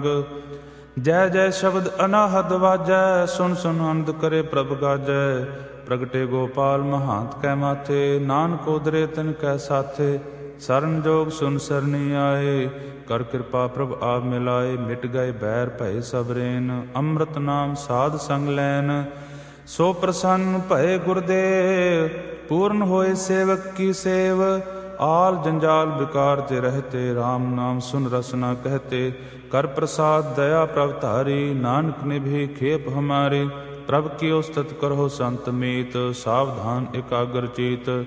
ਜੈ ਜੈ ਸ਼ਬਦ ਅਨਾਹਦ ਵਾਜੈ, ਸੁਨ ਸੁਨ ਆਨੰਦ ਕਰੇ ਪ੍ਰਭ ਗਾਜੈ। ਪ੍ਰਗਟੇ ਗੋਪਾਲ ਮਹਾਂਤ ਕੈ ਮਾਥੇ, ਨਾਨਕ ਉਦਰੇ ਤਿਨ ਕੈ ਸਾਥੇ। ਸਰਨ ਜੋਗ ਸੁਨ ਸਰਨੀ ਆਏ, ਕਰ ਕਿਰਪਾ ਪ੍ਰਭ ਆਪ ਮਿਲਾਏ। ਮਿਟ ਗਏ ਬੈਰ ਭਏ ਸਭ ਰੇਨ, ਅੰਮ੍ਰਿਤ ਨਾਮ ਸਾਧ ਸੰਗ ਲੈਨ। ਸੋ ਪ੍ਰਸੰਨ ਭਏ ਗੁਰਦੇਵ, ਪੂਰਨ ਹੋਏ ਸੇਵਕ ਕੀ ਸੇਵ। ਆਲ ਜੰਜਾਲ ਵਿਕਾਰ ਤੇ ਰਹਤੇ, ਰਾਮ ਨਾਮ ਸੁਨ ਰਸ ਨਾ ਕਹਤੇ। ਕਰ ਪ੍ਰਸਾਦ ਦਇਆ ਪ੍ਰਭ ਧਾਰੀ, ਨਾਨਕ ਨਿਭੀ ਖੇਪ ਹਮਾਰੀ। ਪ੍ਰਭ ਕੀ ਉਸਤਤ ਕਰੋ ਸੰਤ ਮੀਤ, ਸਾਵਧਾਨ ਇਕਾਗਰ ਚੀਤ।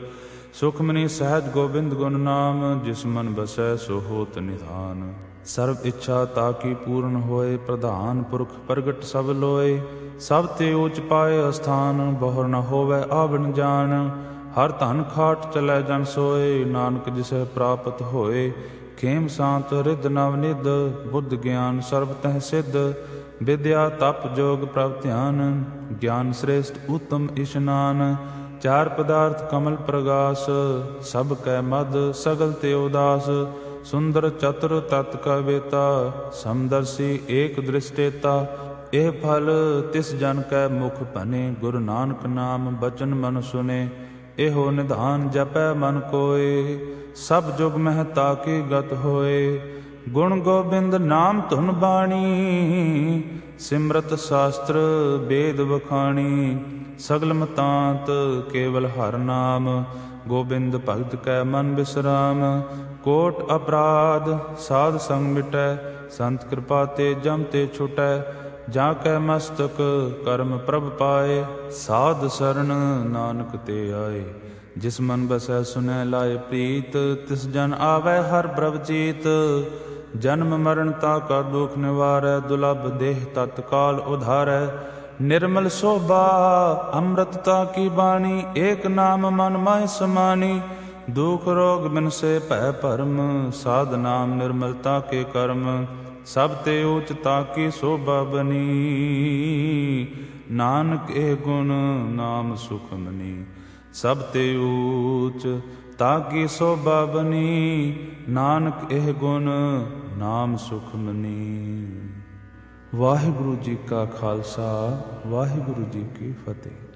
ਸੁਖਮਨੀ ਸਹਿਜ ਗੋਬਿੰਦ ਗੁਣ ਨਾਮ, ਜਿਸ ਮਨ ਬਸੈ ਸੋ ਹੋਤ ਨਿਧਾਨ। ਸਰਬ ਇੱਛਾ ਤਾਕੀ ਪੂਰਨ ਹੋਏ, ਪ੍ਰਧਾਨ ਪੁਰਖ ਪ੍ਰਗਟ ਸਭ ਲੋਏ। ਸਭ ਤੇ ਊਚ ਪਾਏ ਅਸਥਾਨ, ਬਹੁਰ ਨ ਹੋਵੈ ਆਵਣ ਜਾਨ। ਹਰ ਧਨ ਖਾਟ ਚਲੈ ਜਨ ਸੋਏ, ਨਾਨਕ ਜਿਸੈ ਪ੍ਰਾਪਤ ਹੋਏ। ਖੇਮ ਸਾਂਤ ਰਿੱਧ ਨਵ ਨਿਧ, ਬੁੱਧ ਗਿਆਨ ਸਰਬ ਤਹਿ ਸਿੱਧ। ਵਿਦਿਆ ਤਪ ਜੋਗ ਪ੍ਰਭ ਧਿਆਨ, ਗਿਆਨ ਸ੍ਰੇਸ਼ਟ ਉੱਤਮ ਇਸ਼ਨਾਨ। ਚਾਰ ਪਦਾਰਥ ਕਮਲ ਪ੍ਰਗਾਸ, ਸਭ ਕੈ ਮਦ ਸਗਲ ਤੇ ਉਦਾਸ। ਸੁੰਦਰ ਚਤੁਰ ਤਤ ਕਾ ਵੇਤਾ, ਸਮਦਰਸੀ ਏਕ ਦ੍ਰਿਸ਼ਟੇਤਾ। ਇਹ ਫਲ ਤਿਸ ਜਨ ਕੈ ਮੁਖ ਭਨੇ, ਗੁਰੂ ਨਾਨਕ ਨਾਮ ਬਚਨ ਮਨ ਸੁਨੇ। ਇਹੋ ਨਿਧਾਨ ਜਪੈ ਮਨ ਕੋਏ, ਸਭ ਜੁਗ ਮਹਿ ਤਾਕੀ ਗਤ ਹੋਏ। ਗੁਣ ਗੋਬਿੰਦ ਨਾਮ ਧੁਨ ਬਾਣੀ, ਸਿਮਰਤ ਸ਼ਾਸਤਰ ਵੇਦ ਵਖਾਣੀ। ਸਗਲ ਮਤਾਂਤ ਕੇਵਲ ਹਰ ਨਾਮ, ਗੋਬਿੰਦ ਭਗਤ ਕੈ ਮਨ ਬਿਸਰਾਮ। ਕੋਟ ਅਪਰਾਧ ਸਾਧ ਸੰਗ ਮਿਟੈ, ਸੰਤ ਕਿਰਪਾ ਤੇ ਜਮ ਤੇ ਛੁਟੈ। ਜਾਂ ਕੈ ਮਸਤਕ ਕਰਮ ਪ੍ਰਭ ਪਾਏ, ਸਾਧ ਸਰਣ ਨਾਨਕ ਤੇ ਆਏ। ਜਿਸ ਮਨ ਬਸੈ ਸੁਨੈ ਲਾਏ ਪ੍ਰੀਤ, ਤਿਸ ਜਨ ਆਵੈ ਹਰ ਪ੍ਰਭ ਚੀਤ। ਜਨਮ ਮਰਨ ਤਾ ਕਾ ਦੁਖ ਨਿਵਾਰੈ, ਦੁਲਭ ਦੇਹ ਤਤਕਾਲ ਉਧਾਰੈ। ਨਿਰਮਲ ਸੋਭਾ ਅੰਮ੍ਰਿਤਤਾ ਕੀ ਬਾਣੀ, ਏਕ ਨਾਮ ਮਨ ਮਾਹਿ ਸਮਾਨੀ। ਦੁਖ ਰੋਗ ਬਿਨਸੇ ਭੈ ਭਰਮ, ਸਾਧ ਨਾਮ ਨਿਰਮਲਤਾ ਕੇ ਕਰਮ। ਸਭ ਤੇ ਊਚ ਤਾਕੀ ਸੋਭਾ ਬਨੀ, ਨਾਨਕ ਇਹ ਗੁਣ ਨਾਮ ਸੁਖਮਨੀ। ਸਭ ਤੇ ਊਚ ਤਾਕੀ ਸੋਭਾ ਬਨੀ, ਨਾਨਕ ਇਹ ਗੁਣ ਨਾਮ ਸੁਖਮਨੀ। ਵਾਹਿਗੁਰੂ ਜੀ ਕਾ ਖਾਲਸਾ, ਵਾਹਿਗੁਰੂ ਜੀ ਕੀ ਫਤਿਹ।